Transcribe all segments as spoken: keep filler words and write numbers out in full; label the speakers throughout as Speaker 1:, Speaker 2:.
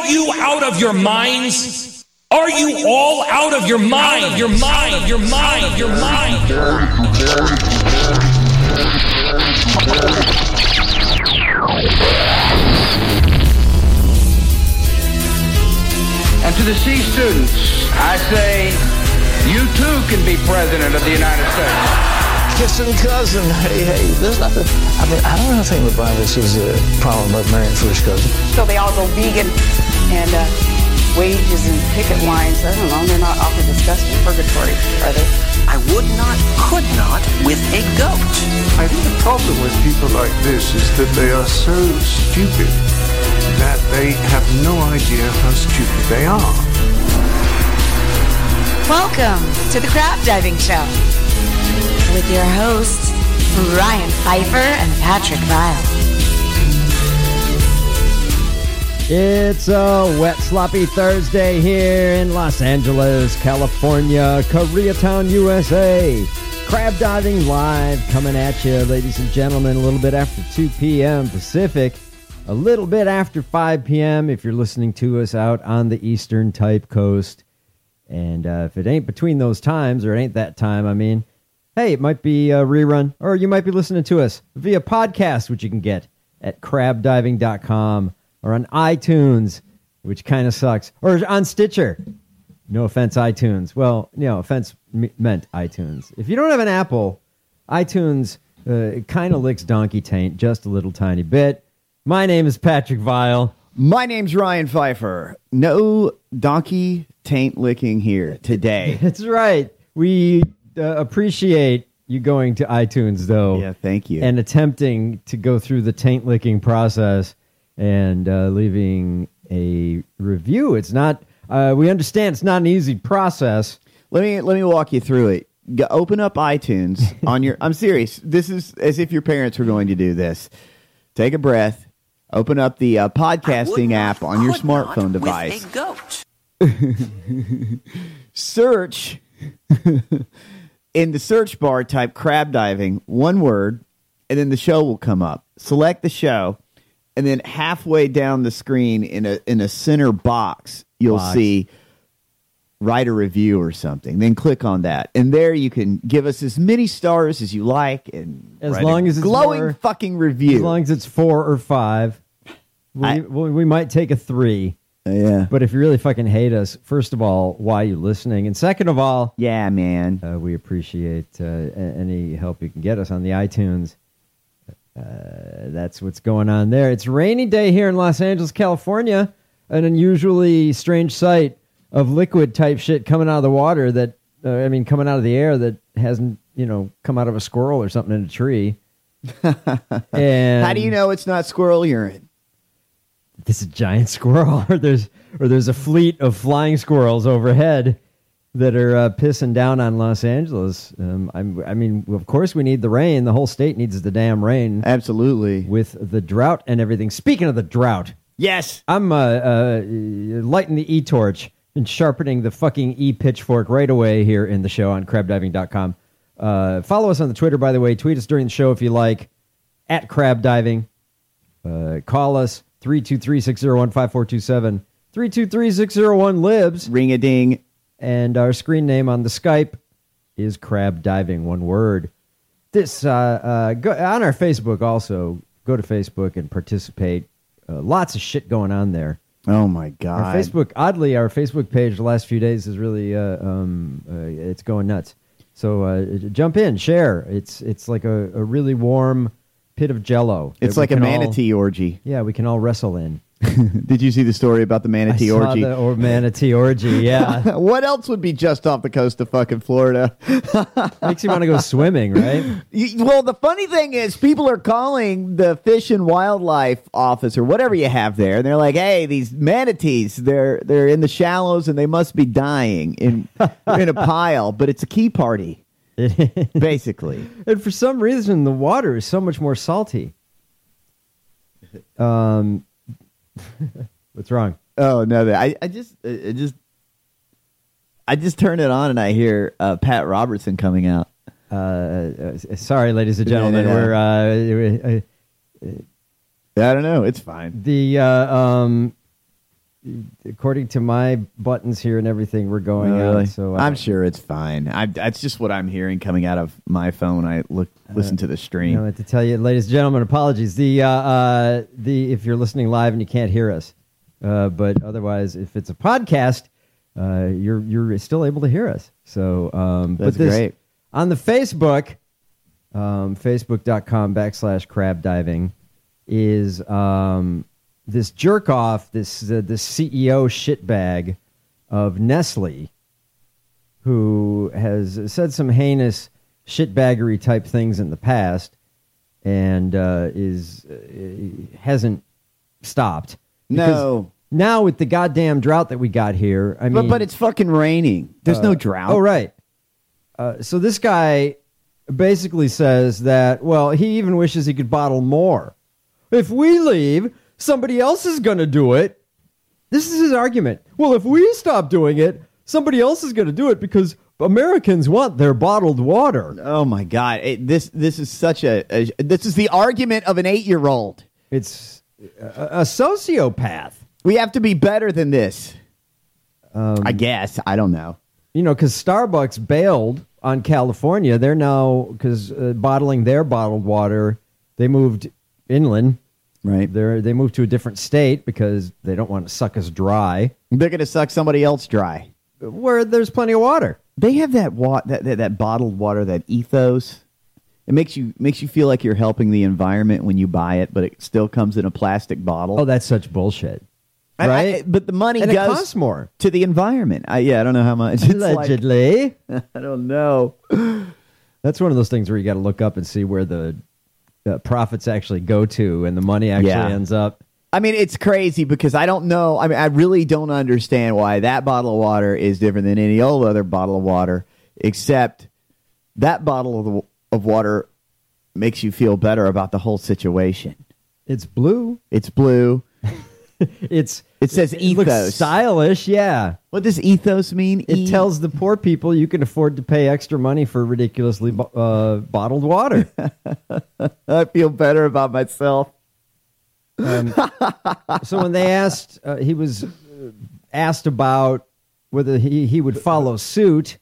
Speaker 1: you out of your minds? Are you all out of your mind? Your mind, your mind, your mind.
Speaker 2: And to the C students, I say, you too can be president of the United States.
Speaker 3: Kissing cousin, hey, hey, there's nothing. I mean, I don't know anything the Bible says a problem about marrying first cousin.
Speaker 4: So they all go vegan and uh, wages and picket lines. I don't know, they're not awfully disgusting. Purgatory, are they?
Speaker 5: I would not, could not with a goat.
Speaker 6: I think the problem with people like this is that they are so stupid that they have no idea how stupid they are.
Speaker 7: Welcome to the Crab Diving Show with your hosts, Ryan Pfeiffer and Patrick Vile.
Speaker 8: It's a wet, sloppy Thursday here in Los Angeles, California, Koreatown, U S A. Crab Diving Live coming at you, ladies and gentlemen, a little bit after two p.m. Pacific, a little bit after five p.m. if you're listening to us out on the Eastern Type Coast. And uh, if it ain't between those times, or it ain't that time, I mean, hey, it might be a rerun, or you might be listening to us via podcast, which you can get at crab diving dot com, or on iTunes, which kind of sucks, or on Stitcher. No offense, iTunes. Well, you know, offense m- meant iTunes. If you don't have an Apple, iTunes uh, kind of licks donkey taint just a little tiny bit. My name is Patrick Vile.
Speaker 9: My name's Ryan Pfeiffer. No donkey taint licking here today.
Speaker 8: That's right. We uh, appreciate you going to iTunes, though.
Speaker 9: Yeah, thank you.
Speaker 8: And attempting to go through the taint licking process and uh, leaving a review. It's not, uh, we understand it's not an easy process.
Speaker 9: Let me let me walk you through it. Go, open up iTunes on your, I'm serious. This is as if your parents were going to do this. Take a breath. Open up the uh, podcasting app on your smartphone device.
Speaker 5: With a goat.
Speaker 9: Search in the search bar, type crab diving, one word, and then the show will come up. Select the show, and then halfway down the screen in a in a center box, you'll
Speaker 8: box.
Speaker 9: see write a review or something. Then click on that, and there you can give us as many stars as you like, and
Speaker 8: as long as it's
Speaker 9: glowing
Speaker 8: more,
Speaker 9: fucking review.
Speaker 8: As long as it's four or five, we
Speaker 9: I,
Speaker 8: we, we might take a three.
Speaker 9: Uh, yeah,
Speaker 8: but if you really fucking hate us, first of all, why are you listening? And second of all,
Speaker 9: yeah, man,
Speaker 8: uh, we appreciate uh, any help you can get us on the iTunes. Uh, that's what's going on there. It's a rainy day here in Los Angeles, California. An unusually strange sight of liquid type shit coming out of the water that, uh, I mean, coming out of the air that hasn't, you know, come out of a squirrel or something in a tree. And
Speaker 9: how do you know it's not squirrel urine?
Speaker 8: This is a giant squirrel, or there's or there's a fleet of flying squirrels overhead that are uh, pissing down on Los Angeles. Um, I'm, I mean, of course we need the rain. The whole state needs the damn rain.
Speaker 9: Absolutely.
Speaker 8: With the drought and everything. Speaking of the drought.
Speaker 9: Yes.
Speaker 8: I'm uh, uh, lighting the e-torch and sharpening the fucking e-pitchfork right away here in the show on crab diving dot com. Uh, follow us on the Twitter, by the way. Tweet us during the show if you like. At Crab Diving. Uh, call us. three two three, six zero one, five four two seven. three two three, six zero one, libs.
Speaker 9: Ring-a-ding.
Speaker 8: And our screen name on the Skype is Crab Diving, one word. This uh, uh, go, on our Facebook also. Go to Facebook and participate. Uh, lots of shit going on there.
Speaker 9: Oh, my God.
Speaker 8: Our Facebook, oddly, our Facebook page the last few days is really, uh, um, uh, it's going nuts. So uh, jump in, share. It's it's like a, a really warm pit of jello.
Speaker 9: It's like a manatee all, orgy.
Speaker 8: Yeah, we can all wrestle in.
Speaker 9: Did you see the story about the manatee
Speaker 8: I saw
Speaker 9: orgy?
Speaker 8: The or manatee orgy, yeah.
Speaker 9: What else would be just off the coast of fucking Florida?
Speaker 8: Makes you want to go swimming, right?
Speaker 9: You, well, the funny thing is people are calling the Fish and Wildlife Office or whatever you have there, and they're like, hey, these manatees, they're they're in the shallows and they must be dying in in a pile, but it's a key party. Basically.
Speaker 8: And for some reason, the water is so much more salty. Um, what's wrong?
Speaker 9: Oh, no. I, I just, I just, I just turn it on and I hear uh, Pat Robertson coming out.
Speaker 8: Uh, uh, sorry, ladies and gentlemen.
Speaker 9: Yeah, yeah,
Speaker 8: yeah. We're, uh, uh,
Speaker 9: I don't know. It's fine.
Speaker 8: The, uh, um, according to my buttons here and everything, we're going
Speaker 9: Really?
Speaker 8: out. So I
Speaker 9: I'm
Speaker 8: don't-
Speaker 9: sure it's fine. I, that's just what I'm hearing coming out of my phone. I look listen to the
Speaker 8: I
Speaker 9: stream.
Speaker 8: don't know what to tell you, ladies and gentlemen. Apologies. The uh, uh, the if you're listening live and you can't hear us, uh, but otherwise, if it's a podcast, uh, you're you're still able to hear us. So um,
Speaker 9: That's
Speaker 8: but this,
Speaker 9: great.
Speaker 8: on the Facebook, um, facebook.com backslash crab diving is um, this jerk off, this uh, this C E O shitbag of Nestle, who has said some heinous shitbaggery type things in the past, and uh, is uh, hasn't stopped. Because
Speaker 9: No.
Speaker 8: now with the goddamn drought that we got here, I
Speaker 9: But
Speaker 8: mean,
Speaker 9: but it's fucking raining. There's
Speaker 8: uh,
Speaker 9: no drought.
Speaker 8: Oh, right. Uh, so this guy basically says that, well, he even wishes he could bottle more. If we leave, somebody else is going to do it. This is his argument. Well, if we stop doing it, somebody else is going to do it because Americans want their bottled water.
Speaker 9: Oh my God! It, this this is such a, a this is the argument of an eight year old.
Speaker 8: It's a, a sociopath.
Speaker 9: We have to be better than this.
Speaker 8: Um,
Speaker 9: I guess I don't know.
Speaker 8: You know, because Starbucks bailed on California. They're now, because uh, bottling their bottled water, they moved inland.
Speaker 9: Right.
Speaker 8: They're, they moved to a different state because they don't want to suck us dry,
Speaker 9: They're going to suck somebody else dry.
Speaker 8: where there's plenty of water.
Speaker 9: They have that wa- that, that that bottled water, that ethos. It makes you makes you feel like you're helping the environment when you buy it, but it still comes in a plastic bottle.
Speaker 8: Oh, that's such bullshit.
Speaker 9: I-
Speaker 8: Right?
Speaker 9: I- but the money
Speaker 8: And it
Speaker 9: goes
Speaker 8: costs more.
Speaker 9: to the environment. I, yeah, I don't know how much. It's like-
Speaker 8: Allegedly.
Speaker 9: I don't know.
Speaker 8: That's one of those things where you got to look up and see where the uh, profits actually go to and the money actually
Speaker 9: Yeah.
Speaker 8: ends up.
Speaker 9: I mean, it's crazy because I don't know. I mean, I really don't understand why that bottle of water is different than any old other bottle of water, except that bottle of, the, of water makes you feel better about the whole situation.
Speaker 8: It's blue.
Speaker 9: It's blue.
Speaker 8: It's
Speaker 9: It says
Speaker 8: it looks
Speaker 9: ethos.
Speaker 8: stylish, yeah.
Speaker 9: What does ethos mean?
Speaker 8: It
Speaker 9: E-
Speaker 8: tells the poor people you can afford to pay extra money for ridiculously bo- uh, bottled water.
Speaker 9: I feel better about myself.
Speaker 8: Um, so when they asked, uh, he was uh, asked about whether he, he would follow suit.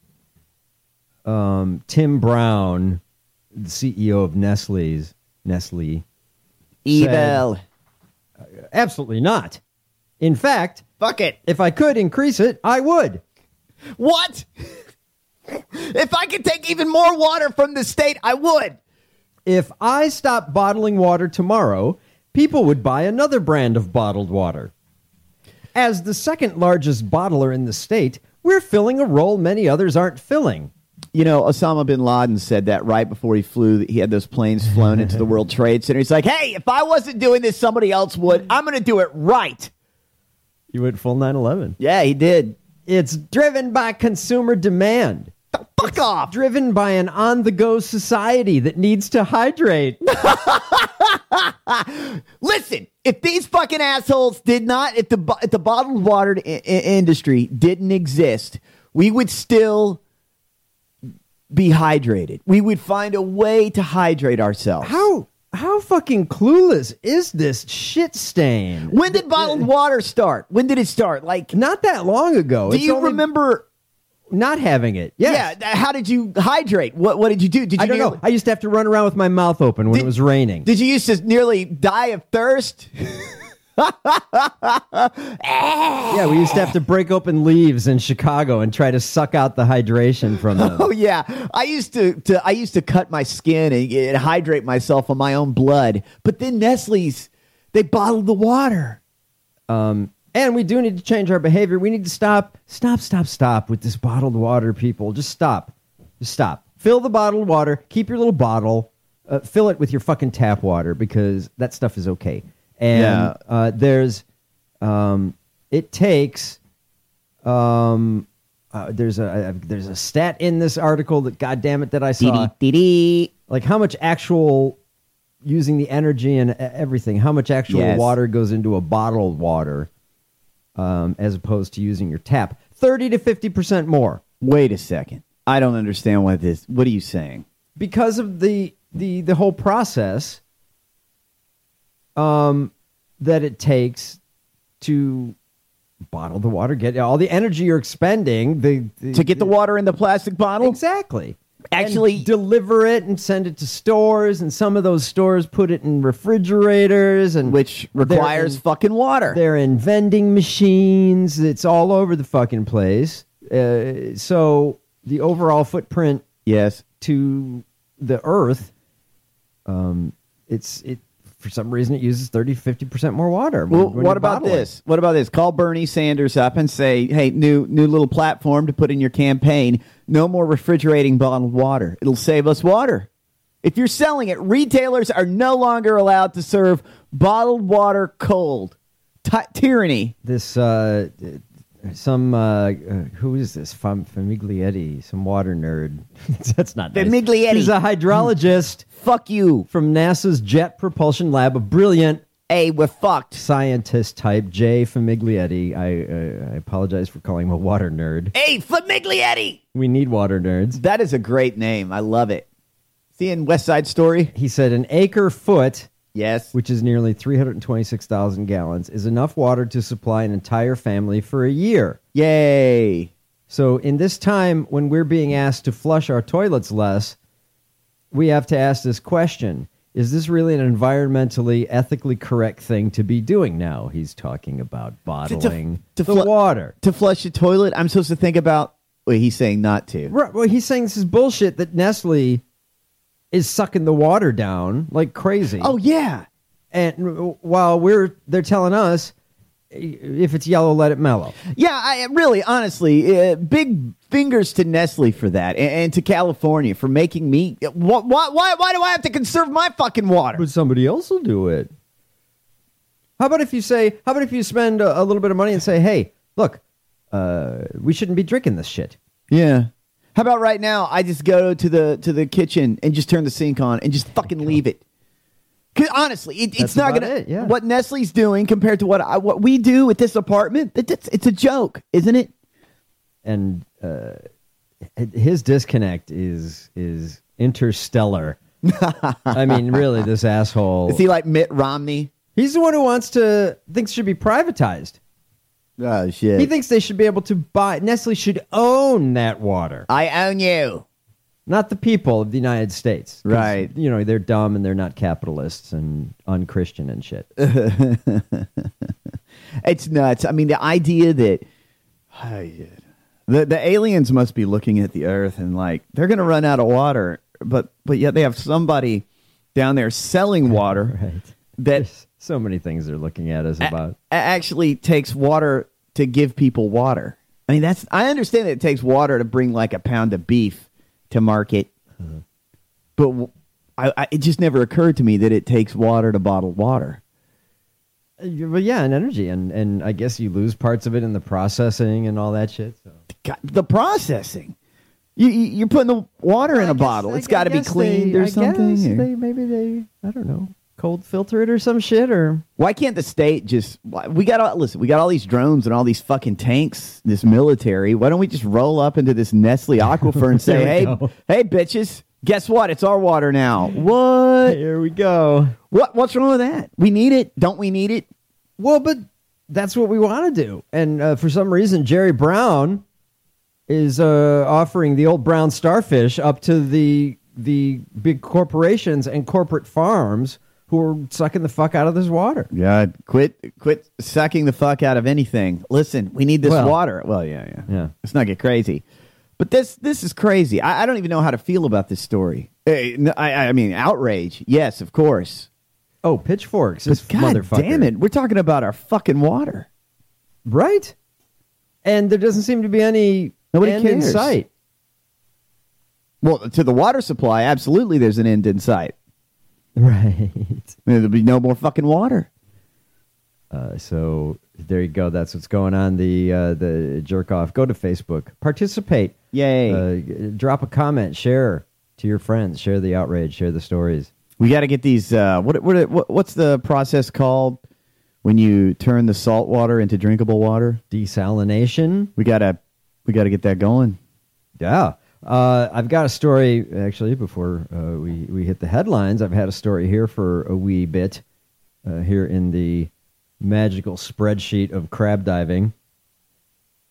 Speaker 8: Um, Tim Brown, the C E O of Nestle's, Nestle,
Speaker 9: Evil.
Speaker 8: absolutely not. In fact,
Speaker 9: Fuck it.
Speaker 8: if I could increase it, I would.
Speaker 9: What? If I could take even more water from the state, I would.
Speaker 8: If I stopped bottling water tomorrow, people would buy another brand of bottled water. As the second largest bottler in the state, we're filling a role many others aren't filling.
Speaker 9: You know, Osama bin Laden said that right before he flew. He had those planes flown into the World Trade Center. He's like, hey, if I wasn't doing this, somebody else would. I'm going to do it right.
Speaker 8: You went full nine eleven.
Speaker 9: Yeah, he did.
Speaker 8: It's driven by consumer demand.
Speaker 9: The fuck off.
Speaker 8: Driven by an on-the-go society that needs to hydrate.
Speaker 9: Listen, if these fucking assholes did not, if the bo- if the bottled water I- I- industry didn't exist, we would still be hydrated. We would find a way to hydrate ourselves.
Speaker 8: How how fucking clueless is this shit stain?
Speaker 9: When did bottled water start? When did it start? Like,
Speaker 8: Not that long ago.
Speaker 9: do
Speaker 8: It's
Speaker 9: you
Speaker 8: only
Speaker 9: remember?
Speaker 8: not having it? Yes.
Speaker 9: Yeah. th- How did you hydrate? What What did you do? Did you
Speaker 8: I don't
Speaker 9: nearly-
Speaker 8: know. I used to have to run around with my mouth open when
Speaker 9: Did-
Speaker 8: it was raining.
Speaker 9: Did you used to nearly die of thirst?
Speaker 8: Yeah, we used to have to break open leaves in Chicago and try to suck out the hydration from them.
Speaker 9: Oh yeah, I used to, to I used to cut my skin and, and hydrate myself on my own blood. But then Nestle's, they bottled the water.
Speaker 8: Um, and we do need to change our behavior. We need to stop, stop, stop, stop with this bottled water, people. Just stop. Just stop. Fill the bottled water. Keep your little bottle. Uh, fill it with your fucking tap water because that stuff is okay. And
Speaker 9: Yeah.
Speaker 8: uh, there's, um, it takes, um, uh, there's a, a there's a stat in this article that, God damn it, that I saw.
Speaker 9: Dee-dee-dee-dee.
Speaker 8: Like how much actual using the energy and e- everything, how much actual
Speaker 9: Yes.
Speaker 8: water goes into a bottled water um, as opposed to using your tap. thirty to fifty percent more
Speaker 9: Wait a second. I don't understand what this. What are you saying?
Speaker 8: because of the the the whole process um, that it takes to bottle the water, get all the energy you're expending the, the
Speaker 9: to get the water in the plastic bottle.
Speaker 8: Exactly.
Speaker 9: Actually,
Speaker 8: and deliver it and send it to stores, and some of those stores put it in refrigerators, and
Speaker 9: which requires
Speaker 8: in,
Speaker 9: fucking water.
Speaker 8: They're in vending machines. It's all over the fucking place. Uh, so the overall footprint,
Speaker 9: yes,
Speaker 8: to the earth, um, it's it. For some reason, it uses thirty to fifty percent more water.
Speaker 9: Well, what about this? What about this? Call Bernie Sanders up and say, hey, new new little platform to put in your campaign. No more refrigerating bottled water. It'll save us water. If you're selling it, retailers are no longer allowed to serve bottled water cold. Ty- tyranny.
Speaker 8: This, uh, some, uh, uh, who is this? Fam- Famiglietti, some water nerd. That's not nice.
Speaker 9: Famiglietti.
Speaker 8: He's a hydrologist.
Speaker 9: Fuck you.
Speaker 8: From NASA's Jet Propulsion Lab, a brilliant
Speaker 9: Hey, we're fucked.
Speaker 8: scientist type, Jay Famiglietti. I, uh, I apologize for calling him a water nerd.
Speaker 9: Hey, Famiglietti.
Speaker 8: We need water nerds.
Speaker 9: That is a great name. I love it. See in West Side Story?
Speaker 8: He said an acre foot,
Speaker 9: yes,
Speaker 8: which is nearly three hundred twenty-six thousand gallons, is enough water to supply an entire family for a year.
Speaker 9: Yay.
Speaker 8: So in this time when we're being asked to flush our toilets less, we have to ask this question. Is this really an environmentally, ethically correct thing to be doing now? He's talking about bottling
Speaker 9: to, to
Speaker 8: the
Speaker 9: fl-
Speaker 8: water.
Speaker 9: To flush the toilet, I'm supposed to think about... Wait, he's saying not to.
Speaker 8: Right, well, he's saying this is bullshit that Nestle is sucking the water down like crazy.
Speaker 9: Oh, yeah.
Speaker 8: And while we're they're telling us, if it's yellow, let it mellow.
Speaker 9: Yeah, I really, honestly, uh, big fingers to Nestle for that, and, and to California for making me. Why, why, why do I have to conserve my fucking water?
Speaker 8: But somebody else will do it. How about if you say? How about if you spend a, a little bit of money and say, "Hey, look, uh, we shouldn't be drinking this shit."
Speaker 9: Yeah. How about right now? I just go to the to the kitchen and just turn the sink on and just fucking leave it. Cause honestly, it, it's
Speaker 8: That's
Speaker 9: not
Speaker 8: about
Speaker 9: gonna.
Speaker 8: it, yeah.
Speaker 9: What Nestle's doing compared to what I, what we do at this apartment, it, it's, it's a joke, isn't it?
Speaker 8: And uh, his disconnect is is interstellar. I mean, really, this asshole.
Speaker 9: Is he like Mitt Romney?
Speaker 8: He's the one who wants to thinks it should be privatized.
Speaker 9: Oh shit!
Speaker 8: He thinks they should be able to buy. Nestle should own that water.
Speaker 9: I own you.
Speaker 8: Not the people of the United States.
Speaker 9: Right.
Speaker 8: You know, they're dumb and they're not capitalists and unchristian and shit.
Speaker 9: It's nuts. I mean, the idea that oh, yeah. the the aliens must be looking at the Earth and like they're going to run out of water, but but yet they have somebody down there selling water
Speaker 8: Right.
Speaker 9: that
Speaker 8: There's so many things they're looking at us
Speaker 9: a-
Speaker 8: about.
Speaker 9: actually takes water to give people water. I mean, that's I understand that it takes water to bring like a pound of beef to market, uh-huh. but w- I, I, it just never occurred to me that it takes water to bottle water.
Speaker 8: Well, yeah, and energy, and, and I guess you lose parts of it in the processing and all that shit. So.
Speaker 9: God, the processing. You, you, you're putting the water in
Speaker 8: I
Speaker 9: a
Speaker 8: guess-
Speaker 9: bottle.
Speaker 8: I
Speaker 9: It's got to be
Speaker 8: guess
Speaker 9: cleaned
Speaker 8: they-
Speaker 9: or
Speaker 8: I
Speaker 9: something.
Speaker 8: guess
Speaker 9: or-
Speaker 8: They, maybe they, I don't know, cold filter it or some shit, or
Speaker 9: Why can't the state just? why- We got all listen. We got all these drones and all these fucking tanks. This military. Why don't we just roll up into this Nestle aquifer and say,
Speaker 8: There we
Speaker 9: "Hey,
Speaker 8: go.
Speaker 9: hey, bitches, guess what? It's our water now." What?
Speaker 8: here we go.
Speaker 9: What? What's wrong with that? We need it. Don't we need it?
Speaker 8: Well, but that's what we want to do. And uh, for some reason, Jerry Brown is uh, offering the old brown starfish up to the the big corporations and corporate farms who are sucking the fuck out of this water.
Speaker 9: God, quit, quit sucking the fuck out of anything. Listen, we need this
Speaker 8: Well,
Speaker 9: water. Well, yeah, yeah,
Speaker 8: yeah.
Speaker 9: Let's not get crazy. But this, this is crazy. I, I don't even know how to feel about this story. Hey, no, I, I mean, outrage. Yes, of course.
Speaker 8: Oh, pitchforks!
Speaker 9: But
Speaker 8: This
Speaker 9: God
Speaker 8: motherfucker.
Speaker 9: damn it, we're talking about our fucking water.
Speaker 8: Right? And there doesn't seem to be any
Speaker 9: Nobody
Speaker 8: end in
Speaker 9: cares.
Speaker 8: sight.
Speaker 9: Well, to the water supply, absolutely, there's an end in sight.
Speaker 8: Right.
Speaker 9: There'll be no more fucking water.
Speaker 8: Uh, so there you go. That's what's going on. The uh, the jerk off. Go to Facebook. Participate.
Speaker 9: Yay.
Speaker 8: Uh, g- drop a comment. Share to your friends. Share the outrage. Share the stories.
Speaker 9: We got to get these. Uh, what, what what what's the process called when you turn the salt water into drinkable water?
Speaker 8: Desalination.
Speaker 9: We gotta we gotta get that going.
Speaker 8: Yeah. Uh, I've got a story, actually, before uh, we, we hit the headlines. I've had a story here for a wee bit uh, here in the magical spreadsheet of crab diving.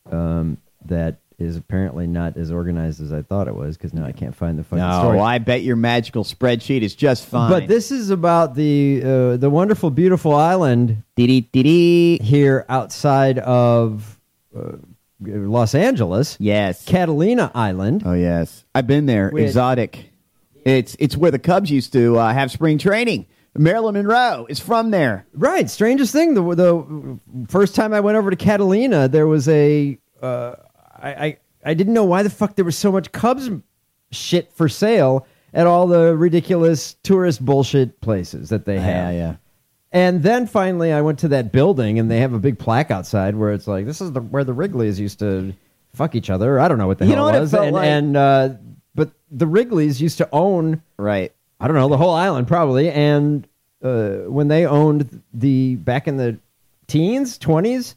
Speaker 8: um, that is apparently not as organized as I thought it was, because now I can't find the fucking
Speaker 9: No,
Speaker 8: story.
Speaker 9: I bet your magical spreadsheet is just fine.
Speaker 8: But this is about the uh, the wonderful, beautiful island
Speaker 9: Dee-dee-dee-dee.
Speaker 8: here outside of uh, Los Angeles,
Speaker 9: Yes.
Speaker 8: Catalina Island.
Speaker 9: Oh, yes. I've been there.
Speaker 8: Wait.
Speaker 9: Exotic. It's it's where the Cubs used to uh, have spring training. Marilyn Monroe is from there.
Speaker 8: Right. Strangest thing, the the first time I went over to Catalina, there was a uh, I, I I didn't know why the fuck there was so much Cubs shit for sale at all the ridiculous tourist bullshit places that they have.
Speaker 9: Yeah, yeah.
Speaker 8: And then finally, I went to that building, and they have a big plaque outside where it's like, "This is the where the Wrigleys used to fuck each other." I don't know what the
Speaker 9: You
Speaker 8: hell
Speaker 9: know what
Speaker 8: it
Speaker 9: it
Speaker 8: was,
Speaker 9: felt
Speaker 8: and,
Speaker 9: like?
Speaker 8: and uh, but the Wrigleys used to own,
Speaker 9: Right.
Speaker 8: I don't know, the whole island probably, and uh, when they owned the back in the teens, twenties,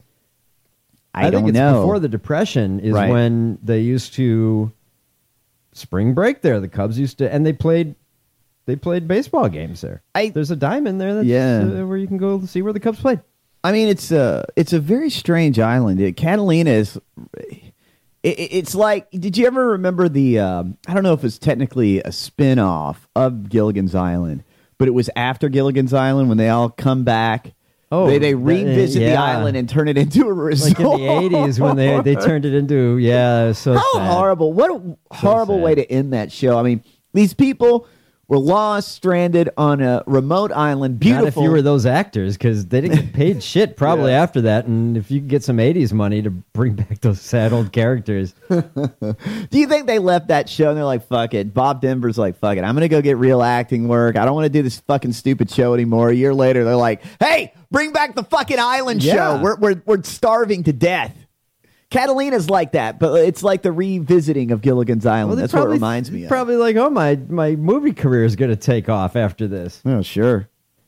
Speaker 9: I,
Speaker 8: I,
Speaker 9: don't
Speaker 8: think it's
Speaker 9: know.
Speaker 8: before the Depression is
Speaker 9: Right.
Speaker 8: when they used to spring break there. The Cubs used to, and they played. They played baseball games there.
Speaker 9: I-
Speaker 8: There's a diamond there that's,
Speaker 9: Yeah.
Speaker 8: uh, where you can go see where the Cubs played.
Speaker 9: I mean, it's a it's a very strange island. It, Catalina is. It, it's like, did you ever remember the? Um, I don't know if it's technically a spin-off of Gilligan's Island, but it was after Gilligan's Island when they all come back.
Speaker 8: Oh,
Speaker 9: they they
Speaker 8: that-
Speaker 9: revisit the
Speaker 8: yeah.
Speaker 9: island and turn it into a resort.
Speaker 8: Like in the eighties when they they turned it into yeah. It was so
Speaker 9: How
Speaker 8: sad.
Speaker 9: horrible! What a horrible
Speaker 8: sad.
Speaker 9: way to end that show. I mean, these people were lost, stranded on a remote island. Beautiful.
Speaker 8: Not if you were those actors, because they didn't get paid shit probably
Speaker 9: Yeah.
Speaker 8: after that. And if you could get some eighties money to bring back those sad old characters,
Speaker 9: Do you think they left that show and they're like, fuck it? Bob Denver's like, fuck it. I'm going to go get real acting work. I don't want to do this fucking stupid show anymore. A year later, they're like, hey, bring back the fucking island
Speaker 8: Yeah.
Speaker 9: show. We're, we're, we're starving to death. Catalina's like that, but it's like the revisiting of Gilligan's Island.
Speaker 8: well, they
Speaker 9: That's
Speaker 8: probably,
Speaker 9: what it reminds me of.
Speaker 8: Probably like, oh my my movie career is going to take off after this.
Speaker 9: Oh, sure.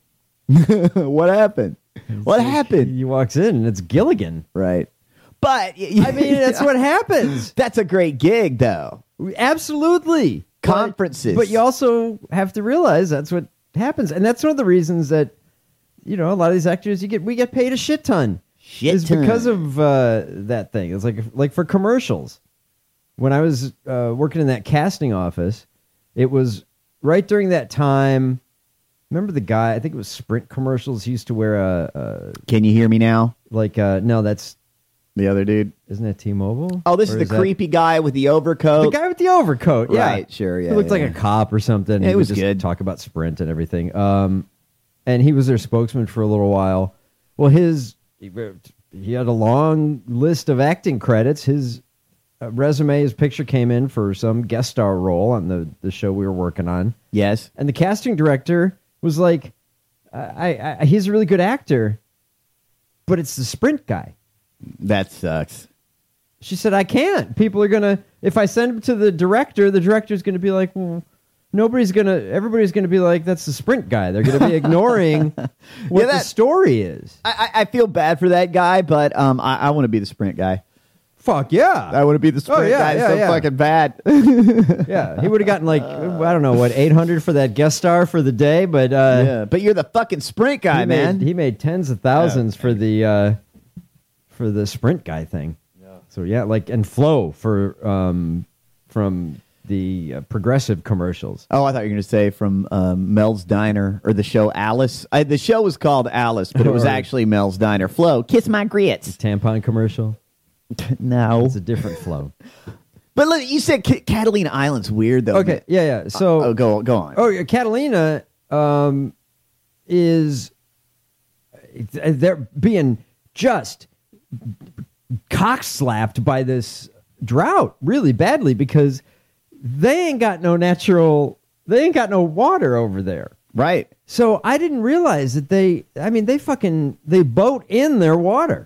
Speaker 9: What happened? What happened?
Speaker 8: He walks in and it's Gilligan.
Speaker 9: Right. But
Speaker 8: I mean, that's what happens.
Speaker 9: That's a great gig, though.
Speaker 8: Absolutely.
Speaker 9: Conferences.
Speaker 8: But, but you also have to realize that's what happens. And that's one of the reasons that, you know, a lot of these actors, you get we get paid a shit ton.
Speaker 9: Shit
Speaker 8: It's
Speaker 9: ton.
Speaker 8: because of uh, that thing. It's like like for commercials. When I was uh, working in that casting office, it was right during that time. Remember the guy? I think it was Sprint commercials. He used to wear a, a
Speaker 9: Can you hear me now?
Speaker 8: like a, no, that's
Speaker 9: The other dude.
Speaker 8: isn't that T-Mobile?
Speaker 9: Oh, this
Speaker 8: Or
Speaker 9: is the
Speaker 8: that-
Speaker 9: creepy guy with the overcoat.
Speaker 8: The guy with the overcoat, yeah.
Speaker 9: Right, sure, yeah,
Speaker 8: He looked
Speaker 9: yeah,
Speaker 8: like
Speaker 9: yeah.
Speaker 8: a cop or something.
Speaker 9: Yeah,
Speaker 8: He
Speaker 9: it
Speaker 8: would
Speaker 9: was
Speaker 8: just
Speaker 9: good.
Speaker 8: talk about Sprint and everything. Um, and he was their spokesman for a little while. Well, his he had a long list of acting credits. His uh, resume, his picture came in for some guest star role on the, the show we were working on.
Speaker 9: Yes.
Speaker 8: And the casting director was like, I, I, he's a really good actor, but it's the Sprint guy.
Speaker 9: That sucks.
Speaker 8: She said, I can't. People are going to, if I send him to the director, the director's going to be like, well, nobody's going to, everybody's going to be like, that's the Sprint guy. They're going to be ignoring what
Speaker 9: Yeah,
Speaker 8: the
Speaker 9: that-
Speaker 8: story is.
Speaker 9: I, I I feel bad for that guy, but um, I, I want to be the Sprint guy.
Speaker 8: Fuck yeah.
Speaker 9: I want to be the Sprint
Speaker 8: Oh, yeah,
Speaker 9: guy.
Speaker 8: yeah,
Speaker 9: so
Speaker 8: yeah.
Speaker 9: fucking bad.
Speaker 8: Yeah. He would have gotten like, I don't know, what, eight hundred for that guest star for the day, but uh,
Speaker 9: Yeah, but you're the fucking Sprint guy,
Speaker 8: he,
Speaker 9: man.
Speaker 8: made, he made tens of thousands for the uh, for the Sprint guy thing. Yeah. So yeah, like, and Flo for um, from the uh, Progressive commercials.
Speaker 9: Oh, I thought you were going to say from um, Mel's Diner or the show Alice. I, the show was called Alice, but it was
Speaker 8: Or-
Speaker 9: actually Mel's Diner. Flo, kiss my grits.
Speaker 8: Tampon commercial.
Speaker 9: No.
Speaker 8: It's a different flow.
Speaker 9: But look, you said C- Catalina Island's weird, though.
Speaker 8: Okay, yeah, yeah. So,
Speaker 9: Oh, go, go on.
Speaker 8: oh, yeah, Catalina um, is they're being just cock slapped by this drought really badly because they ain't got no natural, they ain't got no water over there.
Speaker 9: Right.
Speaker 8: So I didn't realize that they, I mean, they fucking, they boat in their water.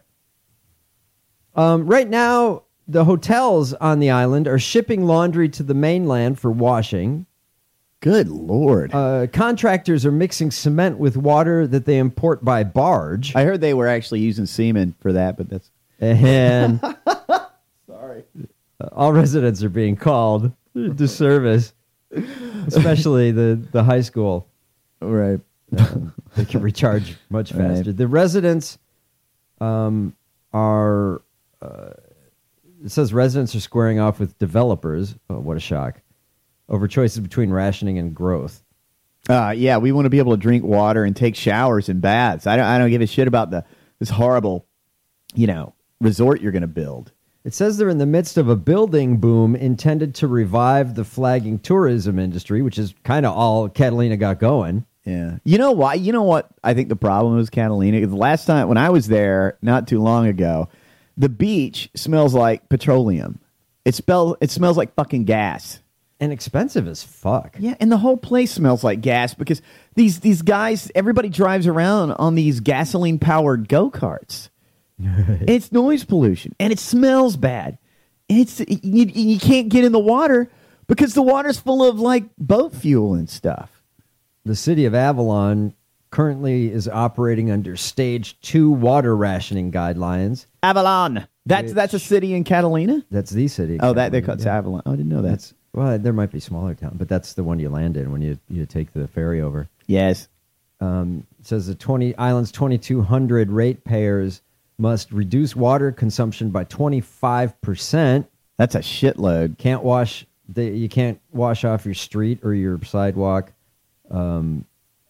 Speaker 8: Um, right now, the hotels on the island are shipping laundry to the mainland for washing.
Speaker 9: Good Lord.
Speaker 8: Uh, contractors are mixing cement with water that they import by barge.
Speaker 9: I heard they were actually using semen for that, but that's...
Speaker 8: And
Speaker 9: Sorry.
Speaker 8: all residents are being called to service, especially the, the high school.
Speaker 9: Right.
Speaker 8: Um, they can recharge much
Speaker 9: Right.
Speaker 8: faster. The residents um, are uh, it says residents are squaring off with developers. Oh, what a shock. Over choices between rationing and growth.
Speaker 9: Uh, yeah, we want to be able to drink water and take showers and baths. I don't, I don't give a shit about the this horrible, you know, resort you're going to build.
Speaker 8: It says they're in the midst of a building boom intended to revive the flagging tourism industry, which is kind of all Catalina got going.
Speaker 9: Yeah. You know why? You know what I think the problem was, Catalina? The last time when I was there, not too long ago, the beach smells like petroleum. It, spell, it smells like fucking gas.
Speaker 8: And expensive as fuck.
Speaker 9: Yeah, and the whole place smells like gas because these, these guys, everybody drives around on these gasoline-powered go-karts. It's noise pollution, and it smells bad. And it's you, you can't get in the water because the water's full of, like, boat fuel and stuff.
Speaker 8: The city of Avalon currently is operating under stage two water rationing guidelines.
Speaker 9: Avalon. That's
Speaker 8: Which,
Speaker 9: that's a city in Catalina?
Speaker 8: That's the city.
Speaker 9: Oh, that they call it
Speaker 8: yeah.
Speaker 9: Avalon. Oh, I didn't know that.
Speaker 8: That's, well, there might be smaller town, but that's the one you land in when you, you take the ferry over.
Speaker 9: Yes.
Speaker 8: Um, it says the twenty island's twenty-two hundred ratepayers must reduce water consumption by twenty-five percent.
Speaker 9: That's a shitload.
Speaker 8: Can't wash the, you can't wash off your street or your sidewalk. Um,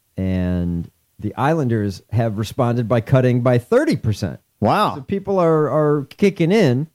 Speaker 8: and the islanders have responded by cutting by thirty percent.
Speaker 9: Wow.
Speaker 8: So people are, are kicking in.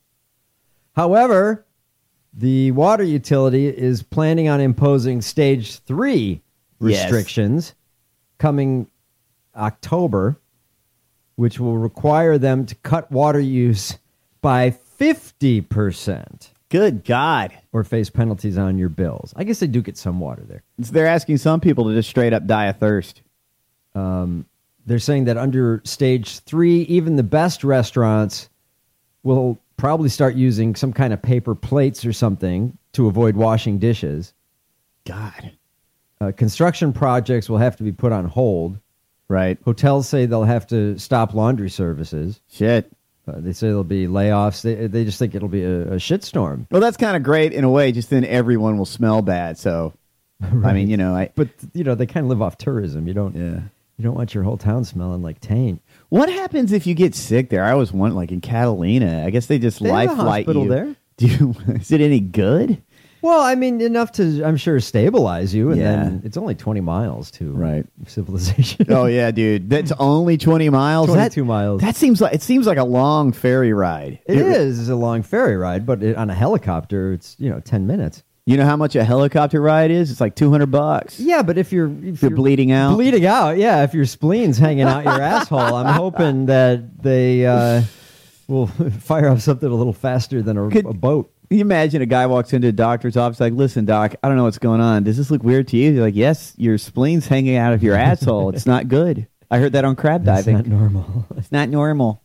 Speaker 8: However, the water utility is planning on imposing stage three restrictions yes. coming October, which will require them to cut water use by fifty percent.
Speaker 9: Good God.
Speaker 8: Or face penalties on your bills. I guess they do get some water there.
Speaker 9: So they're asking some people to just straight up die of thirst.
Speaker 8: Um, they're saying that under stage three, even the best restaurants will probably start using some kind of paper plates or something to avoid washing dishes.
Speaker 9: God.
Speaker 8: Uh, construction projects will have to be put on hold.
Speaker 9: Right.
Speaker 8: Hotels say they'll have to stop laundry services.
Speaker 9: Shit.
Speaker 8: Uh, they say there'll be layoffs. They they just think it'll be a, a shitstorm.
Speaker 9: Well, that's kind of great in a way. Just then everyone will smell bad. So, right. I mean, you know, I.
Speaker 8: But you know, they kind of live off tourism. You don't.
Speaker 9: Yeah.
Speaker 8: You don't want your whole town smelling like taint.
Speaker 9: What happens if you get sick there? I always want, like in Catalina. I guess they just
Speaker 8: they
Speaker 9: life
Speaker 8: have a
Speaker 9: flight
Speaker 8: hospital
Speaker 9: you.
Speaker 8: There.
Speaker 9: Do you? Is it any good?
Speaker 8: Well, I mean, enough to, I'm sure, stabilize you, and
Speaker 9: Yeah.
Speaker 8: then it's only twenty miles to
Speaker 9: Right.
Speaker 8: civilization.
Speaker 9: Oh yeah, dude, that's only twenty miles.
Speaker 8: twenty-two
Speaker 9: that,
Speaker 8: miles.
Speaker 9: That seems like it seems like a long ferry ride.
Speaker 8: It is a long ferry ride, but it, on a helicopter, it's you know ten minutes.
Speaker 9: You know how much a helicopter ride is? It's like two hundred bucks.
Speaker 8: Yeah, but if you're if
Speaker 9: You're bleeding out.
Speaker 8: bleeding out, yeah, if your spleen's hanging out your asshole, I'm hoping that they uh, will fire up something a little faster than a,
Speaker 9: Could-
Speaker 8: a boat.
Speaker 9: Can you imagine a guy walks into a doctor's office like, listen, doc, I don't know what's going on. Does this look weird to you? You're like, yes, your spleen's hanging out of your asshole. It's not good. I heard that on crab diving.
Speaker 8: It's not normal.
Speaker 9: It's not normal.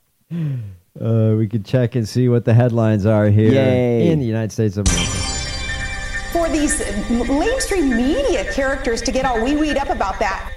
Speaker 8: Uh, we could check and see what the headlines are here
Speaker 9: Yay.
Speaker 8: in the United States of America.
Speaker 10: For these mainstream media characters to get all wee-weed up about that.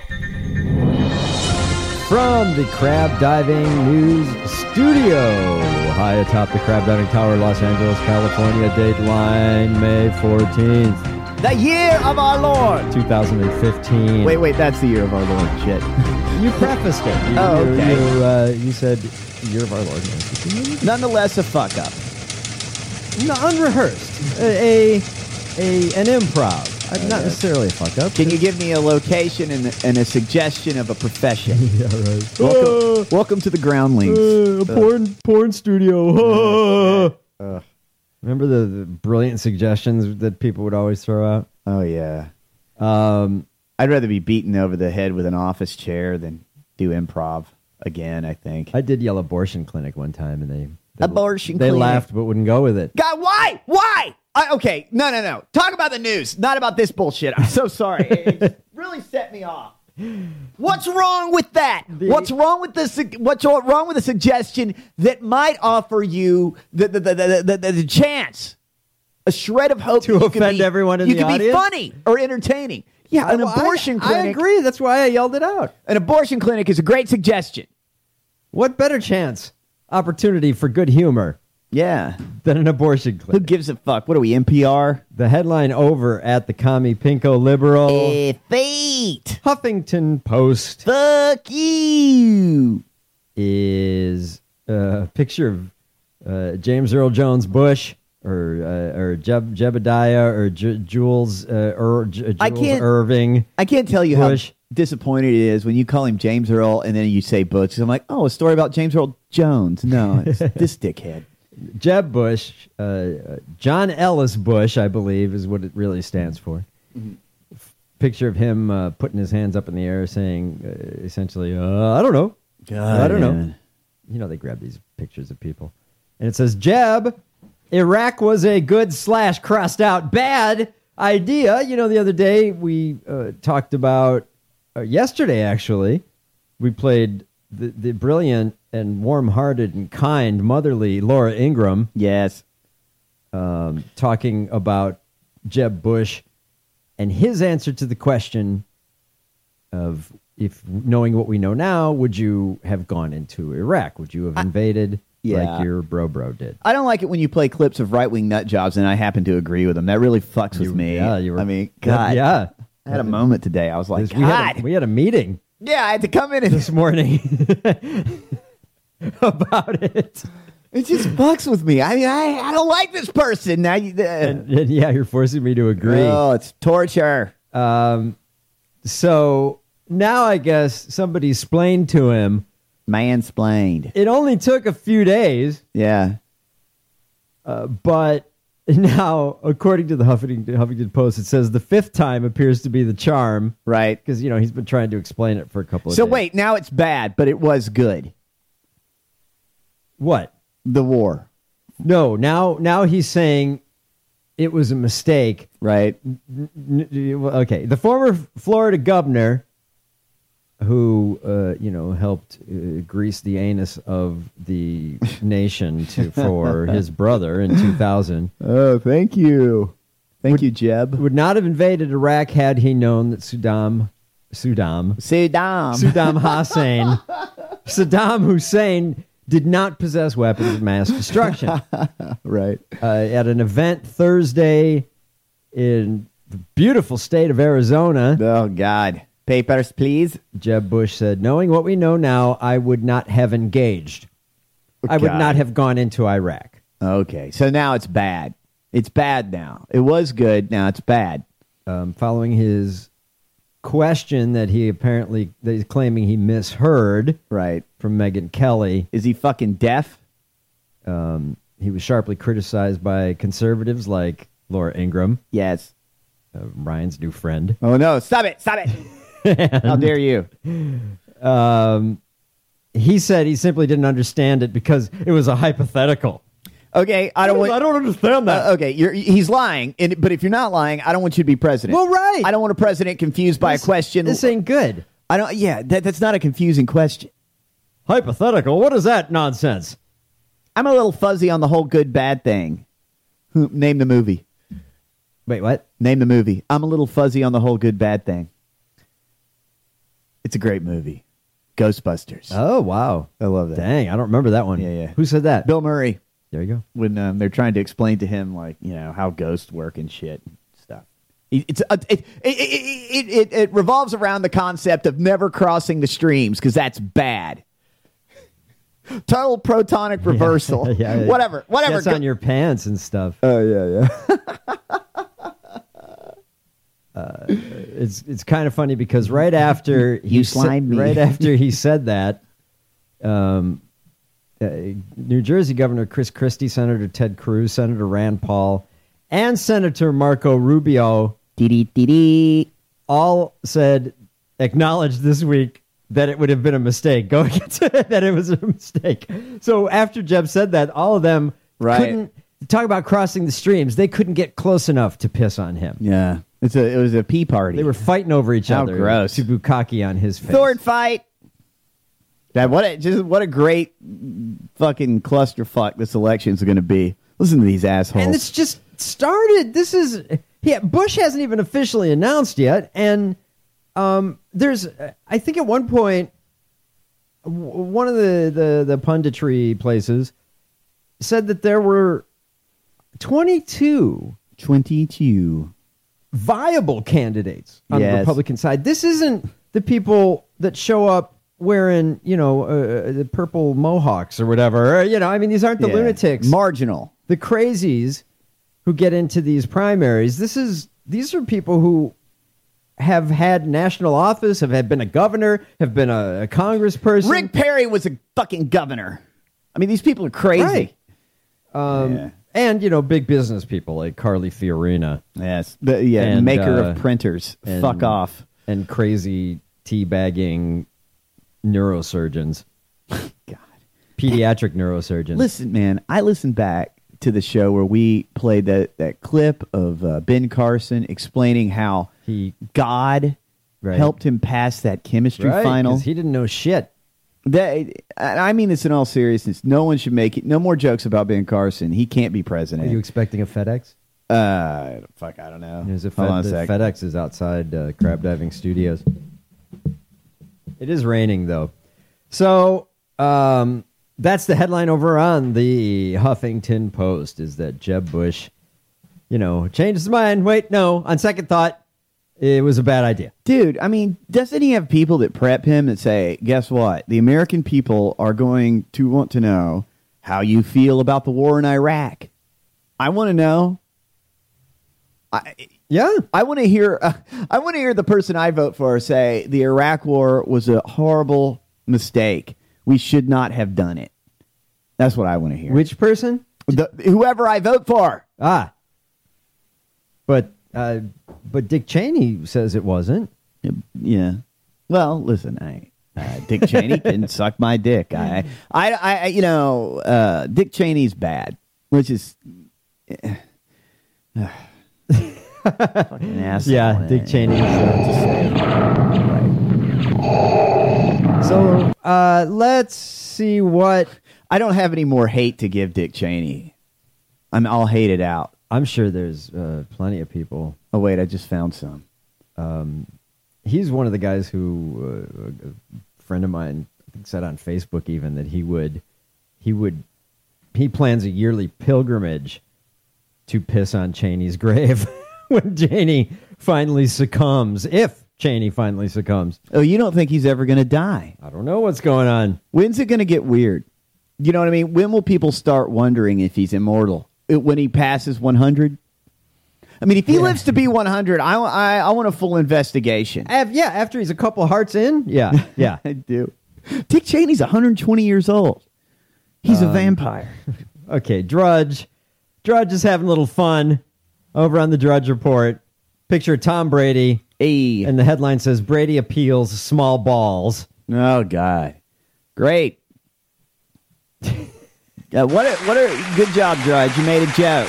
Speaker 8: From the Crab Diving News Studio, high atop the Crab Diving Tower, Los Angeles, California, Dateline, May fourteenth,
Speaker 9: The year of our Lord.
Speaker 8: two thousand fifteen.
Speaker 9: Wait, wait, that's the year of our Lord. Shit.
Speaker 8: You prefaced it. You,
Speaker 9: Oh,
Speaker 8: you-
Speaker 9: okay.
Speaker 8: You, uh, you said year of our Lord.
Speaker 9: Nonetheless, a fuck up.
Speaker 8: No, unrehearsed. A, a, a an improv. Uh, Not necessarily a fuck up.
Speaker 9: Can you give me a location and, and a suggestion of a profession?
Speaker 8: Yeah, right.
Speaker 9: Welcome, welcome to the Groundlings.
Speaker 8: Uh, a porn porn studio.
Speaker 9: Ugh.
Speaker 8: Remember the, the brilliant suggestions that people would always throw out?
Speaker 9: Oh, yeah.
Speaker 8: Um,
Speaker 9: I'd rather be beaten over the head with an office chair than do improv again, I think.
Speaker 8: I did yell abortion clinic one time, and they, they
Speaker 9: Abortion
Speaker 8: they
Speaker 9: clinic.
Speaker 8: laughed but wouldn't go with it.
Speaker 9: God, why? Why? I, okay, no, no, no. Talk about the news, not about this bullshit. I'm so sorry. It, it really set me off. What's wrong with that?
Speaker 8: The-
Speaker 9: what's wrong with the su- What's wrong with a suggestion that might offer you the the the the, the, the, the chance, a shred of hope
Speaker 8: To
Speaker 9: that you could
Speaker 8: offend
Speaker 9: be-
Speaker 8: everyone in
Speaker 9: you
Speaker 8: the
Speaker 9: could
Speaker 8: audience?
Speaker 9: be funny or entertaining. Yeah, an
Speaker 8: Well, I-
Speaker 9: abortion
Speaker 8: I,
Speaker 9: clinic.
Speaker 8: agree. That's why I yelled it out.
Speaker 9: An abortion clinic is a great suggestion.
Speaker 8: What better chance, opportunity for good humor
Speaker 9: Yeah.
Speaker 8: than an abortion
Speaker 9: Who
Speaker 8: clinic?
Speaker 9: gives a fuck? What are we, N P R?
Speaker 8: The headline over at the Commie Pinko Liberal
Speaker 9: Fate.
Speaker 8: Huffington Post
Speaker 9: Fuck you.
Speaker 8: is a picture of uh, James Earl Jones Bush or uh, or Jeb, Jebediah or J- Jules, uh, Ir- J- Jules
Speaker 9: I can't,
Speaker 8: Irving.
Speaker 9: I can't tell you
Speaker 8: Bush.
Speaker 9: how disappointed it is when you call him James Earl and then you say Bush. I'm like, oh, a story about James Earl Jones. No, it's this dickhead.
Speaker 8: Jeb Bush, uh, uh, John Ellis Bush, I believe, is what it really stands for. Mm-hmm. Picture of him uh, putting his hands up in the air saying, uh, essentially, uh, I don't know.
Speaker 9: God,
Speaker 8: I don't
Speaker 9: man.
Speaker 8: know. You know, they grab these pictures of people. And it says, Jeb, Iraq was a good slash crossed out bad idea. You know, the other day we uh, talked about, uh, yesterday actually, we played the, the brilliant and warm-hearted and kind, motherly Laura Ingraham.
Speaker 9: Yes.
Speaker 8: Um, talking about Jeb Bush and his answer to the question of, if knowing what we know now, would you have gone into Iraq? Would you have invaded
Speaker 9: yeah.
Speaker 8: like your bro bro did?
Speaker 9: I don't like it when you play clips of right-wing nut jobs and I happen to agree with them. That really fucks with
Speaker 8: You-
Speaker 9: me.
Speaker 8: yeah, you were-
Speaker 9: I mean, God.
Speaker 8: Yeah.
Speaker 9: I had a moment today. I was like,
Speaker 8: we, had
Speaker 9: God.
Speaker 8: a, we had a meeting
Speaker 9: Yeah, I had to come in and
Speaker 8: this morning about it.
Speaker 9: it just fucks with me. I mean, I, I don't like this person. Now, you, uh,
Speaker 8: And, and yeah, you're forcing me to agree.
Speaker 9: oh, it's torture.
Speaker 8: Um, so now I guess somebody explained to him.
Speaker 9: Mansplained.
Speaker 8: It only took a few days,
Speaker 9: Yeah.
Speaker 8: uh, but now, according to the Huffington, Huffington Post, it says the fifth time appears to be the charm.
Speaker 9: Right.
Speaker 8: Because, you know, he's been trying to explain it for a couple of
Speaker 9: So
Speaker 8: days.
Speaker 9: wait, now it's bad, but it was good.
Speaker 8: What?
Speaker 9: The war.
Speaker 8: No, now now he's saying it was a mistake.
Speaker 9: Right.
Speaker 8: N- n- Okay, the former Florida governor who, uh, you know, helped uh, grease the anus of the nation to for his brother in two thousand.
Speaker 9: Oh, thank you. Thank you, Jeb.
Speaker 8: Would not have invaded Iraq had he known that Saddam, Saddam,
Speaker 9: Saddam.
Speaker 8: Saddam Hussein, Saddam Hussein did not possess weapons of mass destruction.
Speaker 9: Right.
Speaker 8: Uh, at an event Thursday in the beautiful state of Arizona,
Speaker 9: Oh, God. Papers, please.
Speaker 8: Jeb Bush said, knowing what we know now, I would not have engaged. I would
Speaker 9: God.
Speaker 8: not have gone into Iraq.
Speaker 9: Okay, so now it's bad. It's bad now. It was good. Now it's bad.
Speaker 8: Um, following his question that he apparently, that he's claiming he misheard
Speaker 9: Right.
Speaker 8: from Megyn Kelly,
Speaker 9: Is he fucking deaf?
Speaker 8: um, he was sharply criticized by conservatives like Laura Ingraham,
Speaker 9: Yes.
Speaker 8: uh, Ryan's new friend.
Speaker 9: Oh, no. Stop it. Stop it. How dare you?
Speaker 8: Um, he said he simply didn't understand it because it was a hypothetical.
Speaker 9: Okay, I don't want.
Speaker 8: I don't understand that.
Speaker 9: Uh, okay, you're, he's lying. And, but if you're not lying, I don't want you to be president.
Speaker 8: Well, right.
Speaker 9: I don't want a president confused by
Speaker 8: This-
Speaker 9: a question.
Speaker 8: This ain't good.
Speaker 9: I don't. Yeah, that, that's not a confusing question.
Speaker 8: Hypothetical? What is that nonsense?
Speaker 9: I'm a little fuzzy on the whole good bad thing. Who, name the movie.
Speaker 8: Wait, what?
Speaker 9: Name the movie. I'm a little fuzzy on the whole good bad thing. It's a great movie. Ghostbusters.
Speaker 8: Oh, wow.
Speaker 9: I love that.
Speaker 8: Dang, I don't remember that one.
Speaker 9: Yeah, yeah.
Speaker 8: Who said that?
Speaker 9: Bill Murray.
Speaker 8: There you go.
Speaker 9: When um, they're trying to explain to him, like, you know, how ghosts work and shit and stuff. It, it's uh, it, it, it, it, it revolves around the concept of never crossing the streams because that's bad. Total protonic reversal.
Speaker 8: Yeah, yeah.
Speaker 9: Whatever. Whatever.
Speaker 8: That's on your pants and stuff.
Speaker 9: Oh, yeah, yeah.
Speaker 8: Uh, it's it's kind of funny because right after he
Speaker 9: You
Speaker 8: sa-
Speaker 9: slimed me.
Speaker 8: right after he said that, um, uh, New Jersey Governor Chris Christie, Senator Ted Cruz, Senator Rand Paul, and Senator Marco Rubio
Speaker 9: Dee-dee-dee-dee.
Speaker 8: all said, acknowledged this week that it would have been a mistake going into it, that it was a mistake. So after Jeb said that, all of them
Speaker 9: Right.
Speaker 8: couldn't talk about crossing the streams. They couldn't get close enough to piss on him.
Speaker 9: Yeah. It's a, it was a pee party.
Speaker 8: They were fighting over each
Speaker 9: How
Speaker 8: other.
Speaker 9: gross.
Speaker 8: To bukkake on his face.
Speaker 9: sword fight. That what a, just what a great fucking clusterfuck this election's going to be. Listen to these assholes.
Speaker 8: And it's just started. This is yeah. Bush hasn't even officially announced yet, and um, there's I think at one point w- one of the, the the punditry places said that there were twenty-two
Speaker 9: twenty-two
Speaker 8: viable candidates on the
Speaker 9: Yes.
Speaker 8: Republican side. This isn't the people that show up wearing, you know, uh, the purple mohawks or whatever. Or, you know, I mean, these aren't the
Speaker 9: Yeah.
Speaker 8: lunatics.
Speaker 9: Marginal.
Speaker 8: The crazies who get into these primaries. This is these are people who have had national office, have had been a governor, have been a, a congressperson.
Speaker 9: Rick Perry was a fucking governor. I mean, these people are crazy.
Speaker 8: Right. Um,
Speaker 9: Yeah.
Speaker 8: And, you know, big business people like Carly Fiorina.
Speaker 9: Yes. The, yeah,
Speaker 8: And,
Speaker 9: maker
Speaker 8: uh,
Speaker 9: of printers.
Speaker 8: and-
Speaker 9: Fuck off.
Speaker 8: And crazy teabagging neurosurgeons.
Speaker 9: God.
Speaker 8: Pediatric neurosurgeons.
Speaker 9: Listen, man, I listened back to the show where we played that, that clip of uh, Ben Carson explaining how
Speaker 8: he
Speaker 9: God
Speaker 8: Right.
Speaker 9: helped him pass that chemistry
Speaker 8: Right,
Speaker 9: final.
Speaker 8: 'cause he didn't know shit.
Speaker 9: That, I mean this in all seriousness. No one should make it. No more jokes about Ben Carson. He can't be president.
Speaker 8: Are you expecting a FedEx?
Speaker 9: Uh, fuck, I don't know.
Speaker 8: There's a,
Speaker 9: Hold
Speaker 8: Fed,
Speaker 9: on a
Speaker 8: the
Speaker 9: sec.
Speaker 8: FedEx is outside uh, Crab Diving Studios. It is raining, though. So um, that's the headline over on the Huffington Post, is that Jeb Bush, you know, changed his mind. Wait, no. On second thought, it was a bad idea.
Speaker 9: Dude, I mean, doesn't he have people that prep him that say, guess what? The American people are going to want to know how you feel about the war in Iraq. I want to know. I,
Speaker 8: yeah.
Speaker 9: I want to hear uh, I want to hear the person I vote for say the Iraq war was a horrible mistake. We should not have done it. That's what I want to hear.
Speaker 8: Which person?
Speaker 9: The, whoever I vote for.
Speaker 8: Ah. But uh, but Dick Cheney says it wasn't.
Speaker 9: Yeah. Well, listen, I uh, Dick Cheney can suck my dick. I, I, I you know, uh, Dick Cheney's bad, which is uh, fucking asshole.
Speaker 8: Yeah, Dick Cheney. So uh, let's see what.
Speaker 9: I don't have any more hate to give Dick Cheney. I'm all hated out.
Speaker 8: I'm sure there's uh, plenty of people.
Speaker 9: Oh wait, I just found some.
Speaker 8: Um, he's one of the guys who uh, a friend of mine I think said on Facebook even that he would he would he plans a yearly pilgrimage to piss on Cheney's grave when Cheney finally succumbs. If Cheney finally succumbs.
Speaker 9: Oh, you don't think he's ever going to die?
Speaker 8: I don't know what's going on.
Speaker 9: When's it going to get weird? You know what I mean? When will people start wondering if he's immortal? It, when he passes one hundred? I mean, if he
Speaker 8: Yeah.
Speaker 9: lives to be one hundred, I, I, I want a full investigation.
Speaker 8: Av- yeah, after he's a couple hearts in. Yeah, yeah.
Speaker 9: I do. Dick Cheney's one hundred twenty years old. He's
Speaker 8: Um,
Speaker 9: a vampire.
Speaker 8: Okay, Drudge. Drudge is having a little fun over on the Drudge Report. Picture Tom Brady.
Speaker 9: Hey.
Speaker 8: And the headline says, Brady appeals small balls.
Speaker 9: Oh, God. Great. uh, what a, what a good job, Drudge. You made a joke.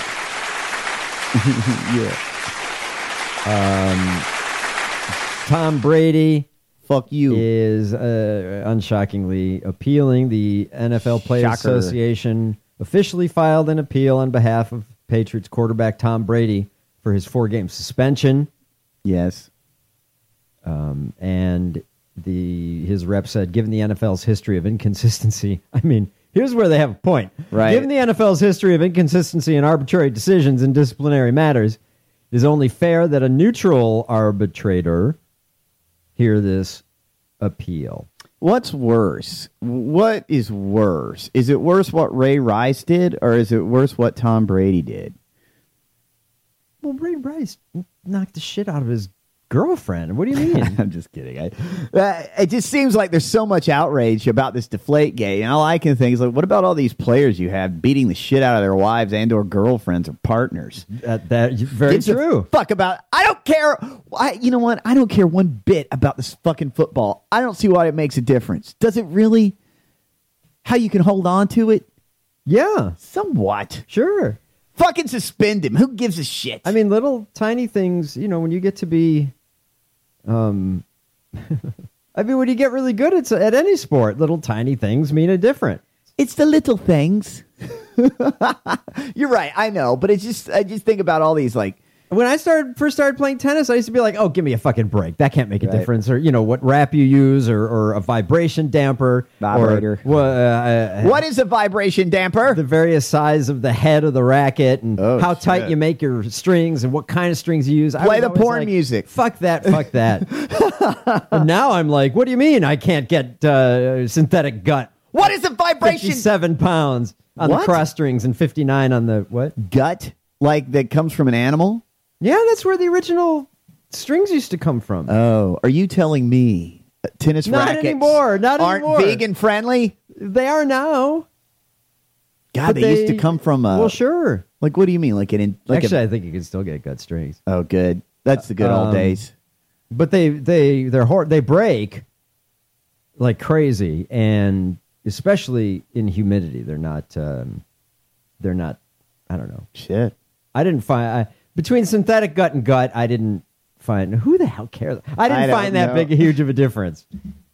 Speaker 9: Yeah.
Speaker 8: Um, Tom Brady.
Speaker 9: Fuck you.
Speaker 8: Is uh, unshockingly appealing. The N F L Players
Speaker 9: Shocker.
Speaker 8: Association officially filed an appeal on behalf of Patriots quarterback Tom Brady for his four-game suspension.
Speaker 9: Yes.
Speaker 8: Um, and the his rep said, given the N F L's history of inconsistency, I mean, here's where they have a point.
Speaker 9: Right.
Speaker 8: Given the N F L's history of inconsistency and arbitrary decisions in disciplinary matters, it is only fair that a neutral arbitrator hear this appeal.
Speaker 9: What's worse? What is worse? Is it worse what Ray Rice did, or is it worse what Tom Brady did?
Speaker 8: Well, Ray Rice knocked the shit out of his girlfriend. What do you mean?
Speaker 9: I'm just kidding. I, uh, it just seems like there's so much outrage about this Deflategate, and all I can think is, like, what about all these players you have beating the shit out of their wives and or girlfriends or partners?
Speaker 8: That, that very
Speaker 9: Gives a
Speaker 8: true.
Speaker 9: Fuck about. I don't care. I, you know what? I don't care one bit about this fucking football. I don't see why it makes a difference. Does it really? How you can hold on to it?
Speaker 8: Yeah,
Speaker 9: somewhat.
Speaker 8: Sure.
Speaker 9: Fucking suspend him. Who gives a shit?
Speaker 8: I mean, little tiny things, you know, when you get to be, um, I mean, when you get really good at, at any sport, little tiny things mean a difference.
Speaker 9: It's the little things. You're right. I know. But it's just, I just think about all these, like,
Speaker 8: when I started first started playing tennis, I used to be like, "Oh, give me a fucking break. That can't make a
Speaker 9: Right.
Speaker 8: difference." Or you know what wrap you use, or, or a vibration damper,
Speaker 9: Vibrator.
Speaker 8: Or, uh,
Speaker 9: What is a vibration damper?
Speaker 8: the various size of the head of the racket, and
Speaker 9: Oh,
Speaker 8: how tight
Speaker 9: shit.
Speaker 8: you make your strings, and what kind of strings you use. I
Speaker 9: Play
Speaker 8: was
Speaker 9: the
Speaker 8: always
Speaker 9: porn
Speaker 8: like,
Speaker 9: music.
Speaker 8: Fuck that. Fuck that. And now I'm like, what do you mean I can't get uh, synthetic gut?
Speaker 9: What is a vibration
Speaker 8: Fifty-seven pounds on
Speaker 9: What?
Speaker 8: the cross strings and fifty-nine on the what?
Speaker 9: gut? Like that comes from an animal?
Speaker 8: Yeah, that's where the original strings used to come from.
Speaker 9: Oh, are you telling me tennis
Speaker 8: Not
Speaker 9: rackets
Speaker 8: anymore, not
Speaker 9: aren't
Speaker 8: anymore.
Speaker 9: vegan friendly?
Speaker 8: They are now.
Speaker 9: God,
Speaker 8: But
Speaker 9: they,
Speaker 8: they-
Speaker 9: used to come from a.
Speaker 8: well, sure.
Speaker 9: Like, what do you mean? Like an in, like
Speaker 8: Actually,
Speaker 9: a,
Speaker 8: I think you can still get gut strings,
Speaker 9: oh, good. That's the good old
Speaker 8: Um,
Speaker 9: days.
Speaker 8: but they they they're hor- they break like crazy, and especially in humidity, they're not um, they're not. I don't know.
Speaker 9: Shit.
Speaker 8: I didn't find I, between synthetic gut and gut. I didn't find who the hell cares. I didn't
Speaker 9: I don't
Speaker 8: find that
Speaker 9: know.
Speaker 8: big a huge of a difference.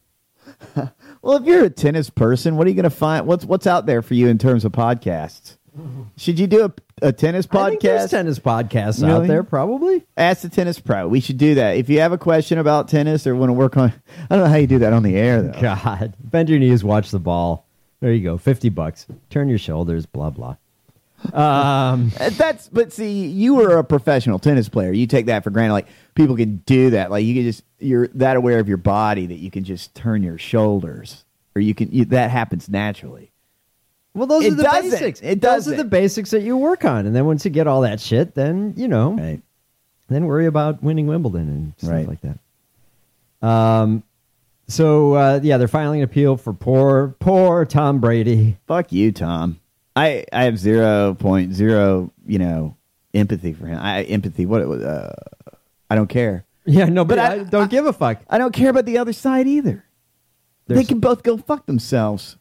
Speaker 9: Well, if you're a tennis person, what are you going to find? What's what's out there for you in terms of podcasts? Should you do a, a tennis
Speaker 8: I think there's
Speaker 9: podcast?
Speaker 8: tennis podcasts
Speaker 9: Really?
Speaker 8: out there, probably.
Speaker 9: Ask the Tennis Pro. We should do that. If you have a question about tennis or want to work on, I don't know how you do that on the air though.
Speaker 8: God, bend your knees, watch the ball. There you go, fifty bucks. Turn your shoulders, blah blah. Um,
Speaker 9: That's but see, you were a professional tennis player. You take that for granted. Like people can do that. Like you can just you're that aware of your body that you can just turn your shoulders, or you can you, that happens naturally.
Speaker 8: well, those
Speaker 9: It
Speaker 8: are the
Speaker 9: doesn't.
Speaker 8: basics.
Speaker 9: It
Speaker 8: those are
Speaker 9: doesn't.
Speaker 8: the basics that you work on, and then once you get all that shit, then you know,
Speaker 9: Right.
Speaker 8: then worry about winning Wimbledon and stuff
Speaker 9: Right.
Speaker 8: like that. Um, so uh, yeah, they're filing an appeal for poor, poor Tom Brady.
Speaker 9: Fuck you, Tom. I I have zero point zero you know empathy for him. I empathy. What? Uh, I don't care.
Speaker 8: Yeah, no, but
Speaker 9: But
Speaker 8: I,
Speaker 9: I-
Speaker 8: don't give a fuck.
Speaker 9: I don't care about the other side either. They
Speaker 8: There's-
Speaker 9: can both go fuck themselves.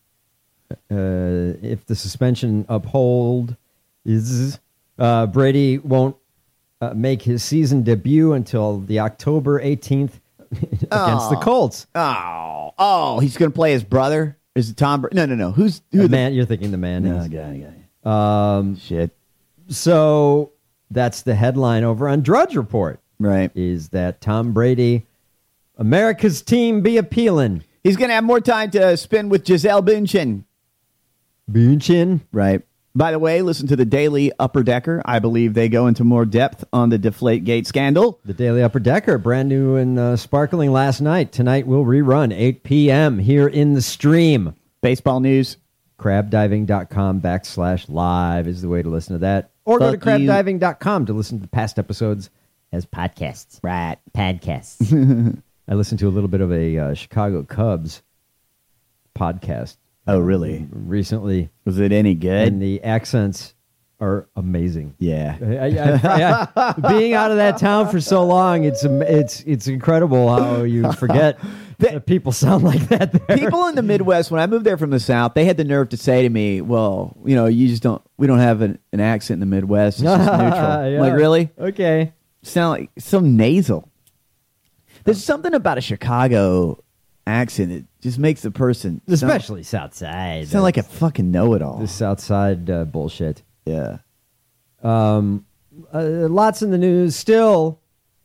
Speaker 8: Uh, if the suspension uphold is uh, Brady won't uh, make his season debut until the October eighteenth against the Colts.
Speaker 9: Oh, oh, he's going to play his brother. Is it Tom? Bra- No, no, no. Who's who?
Speaker 8: The
Speaker 9: are the-
Speaker 8: man, you're thinking the man.
Speaker 9: No,
Speaker 8: is.
Speaker 9: yeah, yeah, yeah.
Speaker 8: Um,
Speaker 9: Shit.
Speaker 8: so that's the headline over on Drudge Report.
Speaker 9: Right.
Speaker 8: Is that Tom Brady, America's team be appealing?
Speaker 9: He's going to have more time to spend with Giselle Bündchen.
Speaker 8: Bündchen.
Speaker 9: Right. By the way, listen to the Daily Upper Decker. I believe they go into more depth on the Deflategate scandal.
Speaker 8: The Daily Upper Decker, brand new and uh, sparkling last night. Tonight we'll rerun eight p.m. here in the stream.
Speaker 9: Baseball news.
Speaker 8: crabdiving.com backslash live is the way to listen to that. Or go to
Speaker 9: Fuck you.
Speaker 8: crabdiving dot com to listen to past episodes as podcasts. Right. Podcasts. I listened to a little bit of a uh, Chicago Cubs podcast
Speaker 9: Oh, really?
Speaker 8: recently,
Speaker 9: Was it any good?
Speaker 8: and the accents are amazing.
Speaker 9: yeah.
Speaker 8: I, I, I, being out of that town for so long, it's am- it's it's incredible how you forget that people sound like that there.
Speaker 9: People in the Midwest, when I moved there from the South, they had the nerve to say to me, well, you know, you just don't, we don't have an, an accent in the Midwest. It's just neutral.
Speaker 8: Yeah.
Speaker 9: Like, really?
Speaker 8: Okay.
Speaker 9: Sound like so nasal. There's something about a Chicago accent. It just makes the person sound,
Speaker 8: Especially South Side.
Speaker 9: sound like a fucking know-it-all.
Speaker 8: the South Side uh, bullshit.
Speaker 9: Yeah.
Speaker 8: Um, uh, lots in the news. Still,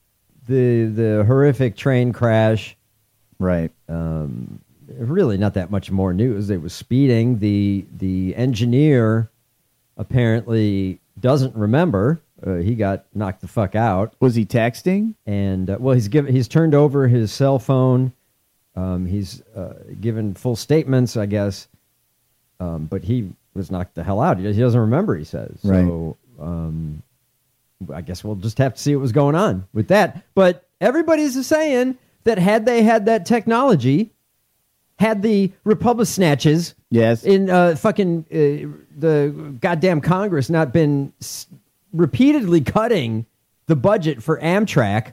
Speaker 8: the the horrific train crash.
Speaker 9: Right.
Speaker 8: Um, really, not that much more news. It was speeding. The the engineer apparently doesn't remember. Uh, he got knocked the fuck out.
Speaker 9: Was he texting?
Speaker 8: And uh, well, he's given he's turned over his cell phone. Um, he's uh, given full statements, I guess. Um, but he was knocked the hell out. He, he doesn't remember. He says. So um, I guess we'll just have to see what was going on with that. But everybody's saying that had they had that technology, had the Republic snatches,
Speaker 9: Yes.
Speaker 8: in uh, fucking uh, the goddamn Congress not been s- repeatedly cutting the budget for Amtrak,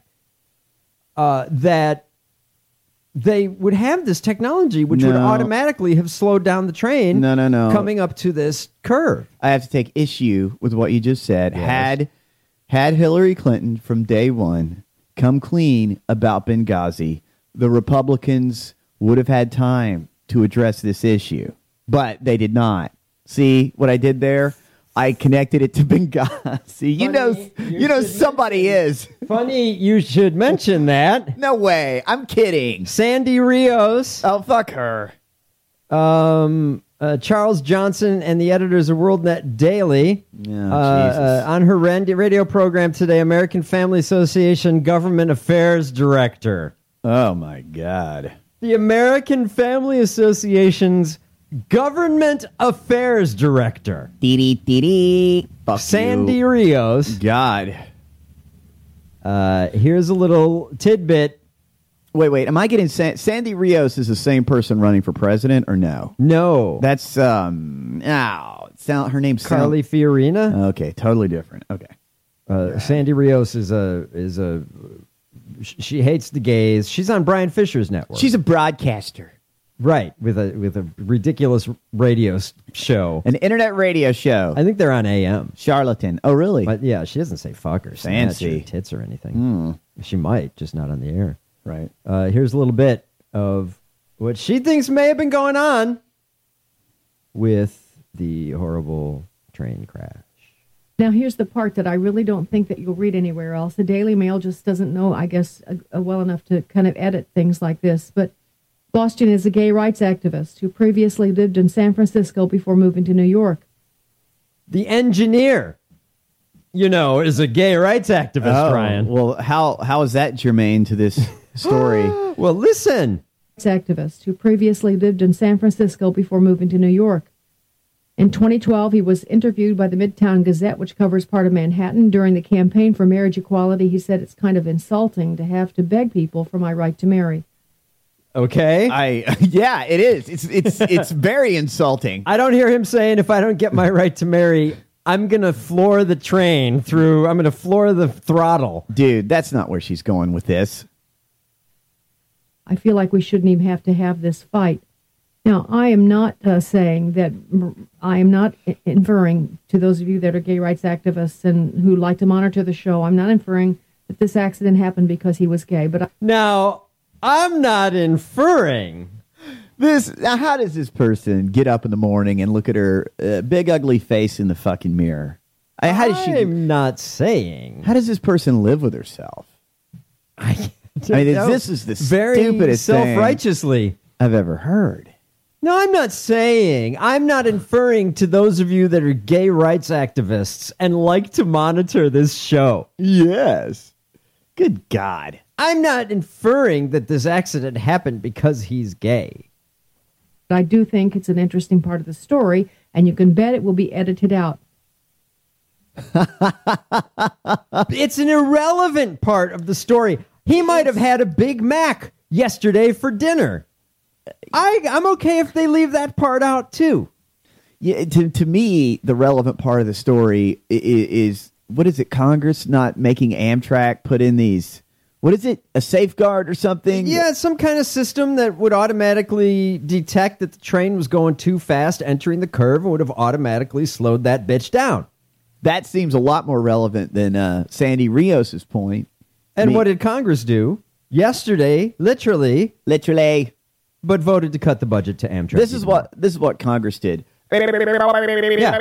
Speaker 8: uh, that they would have this technology, which would
Speaker 9: No.
Speaker 8: automatically have slowed down the train.
Speaker 9: No, no, no.
Speaker 8: Coming up to this curve.
Speaker 9: I have to take issue with what you just said.
Speaker 8: Yes.
Speaker 9: Had had Hillary Clinton from day one come clean about Benghazi, the Republicans would have had time to address this issue, but they did not. See what I did there? I connected it to Benghazi. You know,
Speaker 8: Funny, you
Speaker 9: you know
Speaker 8: should
Speaker 9: somebody is.
Speaker 8: Funny you should mention that.
Speaker 9: No way. I'm kidding.
Speaker 8: Sandy Rios.
Speaker 9: Oh, fuck her.
Speaker 8: Um, uh, Charles Johnson and the editors of WorldNet Daily.
Speaker 9: Yeah,
Speaker 8: uh,
Speaker 9: Jesus.
Speaker 8: uh, on her radio program today, American Family Association Government Affairs Director.
Speaker 9: Oh, my God.
Speaker 8: The American Family Association's Government Affairs Director.
Speaker 9: Dee dee dee. Fuck
Speaker 8: Sandy
Speaker 9: you.
Speaker 8: Rios.
Speaker 9: God.
Speaker 8: Uh, here's a little tidbit.
Speaker 9: Wait, wait. Am I getting San- Sandy Rios is the same person running for president or no?
Speaker 8: No.
Speaker 9: That's um. Oh, sound her name's
Speaker 8: Carly Fiorina.
Speaker 9: Okay, totally different. Okay.
Speaker 8: Uh, Sandy Rios is a is a sh- she hates the gays. She's on Brian Fisher's network.
Speaker 9: She's a broadcaster.
Speaker 8: Right, with a with a ridiculous radio s- show.
Speaker 9: An internet radio show.
Speaker 8: I think they're on A M.
Speaker 9: Charlatan. Oh, really?
Speaker 8: But yeah, she doesn't say fuck or snatch
Speaker 9: Fancy.
Speaker 8: or tits or anything.
Speaker 9: Mm.
Speaker 8: She might, just not on the air.
Speaker 9: Right.
Speaker 8: Uh, here's a little bit of what she thinks may have been going on with the horrible train crash.
Speaker 11: Now, here's the part that I really don't think that you'll read anywhere else. The Daily Mail just doesn't know, I guess, uh, uh, well enough to kind of edit things like this. But Boston is a gay rights activist who previously lived in San Francisco before moving to New York.
Speaker 8: The engineer, you know, is a gay rights activist,
Speaker 9: Oh,
Speaker 8: Brian.
Speaker 9: well, how how is that germane to this story?
Speaker 8: Well, listen.
Speaker 11: Activist who previously lived in San Francisco before moving to New York. In twenty twelve, he was interviewed by the Midtown Gazette, which covers part of Manhattan. During the campaign for marriage equality, he said it's kind of insulting to have to beg people for my right to marry.
Speaker 8: Okay.
Speaker 9: I yeah, it is. It's it's it's very insulting.
Speaker 8: I don't hear him saying, if I don't get my right to marry, I'm going to floor the train through, I'm going to floor the throttle.
Speaker 9: Dude, that's not where she's going with this.
Speaker 11: I feel like we shouldn't even have to have this fight. Now, I am not uh, saying that, I am not inferring to those of you that are gay rights activists and who like to monitor the show, I'm not inferring that this accident happened because he was gay. But I-
Speaker 8: Now, I'm not inferring.
Speaker 9: This now, how does this person get up in the morning and look at her uh, big ugly face in the fucking mirror? I, how does she?
Speaker 8: I'm not saying.
Speaker 9: How does this person live with herself?
Speaker 8: I,
Speaker 9: I mean,
Speaker 8: no,
Speaker 9: this is the
Speaker 8: very
Speaker 9: stupidest thing
Speaker 8: self-righteously
Speaker 9: I've ever heard.
Speaker 8: No, I'm not saying. I'm not inferring to those of you that are gay rights activists and like to monitor this show.
Speaker 9: Yes. Good God.
Speaker 8: I'm not inferring that this accident happened because he's gay.
Speaker 11: I do think it's an interesting part of the story, and you can bet it will be edited out.
Speaker 8: It's an irrelevant part of the story. He might have had a Big Mac yesterday for dinner. I, I'm okay if they leave that part out, too.
Speaker 9: Yeah, to to me, the relevant part of the story is, is what is it? Congress not making Amtrak put in these. What is it? A safeguard or something?
Speaker 8: Yeah, it's some kind of system that would automatically detect that the train was going too fast entering the curve and would have automatically slowed that bitch down.
Speaker 9: That seems a lot more relevant than uh, Sandy Rios' point.
Speaker 8: And
Speaker 9: I mean,
Speaker 8: what did Congress do? Yesterday, literally,
Speaker 9: literally,
Speaker 8: but voted to cut the budget to Amtrak.
Speaker 9: This is what this is what Congress did.
Speaker 8: Yeah.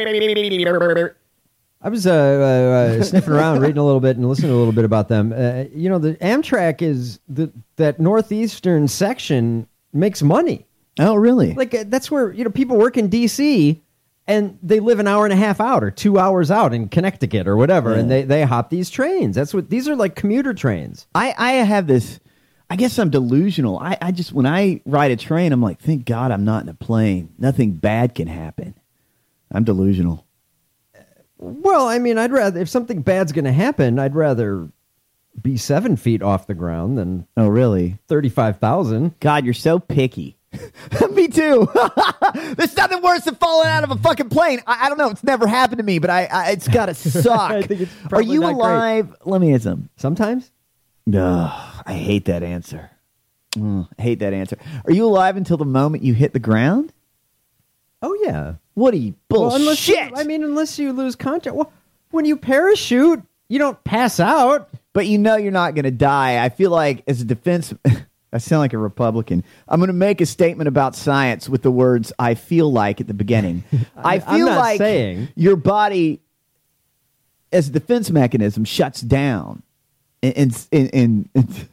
Speaker 8: I was uh, uh, uh, sniffing around, reading a little bit, and listening a little bit about them. Uh, you know, the Amtrak is the that northeastern section makes money.
Speaker 9: Oh, really?
Speaker 8: Like uh, that's where you know people work in D C and they live an hour and a half out or two hours out in Connecticut or whatever,
Speaker 9: Yeah.
Speaker 8: and they they hop these trains. That's what these are like commuter trains.
Speaker 9: I, I have this. I guess I'm delusional. I, I just when I ride a train, I'm like, thank God I'm not in a plane. Nothing bad can happen. I'm delusional.
Speaker 8: Well, I mean, I'd rather if something bad's going to happen, I'd rather be seven feet off the ground than
Speaker 9: oh, really
Speaker 8: thirty-five thousand.
Speaker 9: God, you're so picky. Me too. There's nothing worse than falling out of a fucking plane. I, I don't know. It's never happened to me, but I, I it's gotta suck.
Speaker 8: I think it's
Speaker 9: Are
Speaker 8: probably
Speaker 9: you
Speaker 8: not
Speaker 9: alive?
Speaker 8: great.
Speaker 9: Let me ask them.
Speaker 8: Sometimes.
Speaker 9: No, I hate that answer. Mm, I hate that answer. Are you alive until the moment you hit the ground?
Speaker 8: Oh yeah.
Speaker 9: What are you bullshit?
Speaker 8: Well, unless you, I mean, unless you lose contact. Well, when you parachute, you don't pass out.
Speaker 9: But you know you're not going to die. I feel like as a defense, I sound like a Republican. I'm going to make a statement about science with the words "I feel like" at the beginning. I feel
Speaker 8: I'm not
Speaker 9: like
Speaker 8: saying.
Speaker 9: your body, as a defense mechanism, shuts down, and and, and, and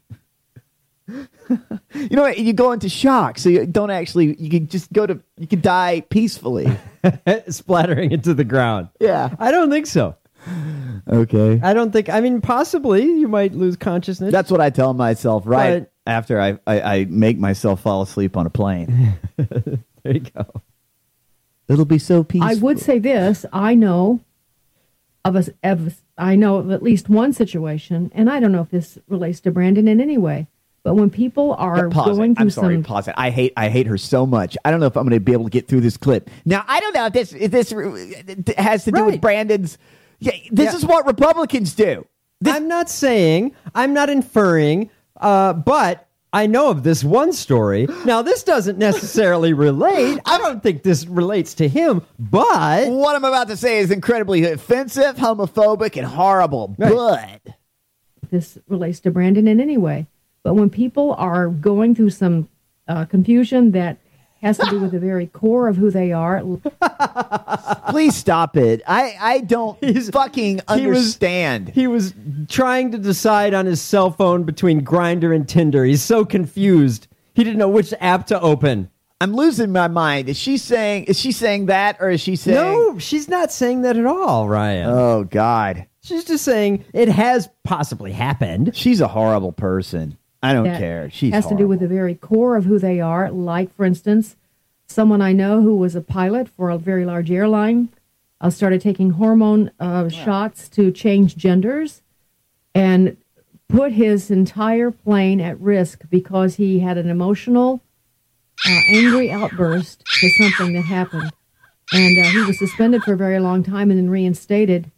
Speaker 9: you know, you go into shock, so you don't actually. You can just go to. You can die peacefully,
Speaker 8: splattering into the ground.
Speaker 9: Yeah,
Speaker 8: I don't think so.
Speaker 9: Okay,
Speaker 8: I don't think. I mean, possibly you might lose consciousness.
Speaker 9: That's what I tell myself right
Speaker 8: But-
Speaker 9: after I, I I make myself fall asleep on a plane.
Speaker 8: There you go.
Speaker 9: It'll be so peaceful.
Speaker 11: I would say this. I know of a, of a, I know of at least one situation, and I don't know if this relates to Brandon in any way, but when people are
Speaker 9: Yeah, pause
Speaker 11: going
Speaker 9: it.
Speaker 11: through
Speaker 9: I'm sorry,
Speaker 11: some...
Speaker 9: pause it. I hate I hate her so much. I don't know if I'm going to be able to get through this clip. Now, I don't know if this if this has to do with Brandon's... Yeah, this
Speaker 8: Yeah.
Speaker 9: is what Republicans do.
Speaker 8: I'm not saying, I'm not inferring, uh, but I know of this one story. Now, this doesn't necessarily relate. I don't think this relates to him, but...
Speaker 9: What I'm about to say is incredibly offensive, homophobic, and horrible,
Speaker 8: Right.
Speaker 9: but...
Speaker 11: This relates to Brandon in any way, but when people are going through some uh, confusion that has to do with the very core of who they are...
Speaker 9: Please stop it. I, I don't fucking
Speaker 8: He was-
Speaker 9: understand.
Speaker 8: He was trying to decide on his cell phone between Grindr and Tinder. He's so confused. He didn't know which app to open.
Speaker 9: I'm losing my mind. Is she saying is she saying that, or is she saying...
Speaker 8: No, she's not saying that at all, Ryan.
Speaker 9: Oh, God.
Speaker 8: She's just saying it has possibly happened.
Speaker 9: She's a horrible person. I don't
Speaker 11: that
Speaker 9: care. She's
Speaker 11: has to do with the very core of who they are. Like, for instance, someone I know who was a pilot for a very large airline uh, started taking hormone uh, shots to change genders and put his entire plane at risk because he had an emotional, uh, angry outburst to something that happened. And uh, he was suspended for a very long time and then reinstated.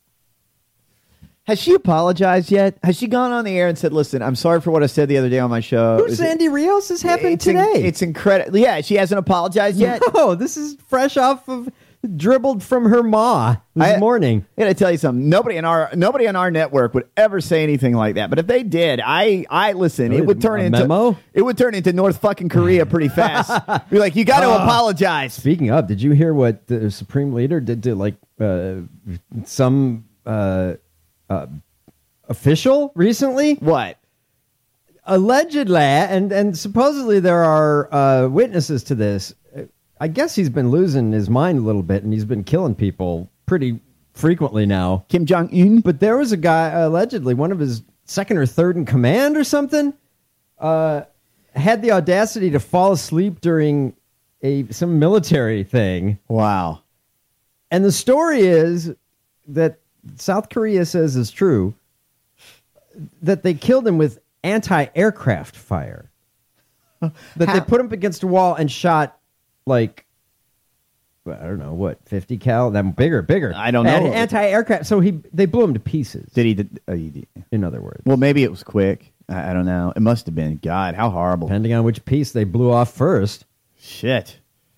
Speaker 9: Has she apologized yet? Has she gone on the air and said, "Listen, I'm sorry for what I said the other day on my show"?
Speaker 8: Who's
Speaker 9: Is it-
Speaker 8: Sandy Rios? This happened
Speaker 9: it's in-
Speaker 8: today.
Speaker 9: it's incredible. Yeah, she hasn't apologized yet.
Speaker 8: No, this is fresh off of dribbled from her ma this
Speaker 9: I-
Speaker 8: morning.
Speaker 9: I gotta tell you something. Nobody in our nobody on our network would ever say anything like that. But if they did, I I listen. It would turn
Speaker 8: A
Speaker 9: into
Speaker 8: memo?
Speaker 9: It would turn into North fucking Korea pretty fast. Be like, you got to
Speaker 8: Uh,
Speaker 9: apologize.
Speaker 8: Speaking of, did you hear what the Supreme Leader did to like uh, some uh, uh, official recently?
Speaker 9: What?
Speaker 8: Allegedly, and, and supposedly there are uh, witnesses to this. I guess he's been losing his mind a little bit, and he's been killing people pretty frequently now.
Speaker 9: Kim Jong-un?
Speaker 8: But there was a guy, allegedly, one of his second or third in command or something, uh, had the audacity to fall asleep during a some military thing.
Speaker 9: Wow.
Speaker 8: And the story is that South Korea says is true, that they killed him with anti-aircraft fire. That
Speaker 9: How-
Speaker 8: they put him against a wall and shot like, I don't know, what, fifty cal? That bigger, bigger.
Speaker 9: I don't know.
Speaker 8: An- Anti-aircraft. So he they blew him to pieces.
Speaker 9: Did he? Did, uh, he did.
Speaker 8: In other words.
Speaker 9: Well, maybe it was quick. I, I don't know. It must have been. God, how horrible.
Speaker 8: Depending on which piece they blew off first.
Speaker 9: Shit.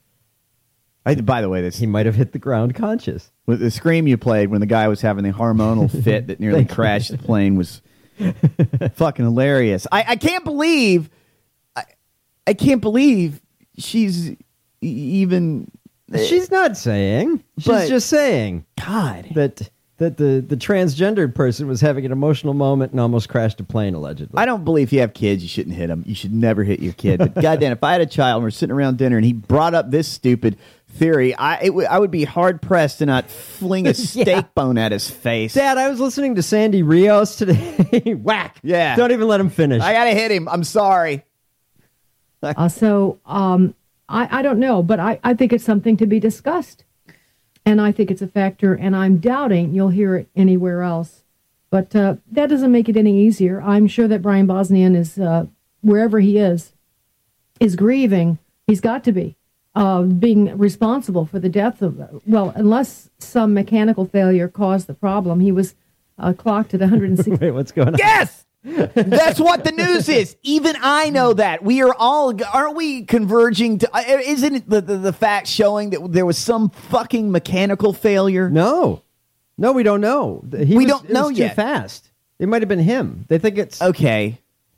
Speaker 9: I, by the way, this
Speaker 8: He might have hit the ground conscious.
Speaker 9: with the scream you played when the guy was having the hormonal fit that nearly
Speaker 8: Thank you.
Speaker 9: crashed the plane was fucking hilarious. I, I can't believe I, I can't believe she's e- even
Speaker 8: She's not saying. She's
Speaker 9: But-
Speaker 8: just saying
Speaker 9: God.
Speaker 8: that that the, the transgendered person was having an emotional moment and almost crashed a plane, allegedly.
Speaker 9: I don't believe if you have kids, you shouldn't hit them. You should never hit your kid. But goddamn, if I had a child and we're sitting around dinner and he brought up this stupid theory, I it w- I would be hard pressed to not fling a steak
Speaker 8: Yeah.
Speaker 9: bone at his face.
Speaker 8: Dad, I was listening to Sandy Rios today. Whack.
Speaker 9: Yeah.
Speaker 8: Don't even let him finish.
Speaker 9: I gotta hit him. I'm sorry.
Speaker 11: Uh, so um, I, I don't know, but I, I think it's something to be discussed. And I think it's a factor, and I'm doubting you'll hear it anywhere else. But uh, that doesn't make it any easier. I'm sure that Brian Bosnian is, uh, wherever he is, is grieving. He's got to be. Uh, being responsible for the death of, well, unless some mechanical failure caused the problem. He was uh, clocked at one hundred sixty.
Speaker 8: Wait, what's going on?
Speaker 9: Yes! That's what the news is. Even I know that. We are all, aren't we converging to, uh, isn't it the, the, the fact showing that there was some fucking mechanical failure?
Speaker 8: No. No, we don't know. He
Speaker 9: We
Speaker 8: was-
Speaker 9: don't
Speaker 8: it
Speaker 9: know
Speaker 8: was
Speaker 9: yet.
Speaker 8: too fast. It might have been him. They think it's...
Speaker 9: Okay.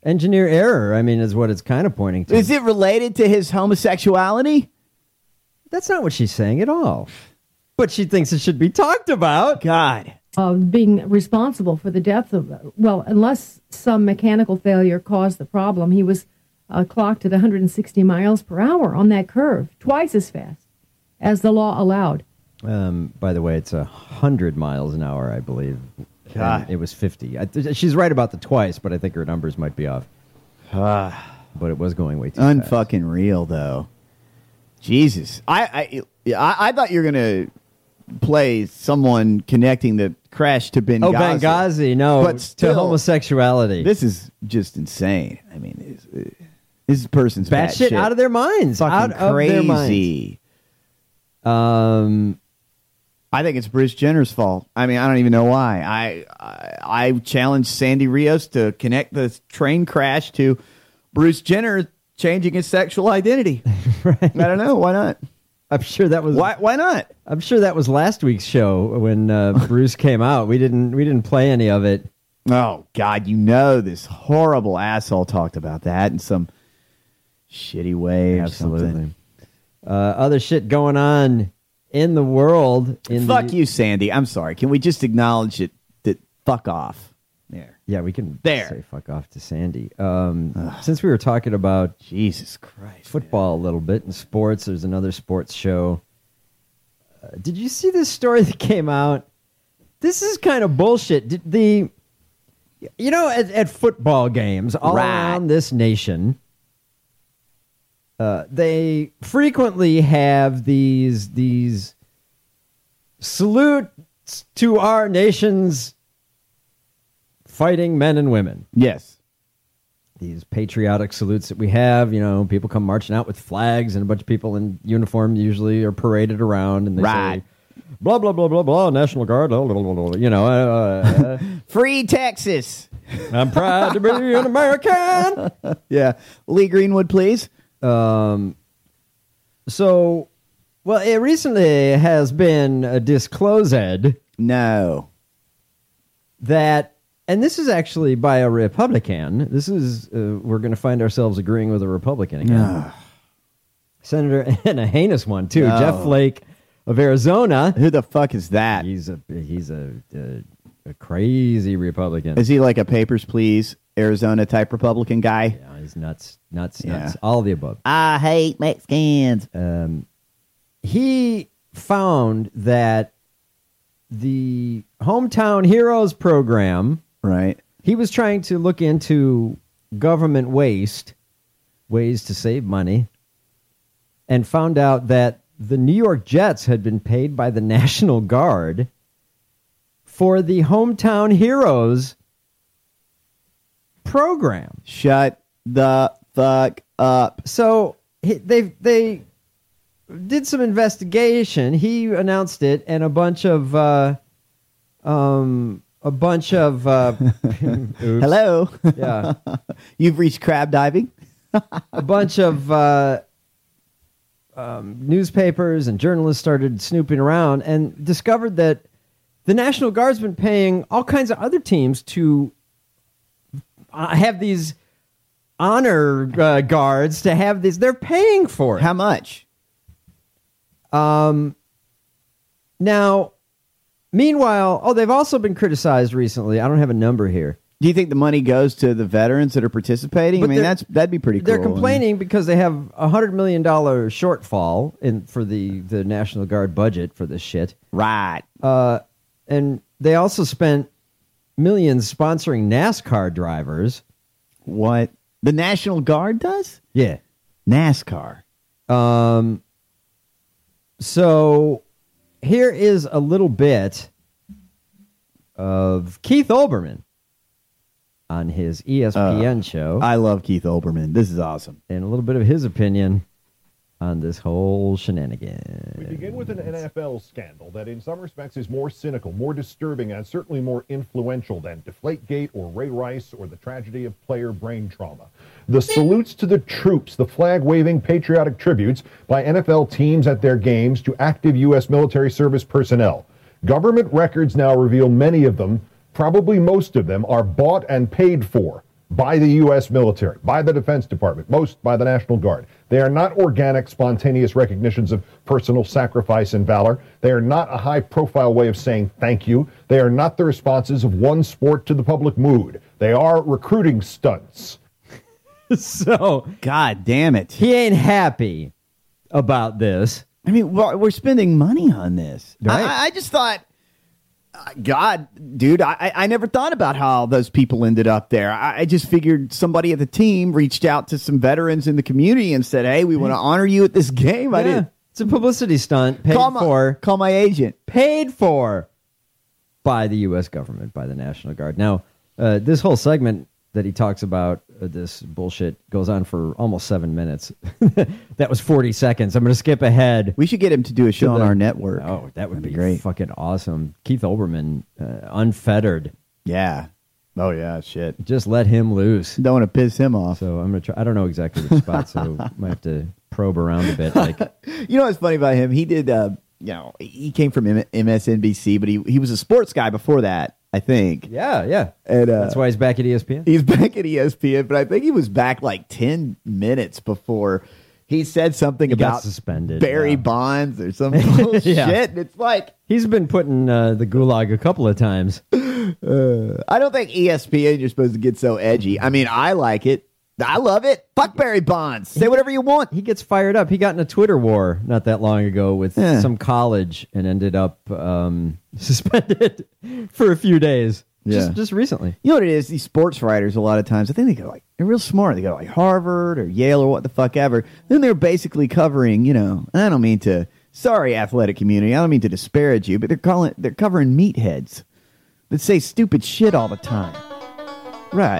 Speaker 8: engineer error, I mean, is what it's kind of pointing to.
Speaker 9: Is it related to his homosexuality?
Speaker 8: That's not what she's saying at all. But she thinks it should be talked about.
Speaker 9: God.
Speaker 11: Uh, being responsible for the death of, well, unless some mechanical failure caused the problem, he was uh, clocked at one hundred sixty miles per hour on that curve, twice as fast as the law allowed.
Speaker 8: Um, by the way, it's one hundred miles an hour, I believe.
Speaker 9: God.
Speaker 8: And it was fifty. I th- she's right about the twice, but I think her numbers might be off. But it was going way too fast.
Speaker 9: Unfucking real, though. Jesus. I I, I, I thought you were going to play someone connecting the crash to Benghazi.
Speaker 8: Oh, Benghazi, no,
Speaker 9: but still,
Speaker 8: to homosexuality.
Speaker 9: This is just insane. I mean, this, this person's
Speaker 8: bad shit out of their minds.
Speaker 9: Fucking
Speaker 8: out
Speaker 9: crazy.
Speaker 8: Of their minds. Um,
Speaker 9: I think it's Bruce Jenner's fault. I mean, I don't even know why. I I, I challenged Sandy Rios to connect the train crash to Bruce Jenner changing his sexual identity.
Speaker 8: Right.
Speaker 9: I don't know. Why not?
Speaker 8: I'm sure that was
Speaker 9: why. Why not?
Speaker 8: I'm sure that was last week's show when uh, Bruce came out. We didn't. We didn't play any of it.
Speaker 9: Oh God! You know this horrible asshole talked about that in some shitty way. Or
Speaker 8: Absolutely.
Speaker 9: Something.
Speaker 8: Uh, other shit going on in the world. In
Speaker 9: fuck
Speaker 8: the,
Speaker 9: you, Sandy. I'm sorry. Can we just acknowledge it? That fuck off. There.
Speaker 8: Yeah, we can
Speaker 9: there.
Speaker 8: say fuck off to Sandy. Um, since we were talking about
Speaker 9: Jesus Christ
Speaker 8: football man. a little bit and sports, there's another sports show. Uh, did you see this story that came out? This is kind of bullshit. Did the you know at, at football games all
Speaker 9: right.
Speaker 8: around this nation, uh, they frequently have these these salutes to our nation's fighting men and women.
Speaker 9: Yes.
Speaker 8: These patriotic salutes that we have, you know, people come marching out with flags and a bunch of people in uniform usually are paraded around and they
Speaker 9: right.
Speaker 8: say, blah, blah, blah, blah, blah, National Guard, blah, blah, blah, blah, you know. Uh,
Speaker 9: Free Texas.
Speaker 8: I'm proud to be an American.
Speaker 9: Yeah. Lee Greenwood, please.
Speaker 8: Um. So, well, it recently has been uh, disclosed.
Speaker 9: No.
Speaker 8: That And this is actually by a Republican. This is, uh, we're going to find ourselves agreeing with a Republican again. Senator, and a heinous one, too.
Speaker 9: No.
Speaker 8: Jeff Flake of Arizona.
Speaker 9: Who the fuck is that?
Speaker 8: He's a he's a, a, a crazy Republican.
Speaker 9: Is he like a Papers, Please, Arizona type Republican guy?
Speaker 8: Yeah, he's nuts, nuts,
Speaker 9: Yeah.
Speaker 8: nuts. All of the above.
Speaker 9: I hate Mexicans.
Speaker 8: Um, he found that the Hometown Heroes program...
Speaker 9: Right.
Speaker 8: He was trying to look into government waste, ways to save money, and found out that the New York Jets had been paid by the National Guard for the Hometown Heroes program.
Speaker 9: Shut the fuck up.
Speaker 8: So they they did some investigation. He announced it, and a bunch of uh, um. A bunch of uh,
Speaker 9: hello,
Speaker 8: yeah.
Speaker 9: You've reached crab diving.
Speaker 8: A bunch of uh, um, newspapers and journalists started snooping around and discovered that the National Guard's been paying all kinds of other teams to uh, have these honor uh, guards to have these. They're paying for it.
Speaker 9: How much?
Speaker 8: Um. Now. Meanwhile, oh, they've also been criticized recently. I don't have a number here.
Speaker 9: Do you think the money goes to the veterans that are participating?
Speaker 8: But
Speaker 9: I mean, that's that'd be pretty cool.
Speaker 8: They're complaining because they have a hundred million dollar shortfall in for the, the National Guard budget for this shit.
Speaker 9: Right.
Speaker 8: Uh, and they also spent millions sponsoring NASCAR drivers.
Speaker 9: What? The National Guard does?
Speaker 8: Yeah.
Speaker 9: NASCAR.
Speaker 8: Um. So here is a little bit of Keith Olbermann on his E S P N
Speaker 9: uh,
Speaker 8: show.
Speaker 9: I love Keith Olbermann. This is awesome.
Speaker 8: And a little bit of his opinion on this whole shenanigan.
Speaker 12: We begin with an N F L scandal that in some respects is more cynical, more disturbing, and certainly more influential than Deflategate or Ray Rice or the tragedy of player brain trauma. The salutes to the troops, the flag-waving patriotic tributes by N F L teams at their games to active U S military service personnel. Government records now reveal many of them, probably most of them, are bought and paid for by the U S military, by the Defense Department, most by the National Guard. They are not organic, spontaneous recognitions of personal sacrifice and valor. They are not a high-profile way of saying thank you. They are not the responses of one sport to the public mood. They are recruiting stunts.
Speaker 8: So,
Speaker 9: God damn it.
Speaker 8: He ain't happy about this.
Speaker 9: I mean, we're we're spending money on this.
Speaker 8: Right.
Speaker 9: I, I just thought, uh, God, dude, I, I never thought about how those people ended up there. I, I just figured somebody at the team reached out to some veterans in the community and said, hey, we want to honor you at this game. I
Speaker 8: Yeah,
Speaker 9: didn't.
Speaker 8: it's a publicity stunt paid
Speaker 9: Call my,
Speaker 8: for.
Speaker 9: call my agent.
Speaker 8: Paid for by the U S government, by the National Guard. Now, uh, this whole segment that he talks about uh, this bullshit goes on for almost seven minutes. That was forty seconds. I'm going to skip ahead.
Speaker 9: We should get him to do a show on
Speaker 8: the-
Speaker 9: our network.
Speaker 8: Oh, that would
Speaker 9: That'd be
Speaker 8: be
Speaker 9: great.
Speaker 8: fucking awesome. Keith Olbermann, uh, unfettered.
Speaker 9: Yeah. Oh, yeah, shit.
Speaker 8: Just let him loose.
Speaker 9: Don't want to piss him off.
Speaker 8: So I'm going to try. I don't know exactly which spot, so might have to probe around a bit. Like,
Speaker 9: You know what's funny about him? He did, uh, you know, he came from M- M S N B C, but he, he was a sports guy before that, I think.
Speaker 8: yeah, yeah.
Speaker 9: And, uh,
Speaker 8: That's why he's back at E S P N.
Speaker 9: He's back at E S P N, but I think he was back like ten minutes before he said something
Speaker 8: He got
Speaker 9: about
Speaker 8: suspended,
Speaker 9: Barry
Speaker 8: yeah.
Speaker 9: Bonds or some bullshit.
Speaker 8: Yeah.
Speaker 9: And it's like,
Speaker 8: He's been put in uh, the gulag a couple of times.
Speaker 9: uh, I don't think E S P N you're supposed to get so edgy. I mean, I like it. I love it. Fuck Barry Bonds. Say whatever you want.
Speaker 8: He gets fired up. He got in a Twitter war not that long ago with
Speaker 9: Yeah.
Speaker 8: some college and ended up um, suspended for a few days. Just,
Speaker 9: Yeah.
Speaker 8: just recently.
Speaker 9: You know what it is? These sports writers, a lot of times, I think they go like, they're real smart. They go like Harvard or Yale or what the fuck ever. Then they're basically covering, you know, and I don't mean to, sorry, athletic community, I don't mean to disparage you, but they're calling, they're covering meatheads that say stupid shit all the time. Right.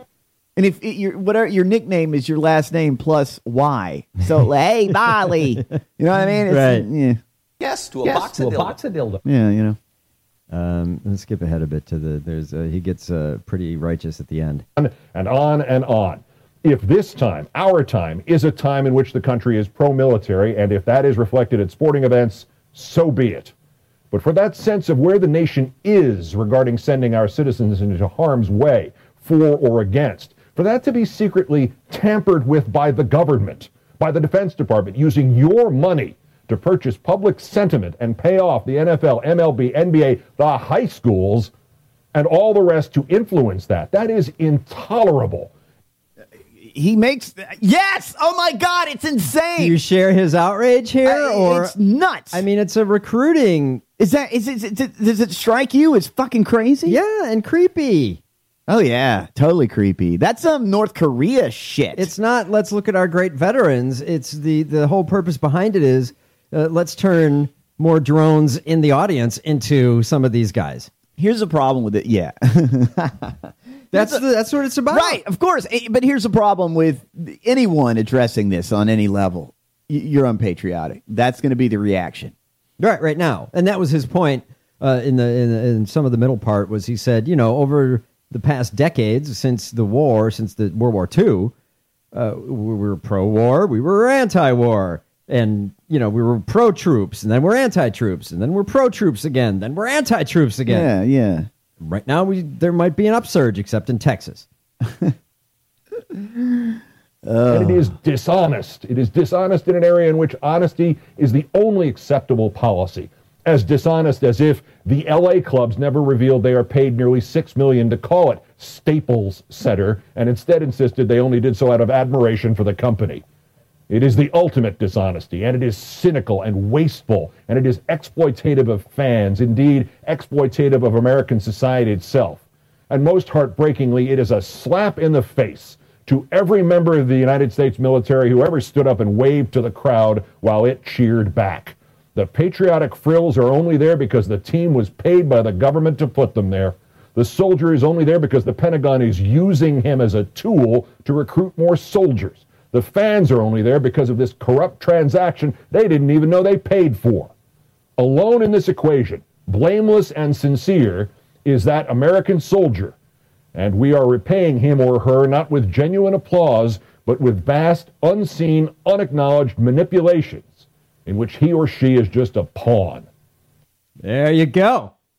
Speaker 9: And if it, your whatever your nickname is your last name plus Y, so like, hey, Molly, you know what I mean? It's,
Speaker 8: Right.
Speaker 9: Yeah.
Speaker 5: Yes, to a
Speaker 9: Yes,
Speaker 5: box
Speaker 9: to
Speaker 5: of
Speaker 9: a
Speaker 5: dildo.
Speaker 9: box of dildo. Yeah, you know.
Speaker 8: Um, let's skip ahead a bit to the. There's uh, he gets uh, pretty righteous at the end.
Speaker 12: And on and on. If this time, our time, is a time in which the country is pro-military, and if that is reflected at sporting events, so be it. But for that sense of where the nation is regarding sending our citizens into harm's way, for or against, for that to be secretly tampered with by the government, by the Defense Department, using your money to purchase public sentiment and pay off the N F L, M L B, N B A, the high schools, and all the rest to influence that, that is intolerable.
Speaker 9: He makes yes. Oh my God, it's insane.
Speaker 8: Do you share his outrage here,
Speaker 9: I-
Speaker 8: or
Speaker 9: it's nuts?
Speaker 8: I mean, it's a recruiting.
Speaker 9: Is that is it, is it? Does it strike you as fucking crazy?
Speaker 8: Yeah, and creepy.
Speaker 9: Oh yeah, totally creepy. That's some North Korea shit.
Speaker 8: It's not. Let's look at our great veterans. It's the the whole purpose behind it is uh, let's turn more drones in the audience into some of these guys.
Speaker 9: Here's the problem with it. Yeah.
Speaker 8: That's the, that's what it's about.
Speaker 9: Right, of course. Eh, But here's the problem with anyone addressing this on any level. Y- You're unpatriotic. That's going to be the reaction.
Speaker 8: Right, right now, and that was his point uh, in the in, the, in some of the middle part was he said, you know, over the past decades since the war, since the World War Two, uh, we were pro-war, we were anti-war, and you know we were pro-troops, and then we're anti-troops, and then we're pro-troops again, then we're anti-troops again.
Speaker 9: Yeah, yeah.
Speaker 8: Right now, we there might be an upsurge, except in Texas.
Speaker 12: And it is dishonest. It is dishonest in an area in which honesty is the only acceptable policy. As dishonest as if the L A clubs never revealed they are paid nearly six million dollars to call it Staples Center, and instead insisted they only did so out of admiration for the company. It is the ultimate dishonesty, and it is cynical and wasteful, and it is exploitative of fans, indeed exploitative of American society itself. And most heartbreakingly, it is a slap in the face to every member of the United States military who ever stood up and waved to the crowd while it cheered back. The patriotic frills are only there because the team was paid by the government to put them there. The soldier is only there because the Pentagon is using him as a tool to recruit more soldiers. The fans are only there because of this corrupt transaction they didn't even know they paid for. Alone in this equation, blameless and sincere, is that American soldier. And we are repaying him or her not with genuine applause, but with vast, unseen, unacknowledged manipulations in which he or she is just a pawn.
Speaker 8: There you go.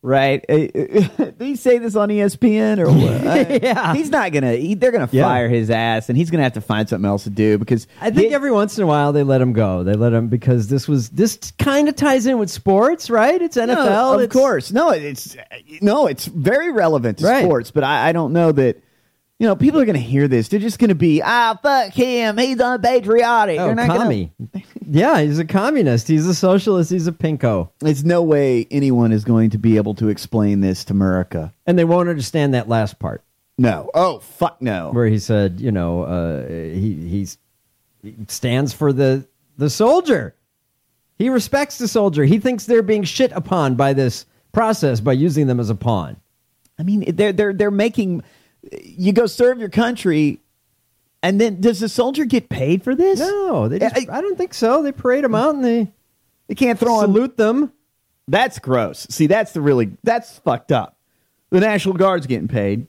Speaker 9: right? Did he say this on E S P N or what?
Speaker 8: Yeah.
Speaker 9: He's not gonna. He, they're gonna
Speaker 8: Yeah.
Speaker 9: fire his ass, and he's gonna have to find something else to do because
Speaker 8: I think
Speaker 9: he-
Speaker 8: every once in a while they let him go. They let him because this was this kind of ties in with sports, right? It's N F L,
Speaker 9: No, of
Speaker 8: it's,
Speaker 9: course. No, it's no, it's very relevant to
Speaker 8: Right.
Speaker 9: sports, but I, I don't know that. You know, people are going to hear this. They're just going to be, ah, fuck him. He's unpatriotic.
Speaker 8: Oh,
Speaker 9: They're not
Speaker 8: commie.
Speaker 9: Gonna...
Speaker 8: Yeah, he's a communist. He's a socialist. He's a pinko.
Speaker 9: There's no way anyone is going to be able to explain this to America.
Speaker 8: And they won't understand that last part.
Speaker 9: No. Oh, fuck no.
Speaker 8: Where he said, you know, uh, he he's, he stands for the the soldier. He respects the soldier. He thinks they're being shit upon by this process by using them as a pawn.
Speaker 9: I mean, they're they're they're making. You go serve your country, and then does the soldier get paid for this?
Speaker 8: No, they just, I, I don't think so. They parade them out and they
Speaker 9: they can't throw
Speaker 8: salute
Speaker 9: on,
Speaker 8: them.
Speaker 9: That's gross. See, that's the really that's fucked up. The National Guard's getting paid,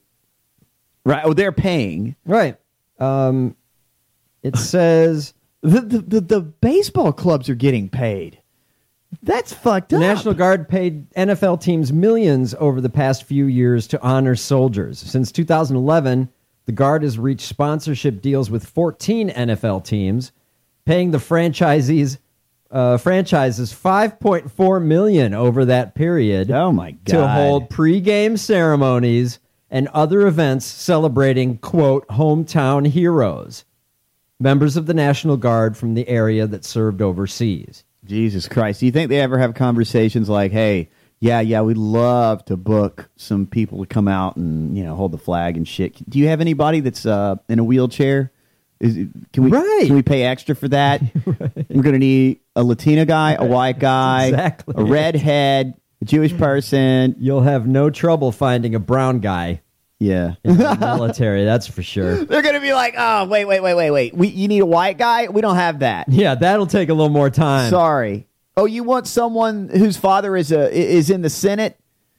Speaker 9: right? Oh, they're paying,
Speaker 8: right? Um, it says
Speaker 9: the, the the the baseball clubs are getting paid. That's fucked
Speaker 8: the
Speaker 9: up.
Speaker 8: The National Guard paid N F L teams millions over the past few years to honor soldiers. Since two thousand eleven, the Guard has reached sponsorship deals with fourteen N F L teams, paying the franchisees uh, franchises five point four million dollars over that period.
Speaker 9: Oh my God.
Speaker 8: To hold pregame ceremonies and other events celebrating, quote, hometown heroes, members of the National Guard from the area that served overseas.
Speaker 9: Jesus Christ. Do you think they ever have conversations like, hey, yeah, yeah, we'd love to book some people to come out and, you know, hold the flag and shit. Do you have anybody that's uh, in a wheelchair? Is it, can we
Speaker 8: right.
Speaker 9: can we pay extra for that? Right. We're going to need a Latina guy, a white guy,
Speaker 8: exactly.
Speaker 9: a redhead, a Jewish person.
Speaker 8: You'll have no trouble finding a brown guy.
Speaker 9: Yeah.
Speaker 8: In the military, that's for sure.
Speaker 9: They're going to be like, oh, wait, wait, wait, wait, wait. We, you need a white guy? We don't have that.
Speaker 8: Yeah, that'll take a little more time.
Speaker 9: Sorry. Oh, you want someone whose father is a is in the Senate?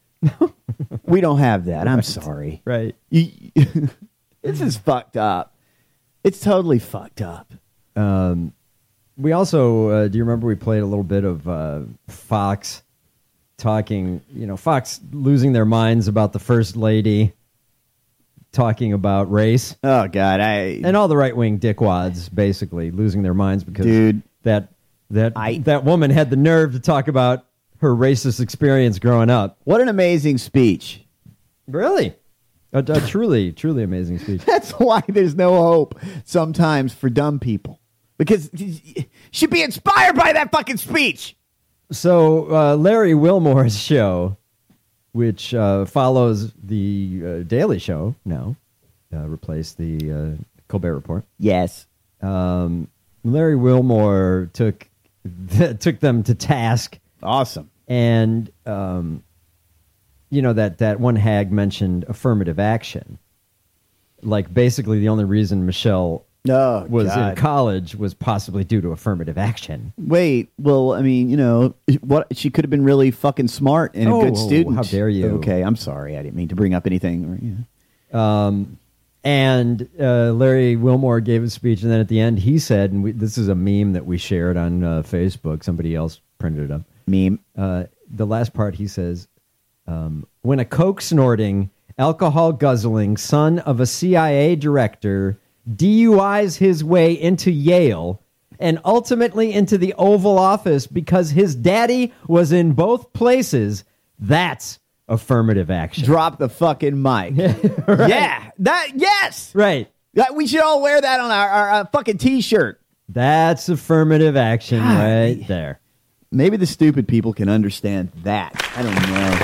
Speaker 9: We don't have that. I'm
Speaker 8: right.
Speaker 9: sorry.
Speaker 8: Right.
Speaker 9: You, this is fucked up. It's totally fucked up.
Speaker 8: Um, we also, uh, do you remember we played a little bit of uh, Fox talking, you know, Fox losing their minds about the First Lady talking about race.
Speaker 9: Oh, God. I
Speaker 8: And all the right-wing dickwads basically losing their minds because
Speaker 9: Dude,
Speaker 8: that that
Speaker 9: I,
Speaker 8: that woman had the nerve to talk about her racist experience growing up.
Speaker 9: What an amazing speech.
Speaker 8: Really? A, a truly, truly amazing speech.
Speaker 9: That's why there's no hope sometimes for dumb people. Because you should be inspired by that fucking speech.
Speaker 8: So uh, Larry Wilmore's show, which uh, follows the uh, Daily Show now, uh, replaced the uh, Colbert Report.
Speaker 9: Yes.
Speaker 8: Um, Larry Wilmore took th- took them to task.
Speaker 9: Awesome.
Speaker 8: And, um, you know, that, that one hag mentioned affirmative action. Like, basically the only reason Michelle
Speaker 9: oh,
Speaker 8: was
Speaker 9: God.
Speaker 8: in college was possibly due to affirmative action.
Speaker 9: Wait, well, I mean, you know, what she could have been really fucking smart and
Speaker 8: oh,
Speaker 9: a good student.
Speaker 8: How dare you?
Speaker 9: Okay, I'm sorry. I didn't mean to bring up anything. Or, you know.
Speaker 8: Um, and uh, Larry Wilmore gave a speech, and then at the end he said, and we, this is a meme that we shared on uh, Facebook. Somebody else printed it up.
Speaker 9: Meme.
Speaker 8: Uh, the last part he says, um, when a coke snorting, alcohol guzzling son of a C I A director D U Is his way into Yale and ultimately into the Oval Office because his daddy was in both places, that's affirmative action.
Speaker 9: Drop the fucking mic.
Speaker 8: Right.
Speaker 9: Yeah. That yes.
Speaker 8: Right.
Speaker 9: That, we should all wear that on our, our, our fucking T-shirt.
Speaker 8: That's affirmative action
Speaker 9: God.
Speaker 8: right there.
Speaker 9: Maybe the stupid people can understand that. I don't know.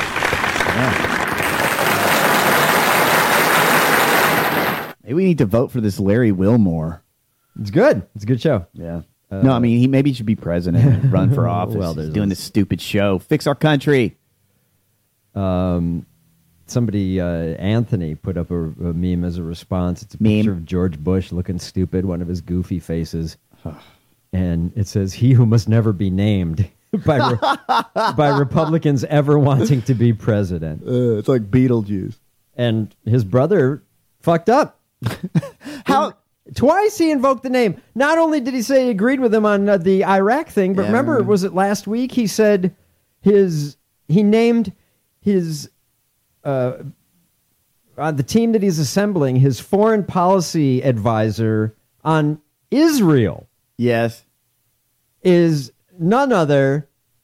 Speaker 9: Yeah. Maybe we need to vote for this Larry Wilmore.
Speaker 8: It's good. It's a good show.
Speaker 9: Yeah. Uh, no, I mean, he maybe he should be president and run for office.
Speaker 8: Well,
Speaker 9: He's doing this stupid show. Fix our country.
Speaker 8: Um, somebody, uh, Anthony, put up a, a meme as a response. It's a
Speaker 9: meme.
Speaker 8: picture of George Bush looking stupid, one of his goofy faces. And it says, he who must never be named by re- by Republicans ever wanting to be president.
Speaker 9: Uh, it's like Beetlejuice.
Speaker 8: And his brother fucked up.
Speaker 9: How?
Speaker 8: Twice he invoked the name. Not only did he say he agreed with him on uh, the Iraq thing, but
Speaker 9: Yeah,
Speaker 8: remember,
Speaker 9: right.
Speaker 8: was it last week? He said his he named his uh, uh, the team that he's assembling, his foreign policy advisor on Israel.
Speaker 9: Yes,
Speaker 8: is none other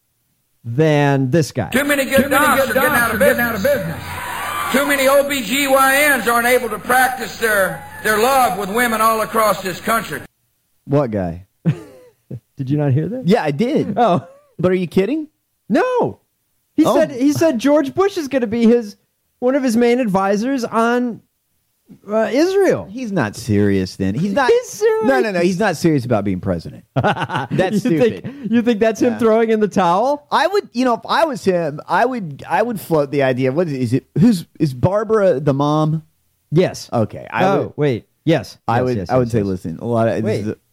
Speaker 8: than this guy.
Speaker 13: Too many good docs are getting out of business. Out of business. Too many O B G Y Ns aren't able to practice their, their love with women all across this country.
Speaker 9: What guy?
Speaker 8: Did you not hear that?
Speaker 9: Yeah, I did.
Speaker 8: Oh,
Speaker 9: but are you kidding?
Speaker 8: No. He
Speaker 9: oh.
Speaker 8: said he said George Bush is going to be his one of his main advisors on uh, Israel.
Speaker 9: He's not serious. Then he's not.
Speaker 8: He's serious.
Speaker 9: No, no, no. He's not serious about being president. That's
Speaker 8: you
Speaker 9: stupid.
Speaker 8: Think, you think that's him
Speaker 9: yeah.
Speaker 8: throwing in the towel?
Speaker 9: I would, you know, if I was him, I would, I would float the idea. What is it? Is it who's is Barbara the mom?
Speaker 8: Yes.
Speaker 9: Okay. I
Speaker 8: oh,
Speaker 9: would,
Speaker 8: wait. Yes.
Speaker 9: I
Speaker 8: yes,
Speaker 9: would.
Speaker 8: Yes,
Speaker 9: I would
Speaker 8: yes,
Speaker 9: say,
Speaker 8: yes.
Speaker 9: listen. A lot of
Speaker 8: wait.
Speaker 9: This is a,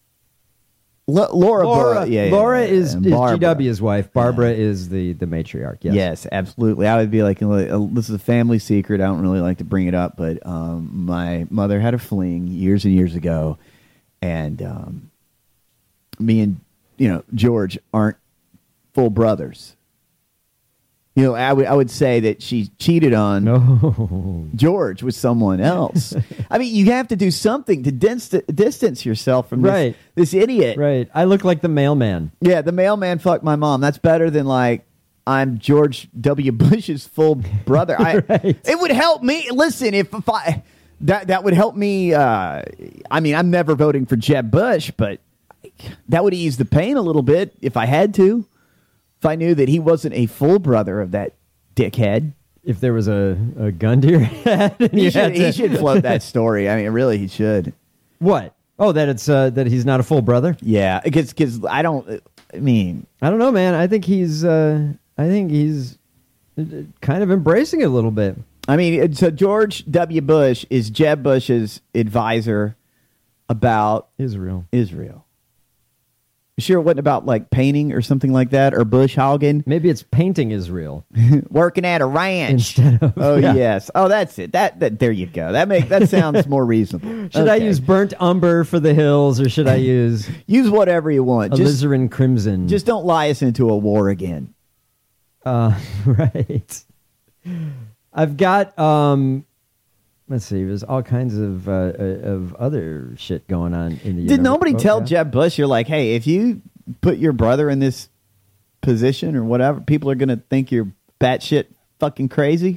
Speaker 9: L- Laura,
Speaker 8: Laura,
Speaker 9: Bur- yeah, yeah,
Speaker 8: Laura
Speaker 9: yeah,
Speaker 8: is,
Speaker 9: yeah.
Speaker 8: is
Speaker 9: Barbara.
Speaker 8: G W's wife. Barbara yeah. is the, the matriarch. Yes.
Speaker 9: yes, absolutely. I would be like, this is a family secret. I don't really like to bring it up, but um, my mother had a fling years and years ago, and um, me and you know George aren't full brothers. You know, I would I would say that she cheated on
Speaker 8: no.
Speaker 9: George with someone else. I mean, you have to do something to dist- distance yourself from this,
Speaker 8: right.
Speaker 9: this idiot.
Speaker 8: Right. I look like the mailman.
Speaker 9: Yeah, the mailman fucked my mom. That's better than like I'm George W. Bush's full brother. I,
Speaker 8: right.
Speaker 9: It would help me. Listen, if, if I that that would help me. Uh, I mean, I'm never voting for Jeb Bush, but that would ease the pain a little bit if I had to. If I knew that he wasn't a full brother of that dickhead.
Speaker 8: If there was a, a gun to your head.
Speaker 9: He,
Speaker 8: you
Speaker 9: should,
Speaker 8: had to...
Speaker 9: he should float that story. I mean, really, he should.
Speaker 8: What? Oh, that it's uh, that he's not a full brother?
Speaker 9: Yeah, because because I don't. I mean,
Speaker 8: I don't know, man. I think he's. Uh, I think he's kind of embracing it a little bit.
Speaker 9: I mean, so George W. Bush is Jeb Bush's advisor about
Speaker 8: Israel.
Speaker 9: Israel. Sure, it wasn't about like painting or something like that, or Bush hogging.
Speaker 8: Maybe it's painting Israel,
Speaker 9: working at a ranch
Speaker 8: instead of.
Speaker 9: Oh
Speaker 8: yeah.
Speaker 9: yes, oh that's it. That that there you go. That make that sounds more reasonable.
Speaker 8: Should
Speaker 9: okay.
Speaker 8: I use burnt umber for the hills, or should I use
Speaker 9: use whatever you want? Just,
Speaker 8: alizarin crimson.
Speaker 9: Just don't lie us into a war again.
Speaker 8: Uh, right. I've got. Um, Let's see. There's all kinds of uh, of other shit going on in the.
Speaker 9: Did nobody
Speaker 8: oh,
Speaker 9: tell
Speaker 8: yeah.
Speaker 9: Jeb Bush, you're like, hey, if you put your brother in this position or whatever, people are going to think you're batshit fucking crazy?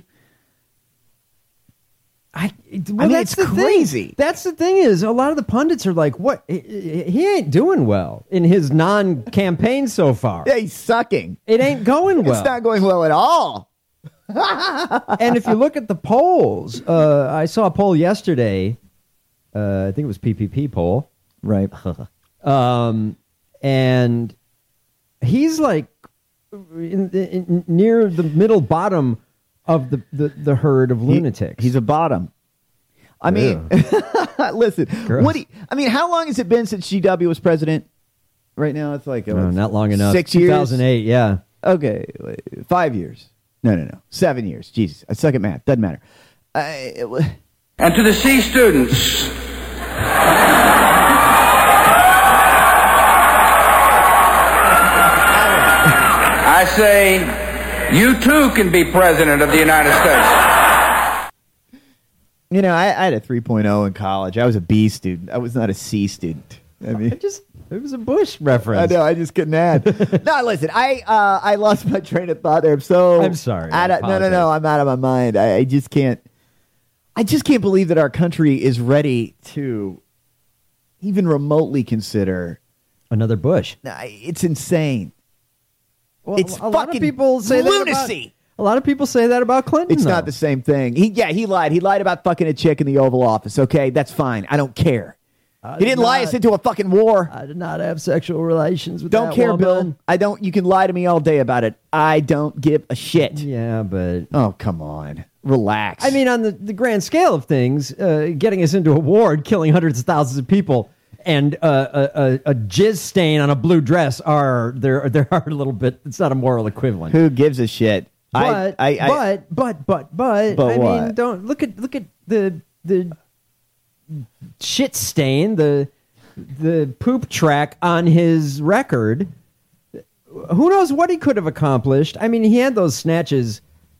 Speaker 8: I, well,
Speaker 9: I mean,
Speaker 8: that's
Speaker 9: it's
Speaker 8: the
Speaker 9: crazy.
Speaker 8: Thing. That's the thing is, a lot of the pundits are like, what? He, he ain't doing well in his non-campaign so far.
Speaker 9: Yeah, he's sucking.
Speaker 8: It ain't going well.
Speaker 9: It's not going well at all.
Speaker 8: And if you look at the polls, uh, I saw a poll yesterday. Uh, I think it was P P P poll,
Speaker 9: right?
Speaker 8: um, and he's like in, in, near the middle bottom of the, the, the herd of lunatics.
Speaker 9: He, he's a bottom. I mean, listen.
Speaker 8: Gross.
Speaker 9: What? Do you, I mean, how long has it been since G W was president? Right now, it's like uh,
Speaker 8: no, not long enough.
Speaker 9: Six years.
Speaker 8: two thousand eight, yeah.
Speaker 9: Okay, five years. No, no, no. Seven years. Jesus. I suck at math. Doesn't matter. Uh,
Speaker 13: and to the C students, I say, you too can be president of the United States.
Speaker 9: You know, I, I had a three point oh in college. I was a B student. I was not a C student. I mean,
Speaker 8: I just it was a Bush reference.
Speaker 9: I know. I just couldn't add. No, listen. I uh, I lost my train of thought there. I'm so
Speaker 8: I'm sorry.
Speaker 9: Out of, no, no, no. I'm out of my mind. I, I just can't. I just can't believe that our country is ready to even remotely consider
Speaker 8: another Bush.
Speaker 9: It's insane.
Speaker 8: Well,
Speaker 9: it's
Speaker 8: a
Speaker 9: fucking
Speaker 8: lot of people say
Speaker 9: lunacy.
Speaker 8: That about, a lot of people say that about Clinton.
Speaker 9: It's
Speaker 8: though.
Speaker 9: not the same thing. He, yeah, he lied. He lied about fucking a chick in the Oval Office. Okay, that's fine. I don't care.
Speaker 8: I
Speaker 9: he didn't
Speaker 8: did
Speaker 9: lie
Speaker 8: not,
Speaker 9: us into a fucking war.
Speaker 8: I did not have sexual relations with
Speaker 9: don't
Speaker 8: that
Speaker 9: care,
Speaker 8: woman.
Speaker 9: Bill. I don't. You can lie to me all day about it. I don't give a shit.
Speaker 8: Yeah, but
Speaker 9: oh, come on, relax.
Speaker 8: I mean, on the, the grand scale of things, uh, getting us into a war, killing hundreds of thousands of people, and uh, a, a, a jizz stain on a blue dress are there. There are a little bit. It's not a moral equivalent.
Speaker 9: Who gives a shit?
Speaker 8: But
Speaker 9: I, I,
Speaker 8: but but but but
Speaker 9: but
Speaker 8: I
Speaker 9: what?
Speaker 8: mean, don't look at look at the the shit stain the. the poop track on his record. Who knows what he could have accomplished? I mean, he had those snatches,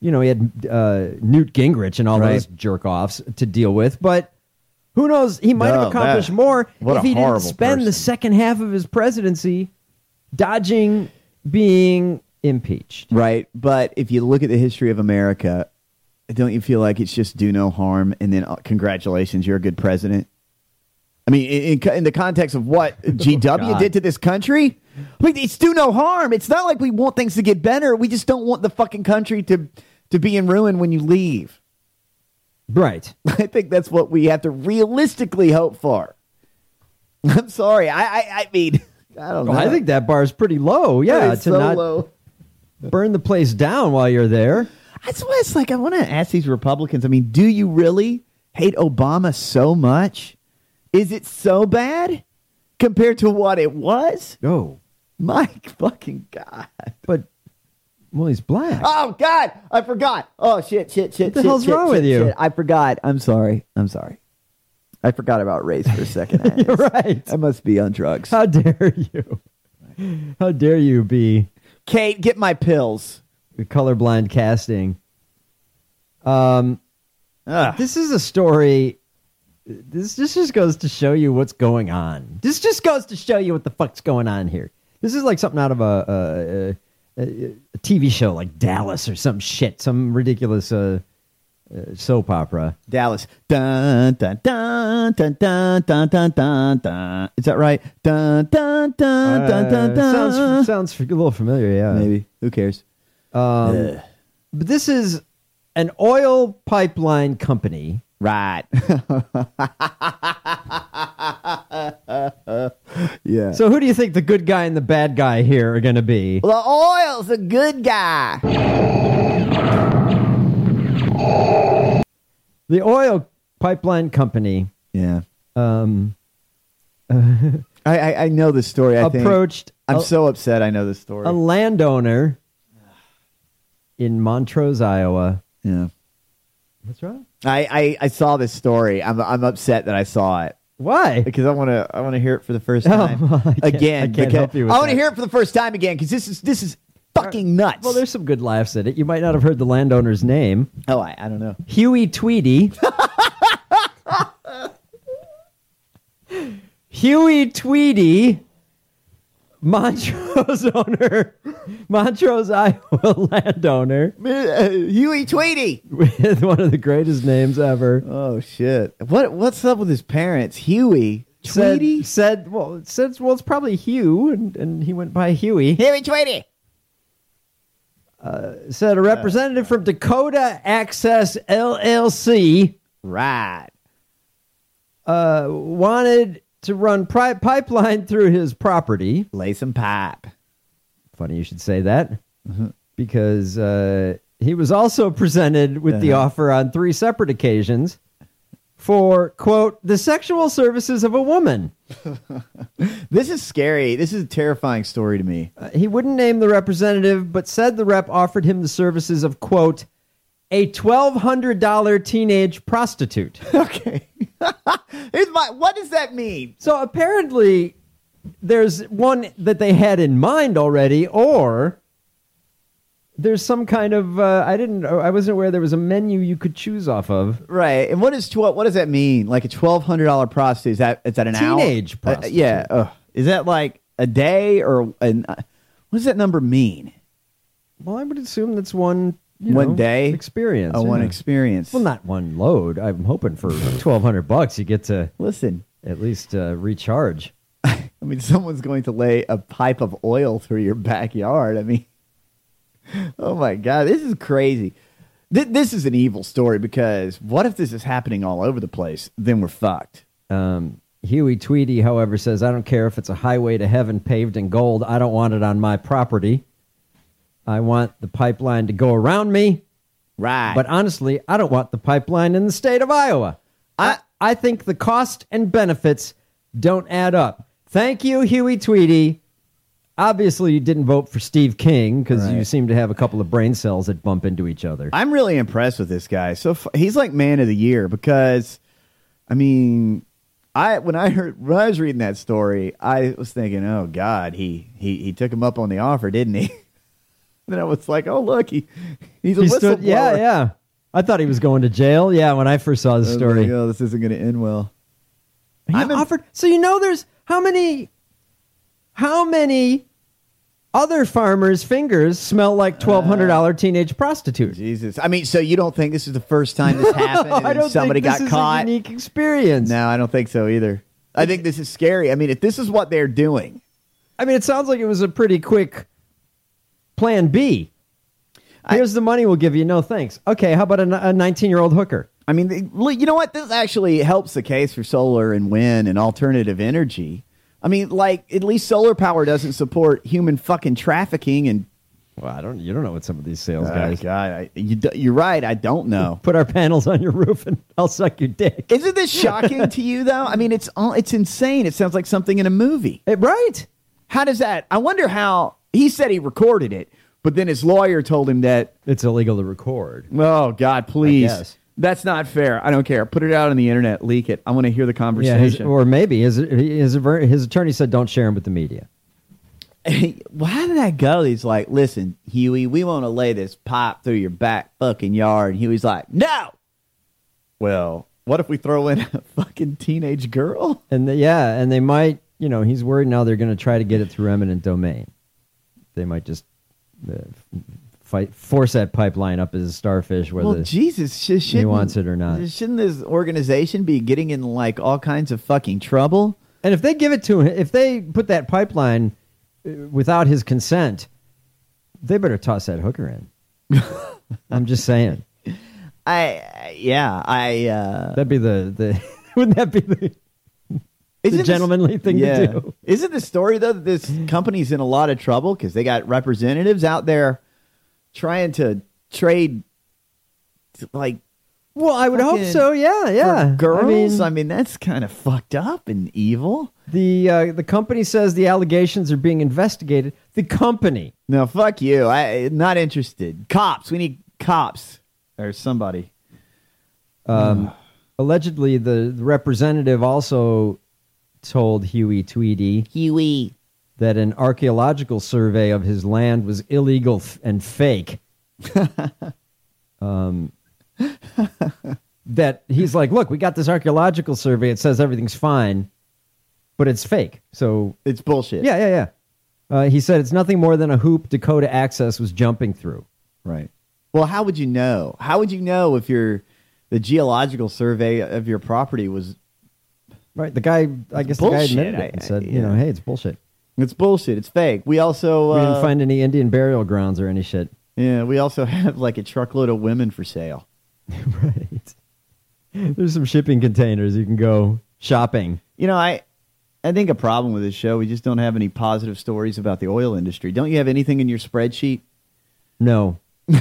Speaker 8: you know, he had uh, Newt Gingrich and all
Speaker 9: Right.
Speaker 8: those jerk-offs to deal with, but who knows? He might
Speaker 9: No,
Speaker 8: have accomplished
Speaker 9: that-
Speaker 8: more
Speaker 9: what
Speaker 8: if
Speaker 9: a
Speaker 8: he didn't
Speaker 9: horrible
Speaker 8: spend the
Speaker 9: person.
Speaker 8: second half of his presidency dodging being impeached.
Speaker 9: Right. But if you look at the history of America, don't you feel like it's just do no harm and then uh, congratulations, you're a good president? I mean, in, in, in the context of what G W
Speaker 8: God.
Speaker 9: did to this country, I mean, it's do no harm. It's not like we want things to get better. We just don't want the fucking country to, to be in ruin when you leave.
Speaker 8: Right.
Speaker 9: I think that's what we have to realistically hope for. I'm sorry. I, I, I mean, I don't know.
Speaker 8: Well, I think that bar is pretty low. Yeah,
Speaker 9: It's
Speaker 8: to
Speaker 9: so
Speaker 8: not
Speaker 9: low.
Speaker 8: burn the place down while you're there.
Speaker 9: That's why it's like I want to ask these Republicans. I mean, do you really hate Obama so much? Is it so bad compared to what it was?
Speaker 8: Oh,
Speaker 9: my fucking God!
Speaker 8: But well, he's black.
Speaker 9: Oh God, I forgot. Oh shit, shit, shit.
Speaker 8: What the
Speaker 9: shit,
Speaker 8: hell's
Speaker 9: shit,
Speaker 8: wrong
Speaker 9: shit,
Speaker 8: with you?
Speaker 9: shit. I forgot. I'm sorry. I'm sorry. I forgot about race for a second.
Speaker 8: You're right.
Speaker 9: I must be on drugs.
Speaker 8: How dare you? How dare you be
Speaker 9: Kate? Get my pills.
Speaker 8: colorblind casting? Um,
Speaker 9: Ugh.
Speaker 8: this is a story. This this just goes to show you what's going on. This just goes to show you what the fuck's going on here. This is like something out of a, a, a, a T V show like Dallas or some shit, some ridiculous uh, uh, soap opera.
Speaker 9: Dallas. Dun dun dun dun dun dun dun dun dun. Is that right? Dun dun dun dun dun
Speaker 8: Uh,
Speaker 9: dun.
Speaker 8: sounds sounds a little familiar. Yeah,
Speaker 9: Maybe. Who cares?
Speaker 8: Um,
Speaker 9: Ugh.
Speaker 8: but this is an oil pipeline company.
Speaker 9: Right. Yeah.
Speaker 8: So who do you think the good guy and the bad guy here are going to be?
Speaker 9: The oil's a good guy.
Speaker 8: The oil pipeline company.
Speaker 9: Yeah.
Speaker 8: Um,
Speaker 9: I, I I know the story. I
Speaker 8: approached.
Speaker 9: Think. I'm
Speaker 8: a,
Speaker 9: so upset. I know the story.
Speaker 8: A landowner in Montrose, Iowa.
Speaker 9: Yeah.
Speaker 8: What's wrong?
Speaker 9: I, I, I saw this story. I'm I'm upset that I saw it.
Speaker 8: Why?
Speaker 9: Because I want to I want to hear it for the first
Speaker 8: Oh,
Speaker 9: time
Speaker 8: well, I can't-
Speaker 9: again.
Speaker 8: I can't
Speaker 9: because
Speaker 8: help you with
Speaker 9: I want to
Speaker 8: that.
Speaker 9: hear it for the first time again because this is this is fucking nuts.
Speaker 8: Well, there's some good laughs in it. You might not have heard the landowner's name.
Speaker 9: Oh, I, I don't know.
Speaker 8: Huey Tweedy. Huey Tweedy, Montrose owner, Montrose, Iowa landowner.
Speaker 9: Uh, Huey Tweedy.
Speaker 8: With one of the greatest names ever.
Speaker 9: Oh shit! What what's up with his parents? Huey
Speaker 8: Said,
Speaker 9: Tweedy.
Speaker 8: said, well, it said, well, it's probably Hugh, and, and he went by Huey.
Speaker 9: Huey Tweedy.
Speaker 8: Uh, said a representative from Dakota Access L L C.
Speaker 9: Right.
Speaker 8: Uh, wanted to run pri- pipeline through his property.
Speaker 9: Lay some pipe.
Speaker 8: Funny you should say that,
Speaker 9: Mm-hmm.
Speaker 8: because uh, he was also presented with the
Speaker 9: Uh-huh.
Speaker 8: offer on three separate occasions for, quote, the sexual services of a woman.
Speaker 9: This is scary. This is a terrifying story to me.
Speaker 8: Uh, he wouldn't name the representative, but said the rep offered him the services of, quote, a twelve hundred dollars teenage prostitute.
Speaker 9: Okay. Here's my, what does that mean?
Speaker 8: So apparently there's one that they had in mind already, or there's some kind of, uh, I didn't, I wasn't aware there was a menu you could choose off of.
Speaker 9: Right. And what is twelve? What does that mean? Like a twelve hundred dollar prostitute? Is that is that an
Speaker 8: Teenage
Speaker 9: hour?
Speaker 8: prostitute.
Speaker 9: Uh, yeah. Ugh. Is that like a day or an? Uh, what does that number mean?
Speaker 8: Well, I would assume that's one, you
Speaker 9: One
Speaker 8: know,
Speaker 9: day?
Speaker 8: experience.
Speaker 9: Oh, one
Speaker 8: yeah.
Speaker 9: experience.
Speaker 8: Well, not one load. I'm hoping for twelve hundred bucks you get to
Speaker 9: Listen.
Speaker 8: at least uh, recharge.
Speaker 9: I mean, someone's going to lay a pipe of oil through your backyard. I mean, oh my God, this is crazy. Th- this is an evil story because what if this is happening all over the place? Then we're fucked.
Speaker 8: Um, Huey Tweedy, however, says, I don't care if it's a highway to heaven paved in gold. I don't want it on my property. I want the pipeline to go around me.
Speaker 9: Right.
Speaker 8: But honestly, I don't want the pipeline in the state of Iowa. I, I think the cost and benefits don't add up. Thank you, Huey Tweedy. Obviously, you didn't vote for Steve King because you
Speaker 9: Right.
Speaker 8: seem to have a couple of brain cells that bump into each other.
Speaker 9: I'm really impressed with this guy. So f- he's like man of the year because, I mean, I when I heard when I was reading that story, I was thinking, oh God, he he he took him up on the offer, didn't he? then I was like, oh, look, he, he's a
Speaker 8: He
Speaker 9: whistleblower.
Speaker 8: stood, yeah, yeah. I thought he was going to jail. Yeah, when I first saw the
Speaker 9: I was
Speaker 8: story.
Speaker 9: like, oh, this isn't going to end well.
Speaker 8: He
Speaker 9: I'm in-
Speaker 8: offered. So you know, there's how many, how many other farmers' fingers smell like twelve hundred dollar teenage prostitutes.
Speaker 9: Jesus. I mean, so you don't think this is the first time this happened and
Speaker 8: I
Speaker 9: then
Speaker 8: don't
Speaker 9: somebody
Speaker 8: think this
Speaker 9: got
Speaker 8: is
Speaker 9: caught?
Speaker 8: a unique experience.
Speaker 9: No, I don't think so either. I think this is scary. I mean, if this is what they're doing.
Speaker 8: I mean, it sounds like it was a pretty quick plan B. Here's the money we'll give you. No, thanks. Okay, how about a nineteen-year-old hooker?
Speaker 9: I mean, they, you know what? This actually helps the case for solar and wind and alternative energy. I mean, like, at least solar power doesn't support human fucking trafficking and...
Speaker 8: Well, I don't. You don't know what some of these sales
Speaker 9: Uh,
Speaker 8: guys.
Speaker 9: God, I, you, d- you're right. I don't know.
Speaker 8: Put our panels on your roof and I'll suck your dick.
Speaker 9: Isn't this shocking to you, though? I mean, it's all- it's insane. It sounds like something in a movie.
Speaker 8: It, right.
Speaker 9: How does that... I wonder how... He said he recorded it, but then his lawyer told him that...
Speaker 8: It's illegal to record.
Speaker 9: Oh, God, please.
Speaker 8: I guess.
Speaker 9: That's not fair. I don't care. Put it out on the internet. Leak it. I want to hear the
Speaker 8: Yeah,
Speaker 9: conversation.
Speaker 8: his, or maybe his, his his attorney said don't share him with the media.
Speaker 9: Well, how did that go? He's like, listen, Huey, we want to lay this pipe through your back fucking yard. And Huey's like, no. Well, what if we throw in a fucking teenage girl?
Speaker 8: And the, yeah, and they might, you know, he's worried now they're going to try to get it through eminent domain. They might just uh, fight, force that pipeline up his starfish, whether
Speaker 9: Well, Jesus, sh-
Speaker 8: he wants it or not.
Speaker 9: Shouldn't this organization be getting in like all kinds of fucking trouble?
Speaker 8: And if they give it to him, if they put that pipeline uh, without his consent, they better toss that hooker in. I'm just saying.
Speaker 9: I yeah, I uh
Speaker 8: That'd be the the wouldn't that be the, the
Speaker 9: Isn't this-
Speaker 8: gentlemanly thing
Speaker 9: yeah.
Speaker 8: to do?
Speaker 9: Isn't the story, though, that this company's in a lot of trouble because they got representatives out there trying to trade, like,
Speaker 8: Well, I would hope
Speaker 9: fucking-
Speaker 8: so. Yeah, yeah.
Speaker 9: for girls?
Speaker 8: I mean,
Speaker 9: I mean, that's kind of fucked up and evil.
Speaker 8: the uh, the company says the allegations are being investigated. The company.
Speaker 9: No, fuck you. I not interested. Cops. We need cops or somebody.
Speaker 8: Um, allegedly, the, the representative also told Huey Tweedy
Speaker 9: Huey
Speaker 8: that an archaeological survey of his land was illegal f- and fake. um, that he's like, look, we got this archaeological survey. It says everything's fine, but it's fake. So
Speaker 9: it's bullshit.
Speaker 8: Yeah, yeah, yeah. Uh, he said it's nothing more than a hoop Dakota Access was jumping through.
Speaker 9: Right. Well, how would you know? How would you know if your the geological survey of your property was
Speaker 8: right? The guy, I guess, the guy
Speaker 9: bullshit.
Speaker 8: admitted
Speaker 9: I-
Speaker 8: it and said,
Speaker 9: I-
Speaker 8: you know,
Speaker 9: yeah.
Speaker 8: hey, it's bullshit.
Speaker 9: It's bullshit. It's fake. We also
Speaker 8: We
Speaker 9: uh,
Speaker 8: didn't find any Indian burial grounds or any shit.
Speaker 9: Yeah, we also have like a truckload of women for sale.
Speaker 8: Right. There's some shipping containers. You can go shopping.
Speaker 9: You know, I I think a problem with this show, we just don't have any positive stories about the oil industry. Don't you have anything in your spreadsheet?
Speaker 8: No.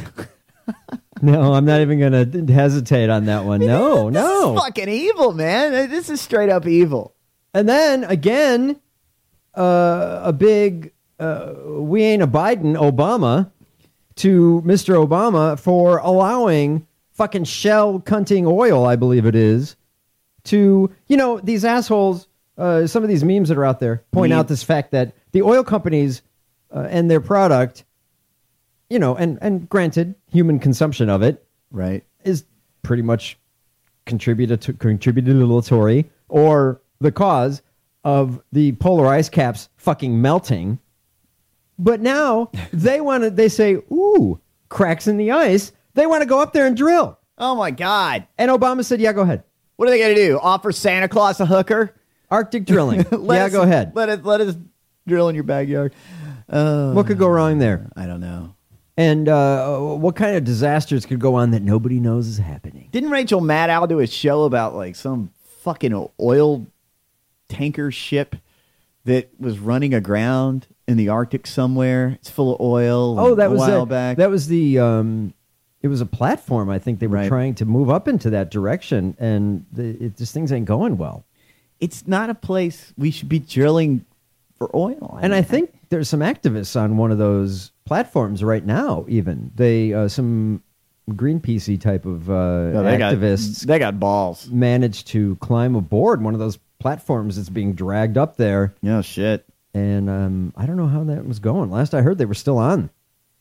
Speaker 8: No, I'm not even going to hesitate on that one. No,
Speaker 9: This
Speaker 8: no.
Speaker 9: is fucking evil, man. This is straight up evil.
Speaker 8: And then again, uh, a big uh, we ain't a Biden Obama to Mister Obama for allowing fucking Shell cunting oil, I believe it is, to, you know, these assholes, uh, some of these memes that are out there point
Speaker 9: Meme.
Speaker 8: out this fact that the oil companies uh, and their product, you know, and, and granted, human consumption of it
Speaker 9: right
Speaker 8: is pretty much contributed to, contributory or the cause of the polar ice caps fucking melting. But now they want to, they say, ooh, cracks in the ice. They want to go up there and drill.
Speaker 9: Oh, my God.
Speaker 8: And Obama said, yeah, go ahead.
Speaker 9: What are they going to do? Offer Santa Claus a hooker?
Speaker 8: Arctic drilling.
Speaker 9: Let
Speaker 8: yeah,
Speaker 9: us-
Speaker 8: go ahead.
Speaker 9: Let us, let us drill in your backyard. Uh,
Speaker 8: What could go wrong there?
Speaker 9: I don't know.
Speaker 8: And uh, what kind of disasters could go on that nobody knows is happening?
Speaker 9: Didn't Rachel Maddow do a show about like some fucking oil tanker ship that was running aground in the Arctic somewhere? It's full of oil.
Speaker 8: Oh, that
Speaker 9: a
Speaker 8: was
Speaker 9: while
Speaker 8: a,
Speaker 9: back.
Speaker 8: That was the. Um, it was a platform. I think they were
Speaker 9: Right.
Speaker 8: trying to move up into that direction, and the, it just things ain't going well.
Speaker 9: It's not a place we should be drilling for oil.
Speaker 8: And I think there's some activists on one of those platforms right now. Even they uh, some Greenpeace type of uh,
Speaker 9: No, they got-
Speaker 8: activists.
Speaker 9: they got balls.
Speaker 8: Managed to climb aboard one of those platforms that's being dragged up there.
Speaker 9: No shit.
Speaker 8: And um, I don't know how that was going. Last I heard, they were still on.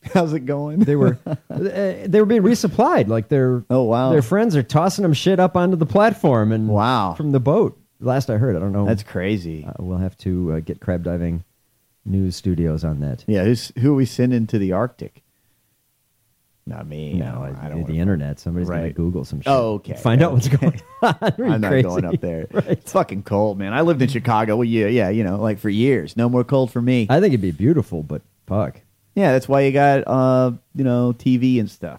Speaker 9: How's it going?
Speaker 8: They were uh, they were being resupplied. Like their
Speaker 9: oh wow,
Speaker 8: their friends are tossing them shit up onto the platform and
Speaker 9: wow
Speaker 8: from the boat. Last I heard, I don't know.
Speaker 9: That's crazy.
Speaker 8: Uh, we'll have to uh, get crab diving news studios on that.
Speaker 9: Yeah, who's, who are we sending to the Arctic? Not me.
Speaker 8: No,
Speaker 9: I,
Speaker 8: I,
Speaker 9: I don't
Speaker 8: the internet. Somebody's
Speaker 9: right.
Speaker 8: gonna Google some shit.
Speaker 9: Oh, okay.
Speaker 8: Find
Speaker 9: yeah,
Speaker 8: out what's
Speaker 9: okay.
Speaker 8: going on.
Speaker 9: I'm not
Speaker 8: crazy.
Speaker 9: going up there.
Speaker 8: Right.
Speaker 9: It's fucking cold, man. I lived in Chicago. Well, yeah, yeah, you know, like for years. No more cold for me.
Speaker 8: I think it'd be beautiful, but fuck.
Speaker 9: Yeah, that's why you got, uh, you know, T V and stuff.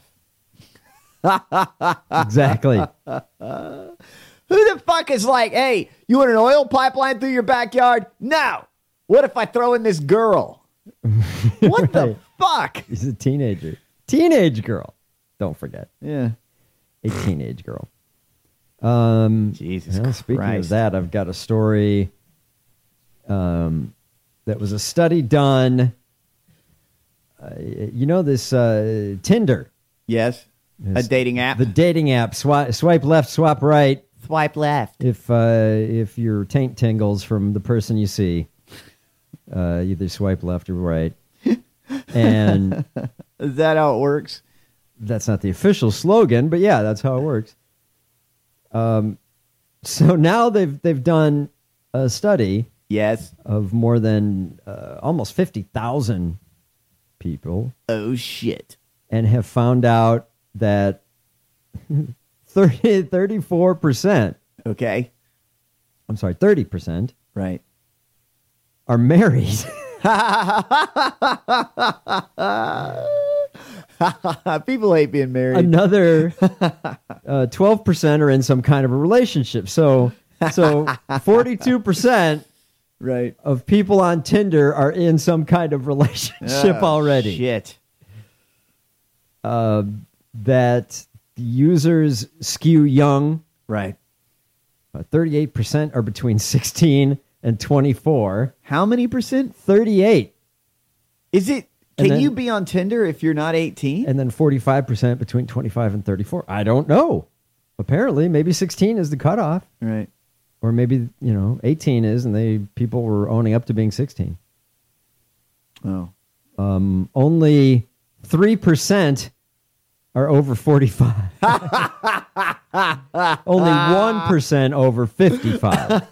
Speaker 8: Exactly.
Speaker 9: Who the fuck is like, hey, you want an oil pipeline through your backyard? No. What if I throw in this girl? What
Speaker 8: Right.
Speaker 9: the fuck?
Speaker 8: He's a teenager. Teenage girl. Don't forget.
Speaker 9: Yeah.
Speaker 8: A teenage girl. Um,
Speaker 9: Jesus
Speaker 8: well, speaking
Speaker 9: Christ.
Speaker 8: of that, I've got a story. Um, that was a study done. Uh, you know this uh, Tinder.
Speaker 9: Yes. A dating app.
Speaker 8: The dating app. Swipe, swipe left, swipe right.
Speaker 9: Swipe left.
Speaker 8: If uh, if your taint tingles from the person you see, uh, either swipe left or right. And
Speaker 9: is that how it works?
Speaker 8: That's not the official slogan, but yeah, that's how it works. Um, so now they've they've done a study.
Speaker 9: Yes.
Speaker 8: Of more than uh, almost fifty thousand people.
Speaker 9: Oh shit!
Speaker 8: And have found out that thirty, thirty-four percent.
Speaker 9: Okay.
Speaker 8: I'm sorry, thirty percent.
Speaker 9: Right.
Speaker 8: Are married.
Speaker 9: People hate being married.
Speaker 8: Another uh, twelve percent are in some kind of a relationship. So, so forty-two percent
Speaker 9: right.
Speaker 8: of people on Tinder are in some kind of relationship
Speaker 9: Oh,
Speaker 8: already.
Speaker 9: Shit.
Speaker 8: Uh, that users skew young.
Speaker 9: Right.
Speaker 8: Uh, thirty-eight percent are between sixteen and twenty-four.
Speaker 9: How many percent?
Speaker 8: thirty-eight.
Speaker 9: Is it?
Speaker 8: And
Speaker 9: Can
Speaker 8: then-
Speaker 9: you be on Tinder if you're not eighteen?
Speaker 8: And then forty-five percent between twenty-five and thirty-four. I don't know. Apparently, maybe sixteen is the cutoff.
Speaker 9: Right.
Speaker 8: Or maybe, you know, eighteen is, and they people were owning up to being sixteen.
Speaker 9: Oh.
Speaker 8: Um, only three percent are over forty-five. Only one percent over fifty-five.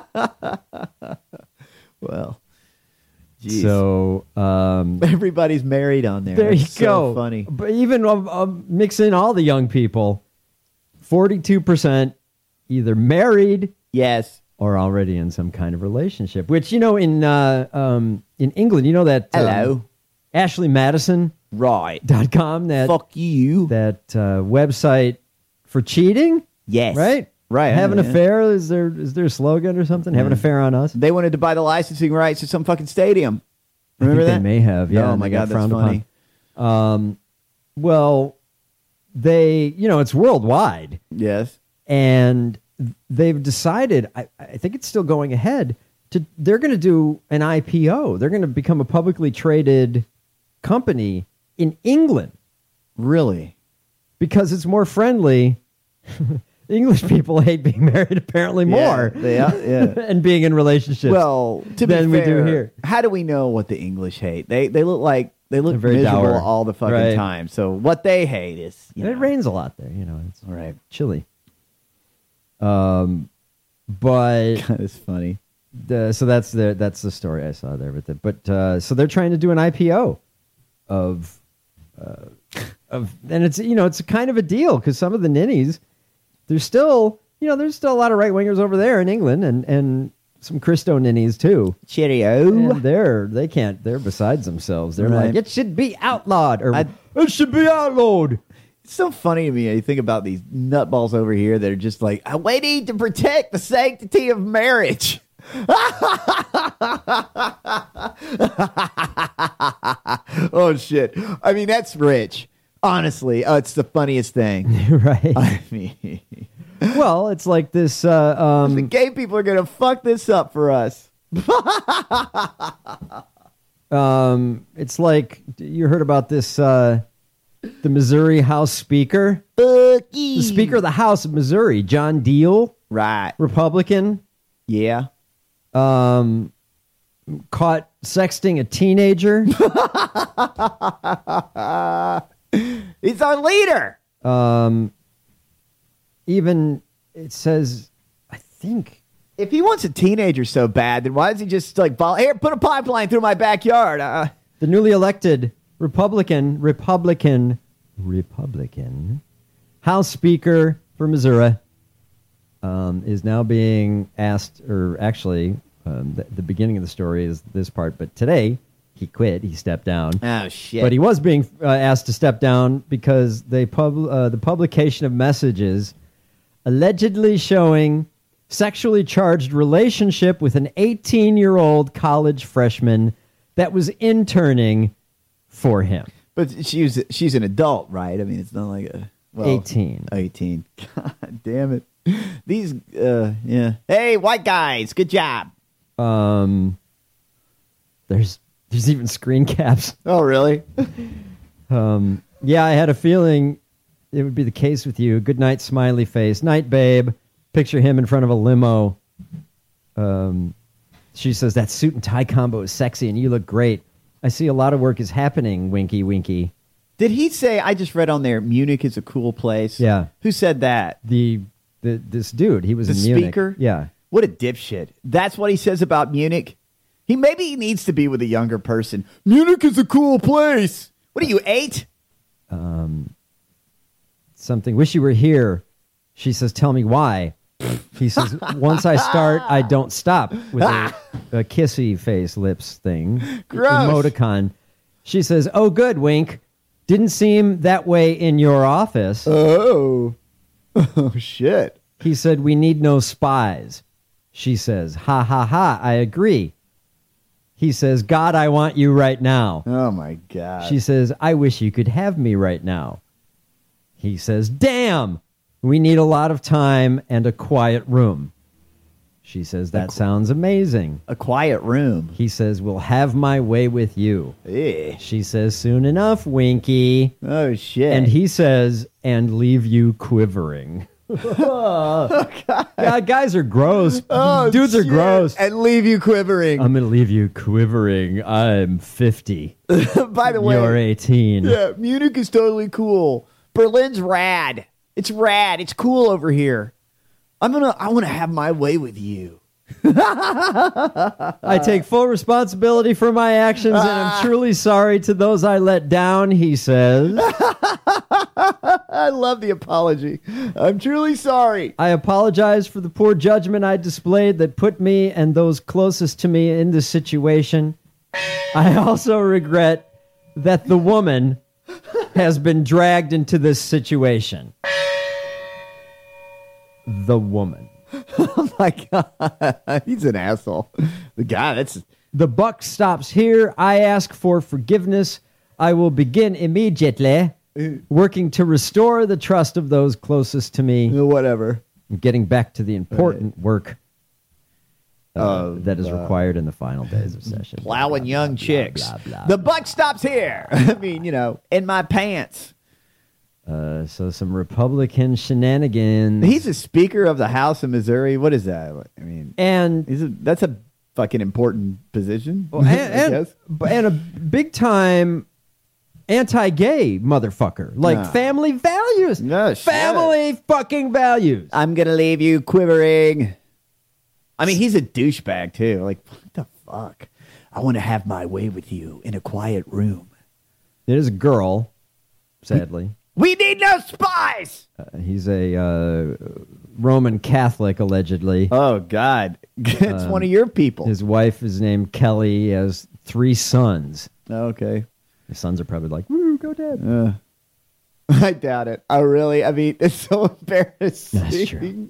Speaker 9: Well, geez.
Speaker 8: So um,
Speaker 9: everybody's married on there.
Speaker 8: there you
Speaker 9: That's so
Speaker 8: go.
Speaker 9: Funny.
Speaker 8: But even um, um, mix in all the young people, forty-two percent either married,
Speaker 9: yes,
Speaker 8: or already in some kind of relationship. Which, you know, in uh, um, in England, you know that um,
Speaker 9: Hello.
Speaker 8: Ashley Madison.
Speaker 9: Right.
Speaker 8: Dot com, that
Speaker 9: fuck you,
Speaker 8: that uh, website for cheating.
Speaker 9: Yes,
Speaker 8: right,
Speaker 9: right.
Speaker 8: Have an
Speaker 9: Yeah.
Speaker 8: affair is there is their slogan or something? Have an
Speaker 9: Yeah.
Speaker 8: affair on us.
Speaker 9: They wanted to buy the licensing rights to some fucking stadium.
Speaker 8: I
Speaker 9: Remember
Speaker 8: think
Speaker 9: that?
Speaker 8: they may have. Yeah.
Speaker 9: Oh
Speaker 8: and
Speaker 9: my
Speaker 8: they got
Speaker 9: god, that's
Speaker 8: frowned
Speaker 9: funny.
Speaker 8: upon. Um, well, they you know it's worldwide.
Speaker 9: Yes,
Speaker 8: and they've decided. I, I think it's still going ahead. To they're going to do an I P O. They're going to become a publicly traded company in England.
Speaker 9: Really?
Speaker 8: Because it's more friendly. English people hate being married apparently more.
Speaker 9: Yeah, they are, yeah.
Speaker 8: and being in relationships.
Speaker 9: Well, to be
Speaker 8: than
Speaker 9: fair,
Speaker 8: we do here.
Speaker 9: How do we know what the English hate? They they look like they look
Speaker 8: They're very
Speaker 9: miserable
Speaker 8: dour.
Speaker 9: all the fucking
Speaker 8: Right.
Speaker 9: time. So what they hate is you
Speaker 8: It
Speaker 9: know,
Speaker 8: rains a lot there, you know. It's
Speaker 9: all right.
Speaker 8: chilly. Um, but
Speaker 9: God, it's funny.
Speaker 8: The, so that's the that's the story I saw there. But the, but uh, so they're trying to do an I P O of uh, of and it's you know it's a kind of a deal because some of the ninnies there's still you know there's still a lot of right wingers over there in England and and some Christo ninnies too.
Speaker 9: Cheerio.
Speaker 8: And they're they can't they're besides themselves. They're
Speaker 9: Right.
Speaker 8: like it should be outlawed or
Speaker 9: I-
Speaker 8: it should be outlawed.
Speaker 9: It's so funny to me. You think about these nutballs over here that are just like, "I waiting to protect the sanctity of marriage." Oh shit! I mean, that's rich. Honestly, oh, it's the funniest thing.
Speaker 8: Right.
Speaker 9: I mean,
Speaker 8: Well, it's like this. Uh, um,
Speaker 9: the gay people are gonna fuck this up for us.
Speaker 8: um, it's like you heard about this. Uh, the Missouri House Speaker,
Speaker 9: Bucky.
Speaker 8: the Speaker of the House of Missouri, John Deal,
Speaker 9: Right.
Speaker 8: Republican,
Speaker 9: Yeah.
Speaker 8: um, caught sexting a teenager.
Speaker 9: He's our leader.
Speaker 8: Um, even it says, I think
Speaker 9: if he wants a teenager so bad, then why does he just like vol- here put a pipeline through my backyard? Uh,
Speaker 8: the newly elected Republican, Republican, Republican House Speaker for Missouri um, is now being asked, or actually, um, the, the beginning of the story is this part, but today he quit. He stepped down.
Speaker 9: Oh shit!
Speaker 8: But he was being uh, asked to step down because they pub- uh, the publication of messages allegedly showing sexually charged relationship with an eighteen-year-old college freshman that was interning for him.
Speaker 9: But she's she's an adult, right? I mean, it's not like a well,
Speaker 8: eighteen.
Speaker 9: eighteen. God damn it! These, uh, yeah. Hey, white guys, good job.
Speaker 8: Um, there's there's even screen caps.
Speaker 9: Oh, really?
Speaker 8: um, yeah, I had a feeling it would be the case with you. Good night, smiley face. Night, babe. Picture him in front of a limo. Um, she says, that suit and tie combo is sexy and you look great. I see a lot of work is happening, winky, winky.
Speaker 9: Did he say, I just read on there, Munich is a cool place?
Speaker 8: Yeah.
Speaker 9: Who said that?
Speaker 8: The, the This dude, he was
Speaker 9: the
Speaker 8: in Munich.
Speaker 9: speaker?
Speaker 8: Yeah.
Speaker 9: What a dipshit. That's what he says about Munich? He maybe he needs to be with a younger person. Munich is a cool place. What are you, eight?
Speaker 8: Um, something, wish you were here. She says, tell me why. He says, once I start, I don't stop, with a, a kissy face lips thing.
Speaker 9: Gross.
Speaker 8: Emoticon. She says, oh, good, wink. Didn't seem that way in your office.
Speaker 9: Oh. Oh, shit.
Speaker 8: He said, we need no spies. She says, ha, ha, ha, I agree. He says, God, I want you right now.
Speaker 9: Oh, my God.
Speaker 8: She says, I wish you could have me right now. He says, damn. We need a lot of time and a quiet room. She says, that qu- sounds amazing.
Speaker 9: A quiet room.
Speaker 8: He says, we'll have my way with you.
Speaker 9: Yeah.
Speaker 8: She says, soon enough, Winky.
Speaker 9: Oh, shit.
Speaker 8: And he says, and leave you quivering.
Speaker 9: Oh, God.
Speaker 8: God, guys are gross.
Speaker 9: Oh,
Speaker 8: Dudes
Speaker 9: shit.
Speaker 8: are gross.
Speaker 9: And leave you quivering.
Speaker 8: I'm going to leave you quivering. I'm fifty.
Speaker 9: By the way.
Speaker 8: You're eighteen.
Speaker 9: Yeah, Munich is totally cool. Berlin's rad. It's rad. It's cool over here. I'm gonna. I want to have my way with you.
Speaker 8: I take full responsibility for my actions, and I'm truly sorry to those I let down. He says.
Speaker 9: I love the apology. I'm truly sorry.
Speaker 8: I apologize for the poor judgment I displayed that put me and those closest to me in this situation. I also regret that the woman has been dragged into this situation. The woman.
Speaker 9: Oh my God. He's an asshole. The guy, that's...
Speaker 8: The buck stops here. I ask for forgiveness. I will begin immediately working to restore the trust of those closest to me.
Speaker 9: Whatever.
Speaker 8: Getting back to the important
Speaker 9: right.
Speaker 8: work uh,
Speaker 9: uh,
Speaker 8: that is
Speaker 9: uh,
Speaker 8: required in the final days of session.
Speaker 9: Plowing
Speaker 8: blah,
Speaker 9: young
Speaker 8: blah,
Speaker 9: chicks.
Speaker 8: blah, blah, blah,
Speaker 9: the
Speaker 8: blah.
Speaker 9: buck stops here. I mean, you know, in my pants.
Speaker 8: Uh, so some Republican shenanigans.
Speaker 9: He's a Speaker of the House of Missouri. What is that? I mean,
Speaker 8: and
Speaker 9: he's a, that's a fucking important position.
Speaker 8: Well, and,
Speaker 9: I guess.
Speaker 8: And, and a big time anti-gay motherfucker. Like
Speaker 9: Nah.
Speaker 8: family values.
Speaker 9: No,
Speaker 8: family fucking values.
Speaker 9: I'm gonna leave you quivering. I mean, he's a douchebag too. Like, what the fuck? I want to have my way with you in a quiet room.
Speaker 8: It is a girl, sadly.
Speaker 9: We need no spies!
Speaker 8: Uh, he's a uh, Roman Catholic, allegedly.
Speaker 9: Oh, God. It's
Speaker 8: Um,
Speaker 9: one of your people.
Speaker 8: His wife is named Kelly. He has three sons.
Speaker 9: Okay.
Speaker 8: His sons are probably like, woo, go dad.
Speaker 9: Uh, I doubt it. I really, I mean, it's so embarrassing.
Speaker 8: That's true.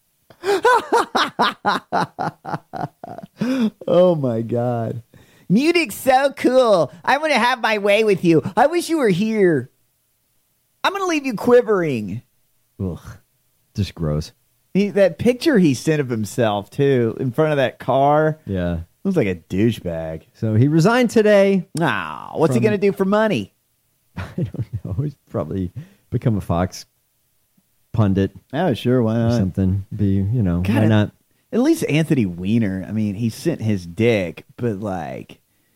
Speaker 9: Oh, my God. Munich's so cool. I want to have my way with you. I wish you were here. I'm going to leave you quivering.
Speaker 8: Ugh, just gross.
Speaker 9: He, that picture he sent of himself, too, in front of that car.
Speaker 8: Yeah.
Speaker 9: Looks like a douchebag.
Speaker 8: So he resigned today.
Speaker 9: Nah, what's
Speaker 8: From-
Speaker 9: he going to do for money?
Speaker 8: I don't know. He's probably become a Fox pundit
Speaker 9: Oh, sure, why
Speaker 8: or
Speaker 9: not?
Speaker 8: something. Be, you know,
Speaker 9: God,
Speaker 8: why not?
Speaker 9: At least Anthony Weiner, I mean, he sent his dick, but like,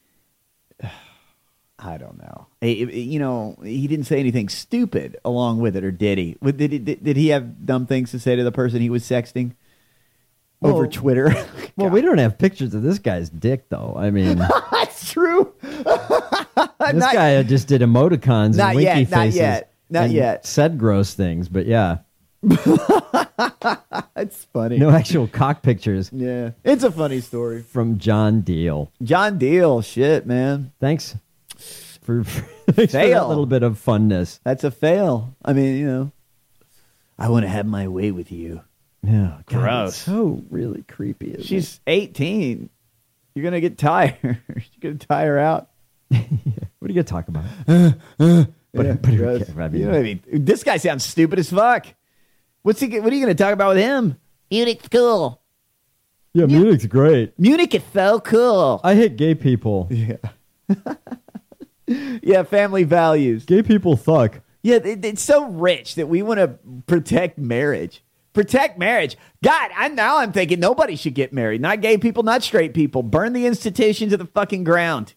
Speaker 9: I don't know. Hey, you know, he didn't say anything stupid along with it, or did he? Did he, did, did he have dumb things to say to the person he was sexting over
Speaker 8: Well,
Speaker 9: Twitter?
Speaker 8: Well, we don't have pictures of this guy's dick, though. I mean,
Speaker 9: That's true.
Speaker 8: this
Speaker 9: Not-
Speaker 8: guy just did emoticons
Speaker 9: Not
Speaker 8: and winky
Speaker 9: yet, not
Speaker 8: faces.
Speaker 9: yet, not
Speaker 8: and
Speaker 9: yet.
Speaker 8: Said gross things, but yeah.
Speaker 9: That's funny.
Speaker 8: No actual cock pictures.
Speaker 9: Yeah, it's a funny story
Speaker 8: from John Deal.
Speaker 9: John Deal, shit, man.
Speaker 8: Thanks for, for, thanks for that
Speaker 9: Fail.
Speaker 8: little bit of funness.
Speaker 9: That's a fail. I mean, you know, I want to have my way with you.
Speaker 8: Yeah, God,
Speaker 9: Gross.
Speaker 8: it's so really creepy. Isn't
Speaker 9: She's eighteen. You're gonna get tired. You're gonna tire out.
Speaker 8: What are you gonna talk about?
Speaker 9: Uh, uh,
Speaker 8: But-
Speaker 9: yeah,
Speaker 8: but who
Speaker 9: gross.
Speaker 8: cares? I mean-
Speaker 9: You know what I mean? This guy sounds stupid as fuck. What's he? What are you gonna talk about with him? Munich's cool.
Speaker 8: Yeah, Munich's great.
Speaker 9: Munich is so cool.
Speaker 8: I hate gay people.
Speaker 9: Yeah. Yeah, family values.
Speaker 8: Gay people suck.
Speaker 9: Yeah, it, it's so rich that we want to protect marriage. Protect marriage. God, I now I'm thinking nobody should get married. Not gay people, not straight people. Burn the institution to the fucking ground.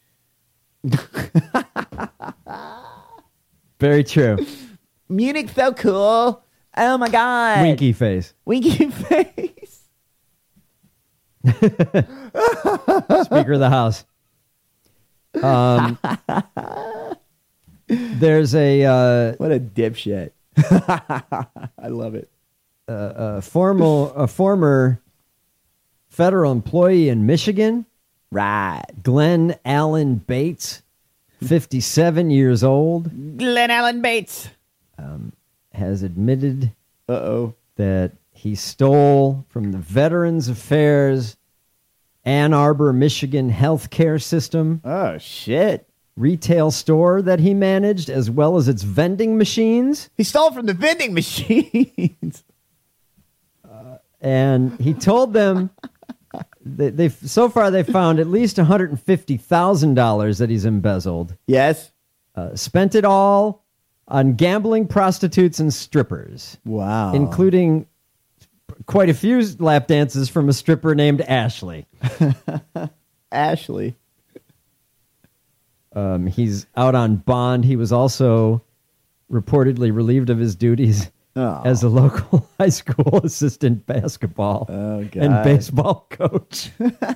Speaker 8: Very true.
Speaker 9: Munich so cool. Oh my god.
Speaker 8: Winky face.
Speaker 9: Winky face.
Speaker 8: Speaker of the House. Um, there's a uh,
Speaker 9: what a dipshit. I love it.
Speaker 8: Uh, a formal, a former federal employee in Michigan,
Speaker 9: right?
Speaker 8: Glenn Allen Bates, fifty-seven years old,
Speaker 9: Glenn Allen Bates
Speaker 8: um, has admitted
Speaker 9: Uh-oh.
Speaker 8: that he stole from the Veterans Affairs Ann Arbor, Michigan healthcare system.
Speaker 9: Oh, shit.
Speaker 8: Retail store that he managed, as well as its vending machines.
Speaker 9: He stole from the vending machines.
Speaker 8: uh, and he told them that they've so far they found at least one hundred fifty thousand dollars that he's embezzled.
Speaker 9: Yes.
Speaker 8: Uh, spent it all on gambling, prostitutes, and strippers.
Speaker 9: Wow.
Speaker 8: Including quite a few lap dances from a stripper named Ashley.
Speaker 9: Ashley.
Speaker 8: Um, he's out on bond. He was also reportedly relieved of his duties
Speaker 9: Oh.
Speaker 8: as a local high school assistant basketball
Speaker 9: Oh, God.
Speaker 8: and baseball coach.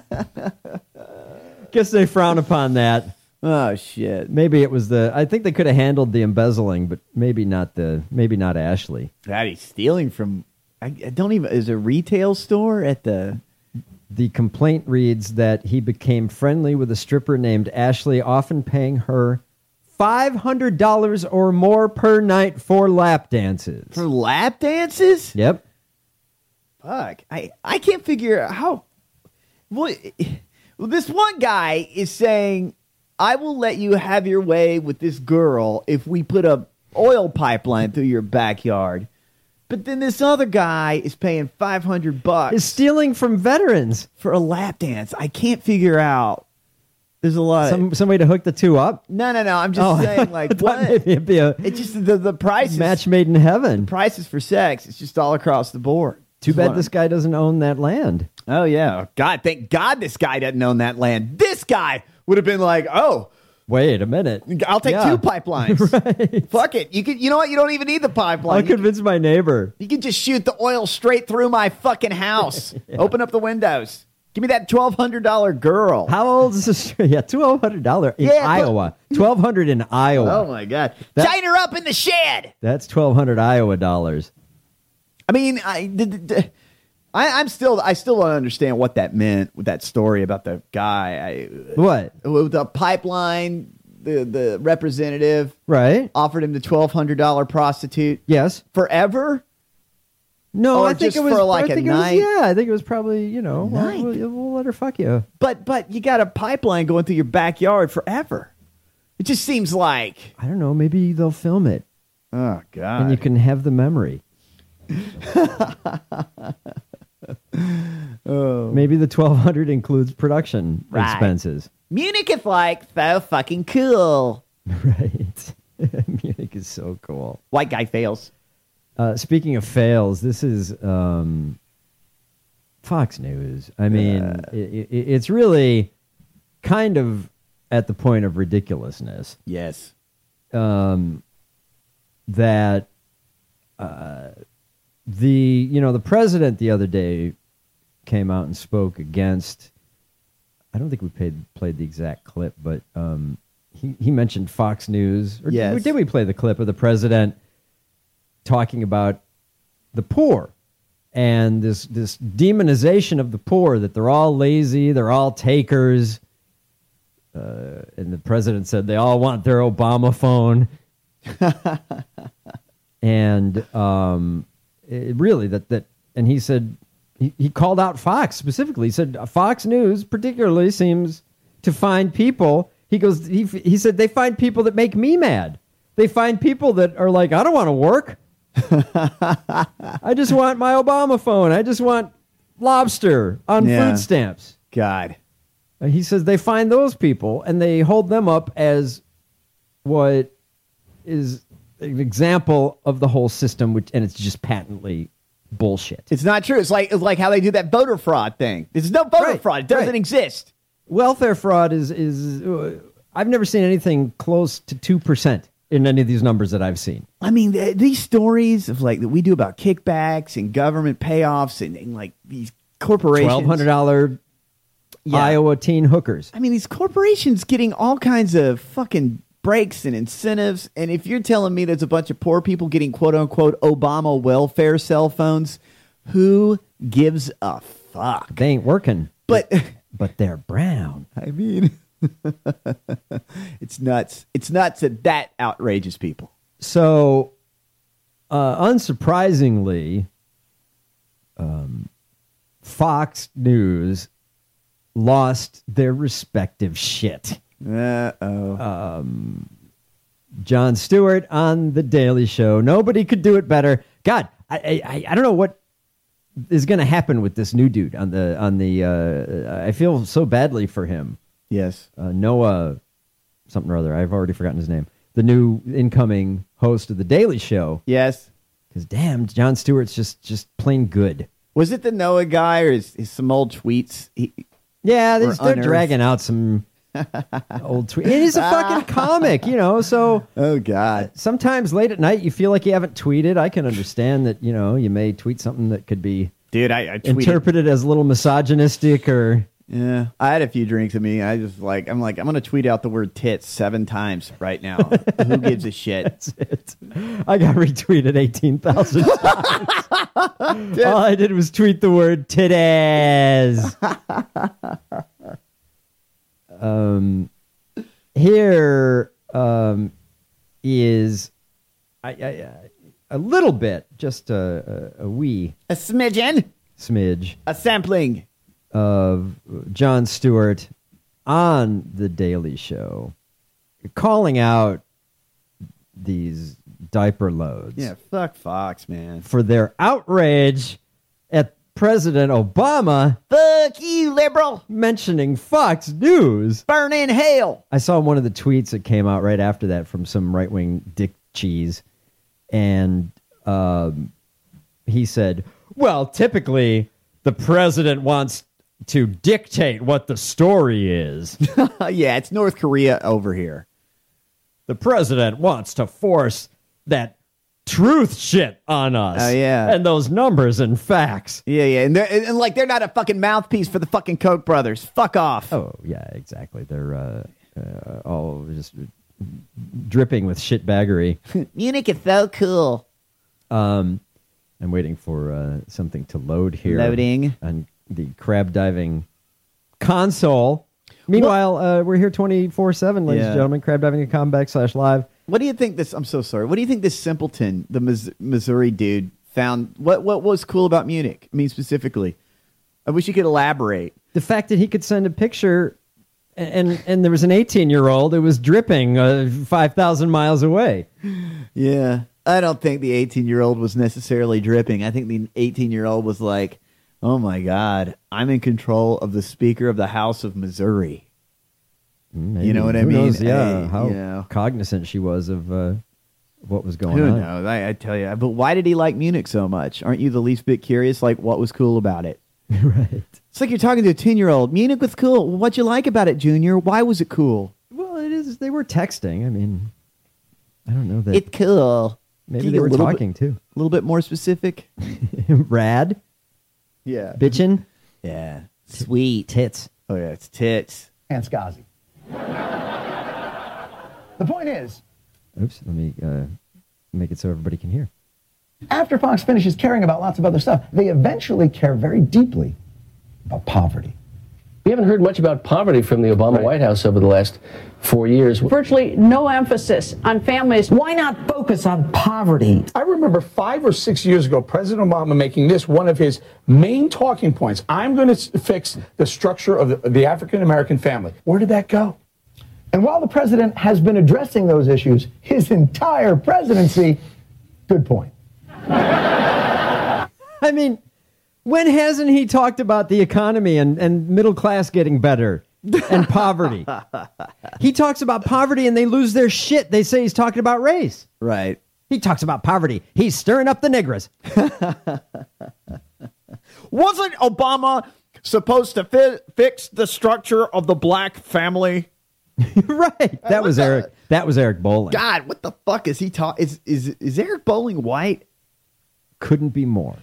Speaker 8: Guess they frown upon that.
Speaker 9: Oh, shit.
Speaker 8: Maybe it was the. I think they could have handled the embezzling, but maybe not the. Maybe not Ashley.
Speaker 9: God, he's stealing from. I, I don't even. Is a retail store at the.
Speaker 8: The complaint reads that he became friendly with a stripper named Ashley, often paying her five hundred dollars or more per night for lap dances.
Speaker 9: For lap dances?
Speaker 8: Yep.
Speaker 9: Fuck. I, I can't figure out how. Well, well, this one guy is saying, I will let you have your way with this girl if we put a oil pipeline through your backyard. But then this other guy is paying five hundred bucks.
Speaker 8: Is stealing from veterans
Speaker 9: for a lap dance. I can't figure out. There's a lot.
Speaker 8: Some some way to hook the two up.
Speaker 9: No, no, no. I'm just
Speaker 8: Oh,
Speaker 9: saying,
Speaker 8: I
Speaker 9: like,
Speaker 8: thought
Speaker 9: what?
Speaker 8: maybe it'd be a
Speaker 9: It's just the the prices.
Speaker 8: match made in heaven.
Speaker 9: Prices for sex. It's just all across the board.
Speaker 8: Too
Speaker 9: Just
Speaker 8: bad
Speaker 9: wanna-
Speaker 8: this guy doesn't own that land.
Speaker 9: Oh yeah, God! Thank God this guy doesn't own that land. This guy would have been like, "Oh,
Speaker 8: wait a minute,
Speaker 9: I'll take
Speaker 8: Yeah.
Speaker 9: two pipelines.
Speaker 8: Right.
Speaker 9: Fuck it. You could. You know what? You don't even need the pipeline.
Speaker 8: I'll
Speaker 9: You can,
Speaker 8: convince my neighbor.
Speaker 9: you can just shoot the oil straight through my fucking house. Open up the windows. Give me that twelve hundred dollar girl.
Speaker 8: How old is this? Yeah, twelve hundred dollars in
Speaker 9: Yeah, but-
Speaker 8: Iowa. Twelve hundred in Iowa.
Speaker 9: Oh my God!
Speaker 8: That-
Speaker 9: Shine her up in the shed.
Speaker 8: That's twelve hundred Iowa dollars.
Speaker 9: I mean, I, d- d- d- I, I'm still, I still don't understand what that meant with that story about the guy. I,
Speaker 8: What?
Speaker 9: with the pipeline, the the representative
Speaker 8: Right?
Speaker 9: offered him the twelve hundred dollar prostitute
Speaker 8: Yes.
Speaker 9: forever.
Speaker 8: No,
Speaker 9: Or
Speaker 8: I think
Speaker 9: just
Speaker 8: it was
Speaker 9: for, like,
Speaker 8: I
Speaker 9: a
Speaker 8: think it was-
Speaker 9: night?
Speaker 8: yeah, I think it was probably you know we'll,
Speaker 9: Night?
Speaker 8: we'll, we'll let her fuck you.
Speaker 9: But but you got a pipeline going through your backyard forever. It just seems like,
Speaker 8: I don't know. Maybe they'll film it
Speaker 9: oh God,
Speaker 8: and you can have the memory.
Speaker 9: oh.
Speaker 8: Maybe the twelve hundred includes production
Speaker 9: Right.
Speaker 8: expenses.
Speaker 9: Munich is like so fucking cool.
Speaker 8: Right. Munich is so cool.
Speaker 9: White guy fails.
Speaker 8: Uh, speaking of fails, this is um, Fox News. I mean,
Speaker 9: Uh.
Speaker 8: i i it's really kind of at the point of ridiculousness.
Speaker 9: Yes.
Speaker 8: Um, that uh, the you know the president the other day came out and spoke against. I don't think we played played the exact clip, but um, he he mentioned Fox News. Or
Speaker 9: Yes.
Speaker 8: did, did we play the clip of the president talking about the poor and this this demonization of the poor, that they're all lazy, they're all takers, uh, and the president said they all want their Obama phone. And um, it really that that and he said he, he called out Fox specifically. He said Fox News particularly seems to find people. He goes he he said they find people that make me mad. They find people that are like, I don't want to work. I just want my Obama phone. I just want lobster on
Speaker 9: Yeah.
Speaker 8: food stamps.
Speaker 9: God.
Speaker 8: Uh, He says they find those people and they hold them up as what is an example of the whole system, which and it's just patently bullshit.
Speaker 9: It's not true. It's like it's like how they do that voter fraud thing. There's no voter
Speaker 8: Right,
Speaker 9: fraud. It doesn't
Speaker 8: right.
Speaker 9: exist.
Speaker 8: Welfare fraud is is uh, I've never seen anything close to two percent in any of these numbers that I've seen.
Speaker 9: I mean, th- these stories of like that we do about kickbacks and government payoffs and, and like these corporations.
Speaker 8: Twelve hundred dollar
Speaker 9: Yeah.
Speaker 8: Iowa teen hookers.
Speaker 9: I mean, these corporations getting all kinds of fucking breaks and incentives. And if you're telling me there's a bunch of poor people getting quote unquote Obama welfare cell phones, who gives a fuck?
Speaker 8: They ain't working.
Speaker 9: But
Speaker 8: but they're brown.
Speaker 9: I mean, it's nuts. It's nuts that that outrages people.
Speaker 8: So, uh, unsurprisingly, um, Fox News lost their respective shit.
Speaker 9: Uh-oh.
Speaker 8: Um, Jon Stewart on The Daily Show. Nobody could do it better. God, I I, I don't know what is going to happen with this new dude on the on the. Uh, I feel so badly for him.
Speaker 9: Yes,
Speaker 8: uh, Noah, something or other. I've already forgotten his name. The new incoming host of The Daily Show.
Speaker 9: Yes,
Speaker 8: because damn, Jon Stewart's just just plain good.
Speaker 9: Was it the Noah guy or is, is some old tweets? He,
Speaker 8: yeah, they're,
Speaker 9: were
Speaker 8: they're
Speaker 9: unearthed?
Speaker 8: dragging out some old tweets. He's a fucking comic, you know. So,
Speaker 9: oh god,
Speaker 8: sometimes late at night you feel like you haven't tweeted. I can understand that, you know, you may tweet something that could be,
Speaker 9: dude, I, I tweeted.
Speaker 8: interpreted as a little misogynistic or.
Speaker 9: Yeah, I had a few drinks in me. I just like I'm like I'm gonna tweet out the word tits seven times right now. Who gives a shit?
Speaker 8: That's it. I got retweeted eighteen thousand times. All I did was tweet the word titties. um, here um, is I, I, I, a little bit, just a, a, a wee,
Speaker 9: a smidgen,
Speaker 8: smidge,
Speaker 9: a sampling
Speaker 8: of Jon Stewart on The Daily Show, calling out these diaper loads.
Speaker 9: Yeah, fuck Fox, man.
Speaker 8: For their outrage at President Obama.
Speaker 9: Fuck you, liberal.
Speaker 8: Mentioning Fox News.
Speaker 9: Burn in hell.
Speaker 8: I saw one of the tweets that came out right after that from some right-wing dick cheese. And um, he said, well, typically the president wants to dictate what the story is.
Speaker 9: Yeah, it's North Korea over here.
Speaker 8: The president wants to force that truth shit on us.
Speaker 9: Oh, yeah.
Speaker 8: And those numbers and facts.
Speaker 9: Yeah, yeah. And, they're, and, and like they're not a fucking mouthpiece for the fucking Koch brothers. Fuck off.
Speaker 8: Oh, yeah, exactly. They're uh, uh, all just dripping with shitbaggery.
Speaker 9: Munich is so cool.
Speaker 8: Um, I'm waiting for uh, something to load here.
Speaker 9: Loading.
Speaker 8: On the crab diving console. Meanwhile, uh, we're here twenty-four seven, ladies
Speaker 9: Yeah.
Speaker 8: and gentlemen. crab diving dot com backslash live.
Speaker 9: What do you think this? I'm so sorry. What do you think this simpleton, the Mis- Missouri dude, found? What what was cool about Munich? I mean, specifically, I wish you could elaborate.
Speaker 8: The fact that he could send a picture, and and, and there was an eighteen year old. It was dripping uh, five thousand miles away.
Speaker 9: Yeah, I don't think the eighteen year old was necessarily dripping. I think the eighteen year old was like, "Oh my God, I'm in control of the Speaker of the House of Missouri."
Speaker 8: Maybe.
Speaker 9: You know what I
Speaker 8: Who
Speaker 9: mean?
Speaker 8: knows, yeah,
Speaker 9: Hey,
Speaker 8: how
Speaker 9: you know.
Speaker 8: cognizant she was of uh, what was going
Speaker 9: Who
Speaker 8: on.
Speaker 9: knows? I, I tell you. But why did he like Munich so much? Aren't you the least bit curious? Like, what was cool about it?
Speaker 8: Right.
Speaker 9: It's like you're talking to a ten year old. Munich was cool. What'd you like about it, Junior? Why was it cool?
Speaker 8: was they were texting. I mean, I don't know that.
Speaker 9: It's cool.
Speaker 8: Maybe they were talking
Speaker 9: bit,
Speaker 8: too.
Speaker 9: A little bit more specific.
Speaker 8: Rad.
Speaker 9: Yeah.
Speaker 8: Bitchin'.
Speaker 9: Yeah. Sweet.
Speaker 8: Tits.
Speaker 9: Oh, yeah, it's tits.
Speaker 14: And Skazi. The point is...
Speaker 8: Oops, let me uh, make it so everybody can hear.
Speaker 14: After Fox finishes caring about lots of other stuff, they eventually care very deeply about poverty.
Speaker 15: We haven't heard much about poverty from the Obama White House over the last four years.
Speaker 16: Virtually no emphasis on families.
Speaker 14: Why not focus on poverty?
Speaker 17: I remember five or six years ago, President Obama making this one of his main talking points. I'm going to fix the structure of the, the African-American family. Where did that go?
Speaker 14: And while the president has been addressing those issues his entire presidency, good point.
Speaker 8: I mean, when hasn't he talked about the economy and, and middle class getting better and poverty? He talks about poverty and they lose their shit. They say he's talking about race.
Speaker 9: Right.
Speaker 8: He talks about poverty. He's stirring up the niggers.
Speaker 9: Wasn't Obama supposed to fi- fix the structure of the black family?
Speaker 8: Right. That was
Speaker 9: the,
Speaker 8: Eric. That was Eric Bolling.
Speaker 9: God, what the fuck is he talking? Is, is, is Eric Bolling white?
Speaker 8: Couldn't be more.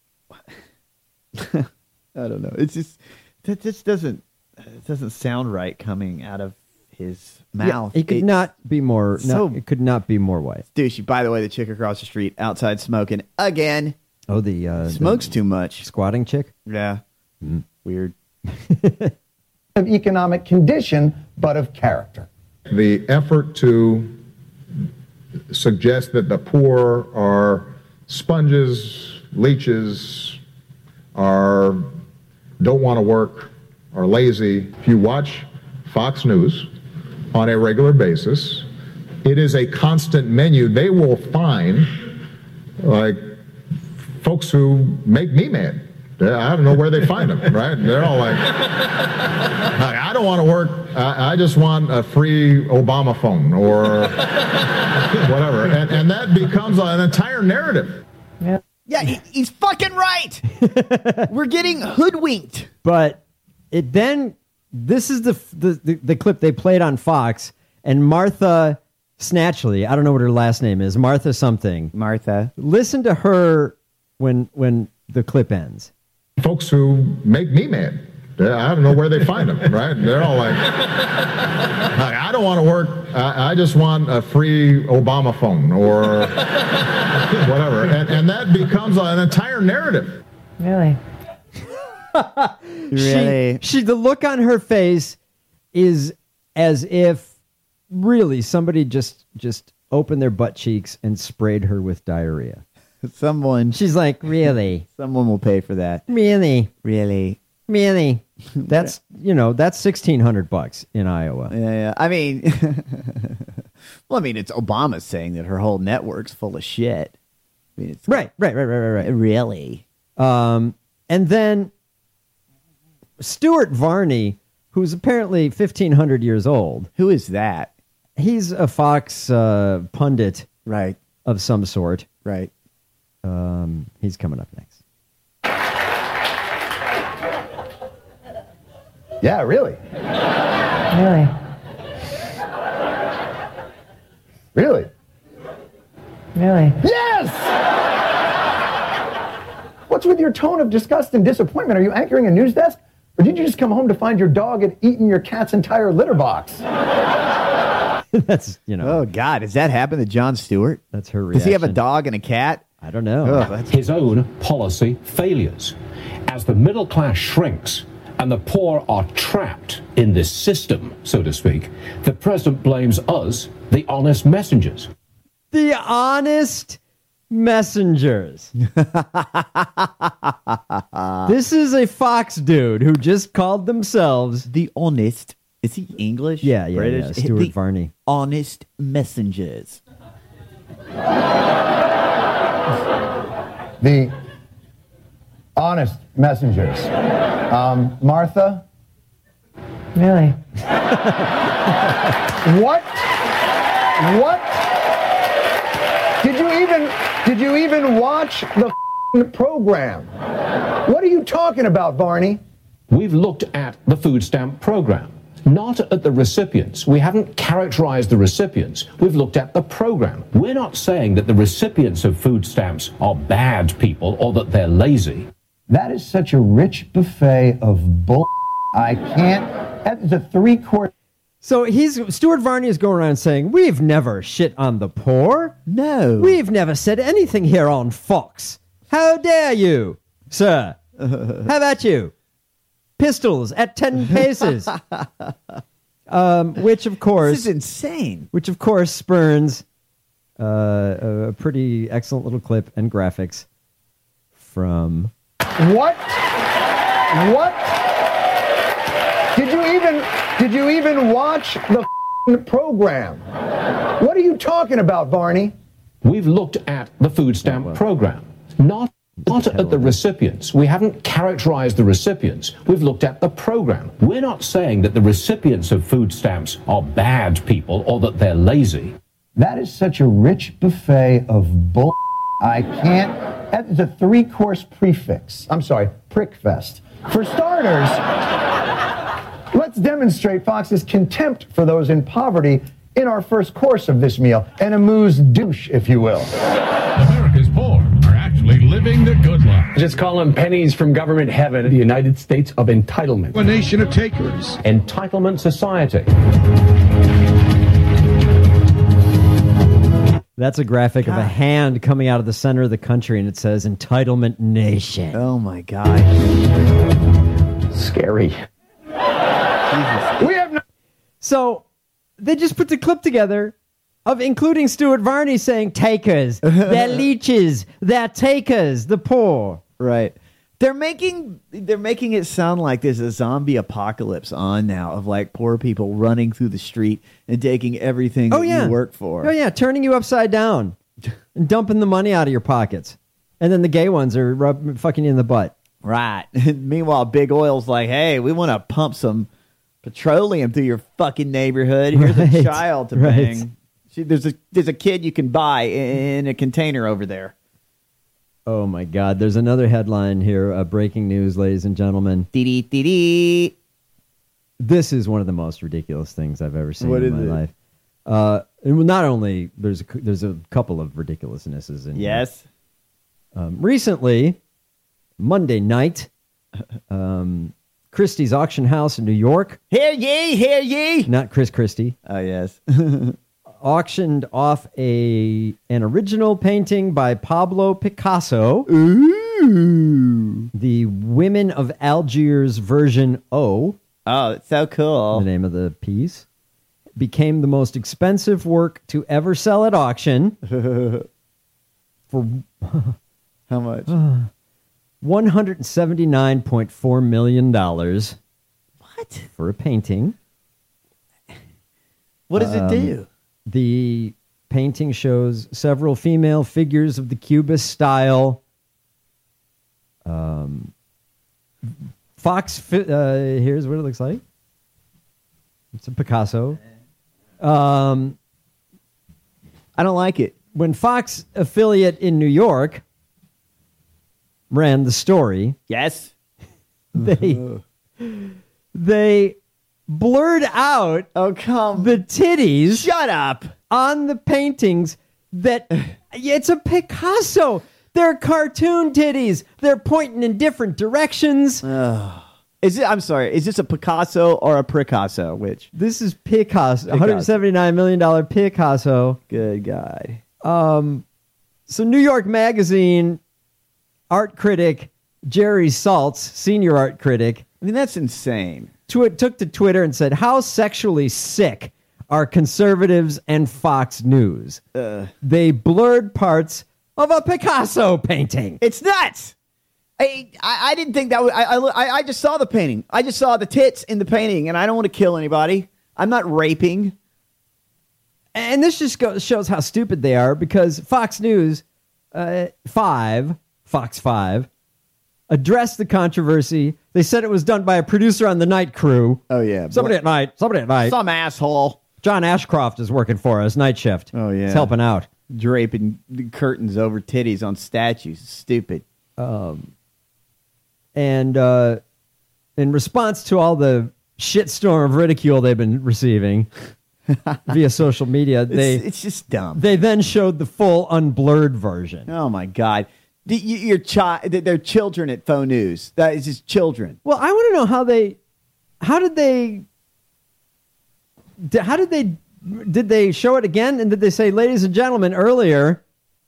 Speaker 9: I don't know. It's just that just doesn't it doesn't sound right coming out of his mouth.
Speaker 8: Yeah, it could
Speaker 9: it,
Speaker 8: not be more.
Speaker 9: So,
Speaker 8: no, it could not be more white.
Speaker 9: Douchey. By the way, the chick across the street outside smoking again.
Speaker 8: Oh, the uh,
Speaker 9: smokes
Speaker 8: the
Speaker 9: too much.
Speaker 8: Squatting chick.
Speaker 9: Yeah, mm. Weird.
Speaker 14: Of economic condition, but of character.
Speaker 18: The effort to suggest that the poor are sponges, leeches, are don't want to work, are lazy. If you watch Fox News on a regular basis, it is a constant menu. They will find like folks who make me mad. I don't know where they find them, right? They're all like, I don't want to work. I, I just want a free Obama phone or whatever. And, and that becomes an entire narrative.
Speaker 9: Yeah, yeah, he, he's fucking right. We're getting hoodwinked.
Speaker 8: But it then, this is the, the, the, the clip they played on Fox, and Martha Snatchley, I don't know what her last name is, Martha something.
Speaker 9: Martha. Listen
Speaker 8: to her when when the clip ends.
Speaker 18: Folks who make me mad. I don't know where they find them, right? They're all like, I don't want to work. I, I just want a free Obama phone or whatever. And, and that becomes an entire narrative.
Speaker 11: Really?
Speaker 9: Really?
Speaker 8: She, she, the look on her face is as if really somebody just just opened their butt cheeks and sprayed her with diarrhea.
Speaker 9: Someone.
Speaker 8: She's like, really?
Speaker 9: Someone will pay for that.
Speaker 8: Really?
Speaker 9: Really?
Speaker 8: Really? That's, you know, that's sixteen hundred bucks in Iowa.
Speaker 9: Yeah, yeah. I mean, well, I mean, it's Obama saying that her whole network's full of shit. I mean, it's
Speaker 8: right, right, right, right, right, right.
Speaker 9: Really?
Speaker 8: Um, and then Stuart Varney, who's apparently fifteen hundred years old.
Speaker 9: Who is that?
Speaker 8: He's a Fox uh, pundit,
Speaker 9: right,
Speaker 8: of some sort.
Speaker 9: Right.
Speaker 8: Um, he's coming up next.
Speaker 14: Yeah, really.
Speaker 11: Really?
Speaker 14: Really?
Speaker 11: Really?
Speaker 14: Yes! What's with your tone of disgust and disappointment? Are you anchoring a news desk? Or did you just come home to find your dog had eaten your cat's entire litter box?
Speaker 8: That's, you know.
Speaker 9: Oh, God. Has that happened to Jon Stewart?
Speaker 8: That's her reaction.
Speaker 9: Does he have a dog and a cat?
Speaker 8: I don't know.
Speaker 9: Oh,
Speaker 19: his own policy failures. As the middle class shrinks and the poor are trapped in this system, so to speak, the president blames us, the honest messengers.
Speaker 8: The honest messengers. This is a Fox dude who just called themselves
Speaker 9: the honest. Is he English?
Speaker 8: Yeah, yeah,
Speaker 9: British?
Speaker 8: yeah. Stuart
Speaker 9: the
Speaker 8: Varney.
Speaker 9: Honest messengers.
Speaker 14: The honest messengers. Um, Martha?
Speaker 11: Really?
Speaker 14: What? What? Did you even did you even watch the program? What are you talking about, Varney?
Speaker 19: We've looked at the food stamp program. not at the recipients. We haven't characterized the recipients. We've looked at the program. We're not saying that the recipients of food stamps are bad people or that they're lazy.
Speaker 14: That is such a rich buffet of bull. I can't. That's a three-course.
Speaker 8: So he's Stuart Varney is going around saying, we've never shit on the poor.
Speaker 9: No.
Speaker 8: We've never said anything here on Fox. How dare you, sir? How about you? Pistols at ten paces. um, which, of course...
Speaker 9: This is insane.
Speaker 8: Which, of course, spurns uh, a pretty excellent little clip and graphics from...
Speaker 14: What? What? Did you even did you even watch the f***ing program? What are you talking about, Varney?
Speaker 19: We've looked at the food stamp program, not not at the recipients. We haven't characterized the recipients. We've looked at the program. We're not saying that the recipients of food stamps are bad people or that they're lazy.
Speaker 14: That is such a rich buffet of bull. I can't. That's a three-course prefix. I'm sorry, prick fest. For starters, let's demonstrate Fox's contempt for those in poverty in our first course of this meal. An amuse douche, if you will.
Speaker 20: America's poor are actually living the good life.
Speaker 17: Just call them pennies from government heaven. The United States of entitlement.
Speaker 20: A nation of takers.
Speaker 19: Entitlement society.
Speaker 8: That's a graphic God. of a hand coming out of the center of the country, and it says Entitlement Nation.
Speaker 9: Oh, my God.
Speaker 17: Scary.
Speaker 14: We have no-
Speaker 8: So they just put the clip together of including Stuart Varney saying, takers, they're leeches, they're takers, the poor.
Speaker 9: Right. They're making they're making it sound like there's a zombie apocalypse on now of like poor people running through the street and taking everything
Speaker 8: oh,
Speaker 9: that
Speaker 8: yeah.
Speaker 9: you work for.
Speaker 8: Oh, yeah, turning you upside down and dumping the money out of your pockets. And then the gay ones are rub- fucking you in the butt.
Speaker 9: Right. Meanwhile, Big Oil's like, hey, we want to pump some petroleum through your fucking neighborhood. Here's
Speaker 8: Right.
Speaker 9: a child to
Speaker 8: Right.
Speaker 9: bang. See, there's a there's a kid you can buy in a container over there.
Speaker 8: Oh, my God. There's another headline here. Uh, breaking news, ladies and gentlemen.
Speaker 9: Dee dee dee.
Speaker 8: This is one of the most ridiculous things I've ever seen
Speaker 9: What
Speaker 8: in
Speaker 9: is
Speaker 8: my
Speaker 9: it?
Speaker 8: life. Uh, and not only, there's a, there's a couple of ridiculousnesses in
Speaker 9: Yes.
Speaker 8: here. Um, recently, Monday night, um, Christie's Auction House in New York.
Speaker 9: Hear ye, hear ye.
Speaker 8: Not Chris Christie.
Speaker 9: Oh, yes.
Speaker 8: Auctioned off a an original painting by Pablo Picasso.
Speaker 9: Ooh.
Speaker 8: The Women of Algiers version O.
Speaker 9: Oh, it's so cool.
Speaker 8: The name of the piece. Became the most expensive work to ever sell at auction. For
Speaker 9: how much?
Speaker 8: one hundred seventy-nine point four million dollars.
Speaker 9: What?
Speaker 8: For a painting.
Speaker 9: What does
Speaker 8: Um,
Speaker 9: it do?
Speaker 8: The painting shows several female figures of the Cubist style. Um, Fox, fi- uh, here's what it looks like. It's a Picasso. Um,
Speaker 9: I don't like it.
Speaker 8: When Fox affiliate in New York ran the story,
Speaker 9: yes,
Speaker 8: they they blurred out
Speaker 9: oh come
Speaker 8: the titties.
Speaker 9: Shut up
Speaker 8: on the paintings that it's a Picasso. They're cartoon titties. They're pointing in different directions.
Speaker 9: Oh. Is it? I'm sorry. Is this a Picasso or a Picasso? Which?
Speaker 8: This is Picasso.
Speaker 9: Picasso.
Speaker 8: one hundred seventy-nine million dollars Picasso.
Speaker 9: Good God.
Speaker 8: Um, so New York Magazine art critic Jerry Saltz, senior art critic.
Speaker 9: I mean, that's insane.
Speaker 8: Tw- took to Twitter and said, how sexually sick are conservatives and Fox News?
Speaker 9: Uh,
Speaker 8: they blurred parts of a Picasso painting.
Speaker 9: It's nuts. I, I, I didn't think that was, I, I, I just saw the painting. I just saw the tits in the painting, and I don't want to kill anybody. I'm not raping.
Speaker 8: And this just goes, shows how stupid they are, because Fox News uh, five, Fox five, addressed the controversy. They said it was done by a producer on the night crew.
Speaker 9: Oh, yeah.
Speaker 8: Somebody at night. Somebody at night.
Speaker 9: Some asshole.
Speaker 8: John Ashcroft is working for us, night shift.
Speaker 9: Oh, yeah.
Speaker 8: He's helping out.
Speaker 9: Draping curtains over titties on statues. Stupid.
Speaker 8: Um, and uh, in response to all the shitstorm of ridicule they've been receiving via social media. They
Speaker 9: it's, it's just dumb.
Speaker 8: They then showed the full unblurred version.
Speaker 9: Oh my God. The, you, your child, they're children at Faux News. That is just children.
Speaker 8: Well, I want to know how they, how did they, how did they, did they show it again? And did they say, ladies and gentlemen, earlier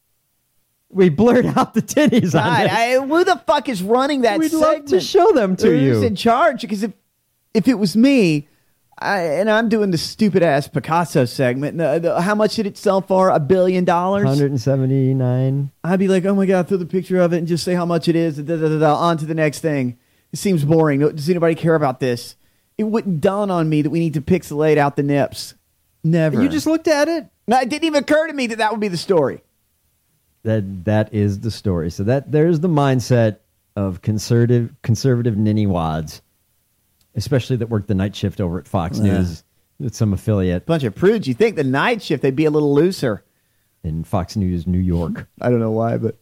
Speaker 8: we blurred out the titties on
Speaker 9: God,
Speaker 8: this.
Speaker 9: I, who the fuck is running that
Speaker 8: We'd
Speaker 9: segment?
Speaker 8: love to show them to
Speaker 9: Who's
Speaker 8: you.
Speaker 9: in charge? Because if, if it was me, I, and I'm doing the stupid ass Picasso segment, the, the, how much did it sell for? A billion dollars?
Speaker 8: one hundred seventy-nine.
Speaker 9: I'd be like, oh my God, throw the picture of it and just say how much it is. Da, da, da, da, on to the next thing. It seems boring. Does anybody care about this? It wouldn't dawn on me that we need to pixelate out the nips. Never.
Speaker 8: You just looked at it?
Speaker 9: No, it didn't even occur to me that that would be the story.
Speaker 8: That that is the story. So that there's the mindset of conservative conservative ninny wads, especially that work the night shift over at Fox
Speaker 9: Yeah.
Speaker 8: News with some affiliate.
Speaker 9: Bunch of prudes. You think the night shift they'd be a little looser
Speaker 8: in Fox News New York.
Speaker 9: I don't know why, but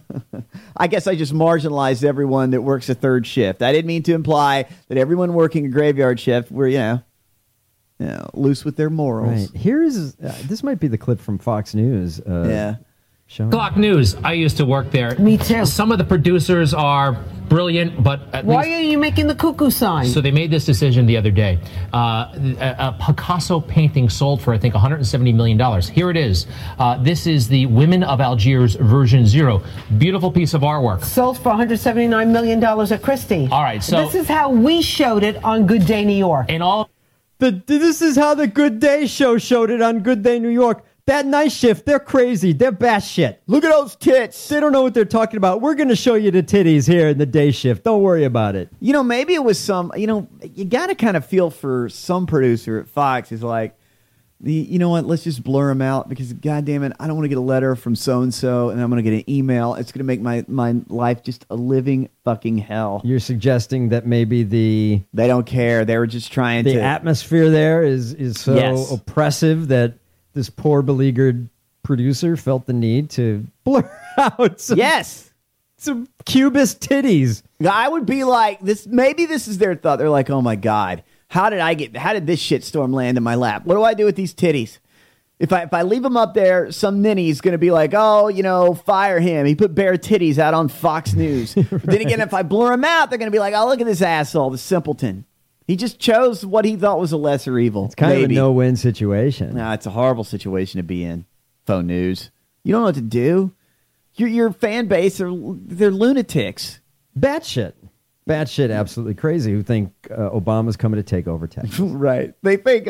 Speaker 9: I guess I just marginalized everyone that works a third shift. I didn't mean to imply that everyone working a graveyard shift were, you know, you know, loose with their morals.
Speaker 8: Right. Here's uh, this might be the clip from Fox News. Uh,
Speaker 9: Yeah.
Speaker 8: Showing.
Speaker 21: Clock News. I used to work there. Me too. Some of the producers are brilliant, but at
Speaker 22: Why
Speaker 21: least,
Speaker 22: are you making the cuckoo sign?
Speaker 21: so they made this decision the other day. Uh, a, a Picasso painting sold for, I think, one hundred seventy million dollars. Here it is. Uh, this is the Women of Algiers version zero. Beautiful piece of artwork.
Speaker 22: Sold for one hundred seventy-nine million dollars at Christie.
Speaker 21: All right, so-
Speaker 22: this is how we showed it on Good Day New York.
Speaker 21: And all
Speaker 8: The, this is how the Good Day show showed it on Good Day New York. That night shift, they're crazy. They're batshit.
Speaker 9: Look at those tits.
Speaker 8: They don't know what they're talking about. We're going to show you the titties here in the day shift. Don't worry about it.
Speaker 9: You know, maybe it was some, you know, you got to kind of feel for some producer at Fox is like, the, you know what, let's just blur them out because, God damn it, I don't want to get a letter from so-and-so and I'm going to get an email. It's going to make my, my life just a living fucking hell.
Speaker 8: You're suggesting that maybe the...
Speaker 9: They don't care. They were just trying
Speaker 8: the
Speaker 9: to...
Speaker 8: The atmosphere there is, is so
Speaker 9: Yes.
Speaker 8: oppressive that this poor beleaguered producer felt the need to blur out some,
Speaker 9: yes.
Speaker 8: some cubist titties.
Speaker 9: I would be like, this. Maybe this is their thought. They're like, oh my God, how did I get, how did this shitstorm land in my lap? What do I do with these titties? If I if I leave them up there, some ninny's going to be like, oh, you know, fire him. He put bare titties out on Fox News. But then again, if I blur him out, they're going to be like, oh, look at this asshole, the simpleton. He just chose what he thought was a lesser evil.
Speaker 8: It's kind
Speaker 9: Maybe.
Speaker 8: of a no-win situation.
Speaker 9: Nah, it's a horrible situation to be in. Faux News. You don't know what to do. Your your fan base are they're lunatics.
Speaker 8: Batshit. Batshit absolutely crazy who think uh, Obama's coming to take over Texas.
Speaker 9: Right. They think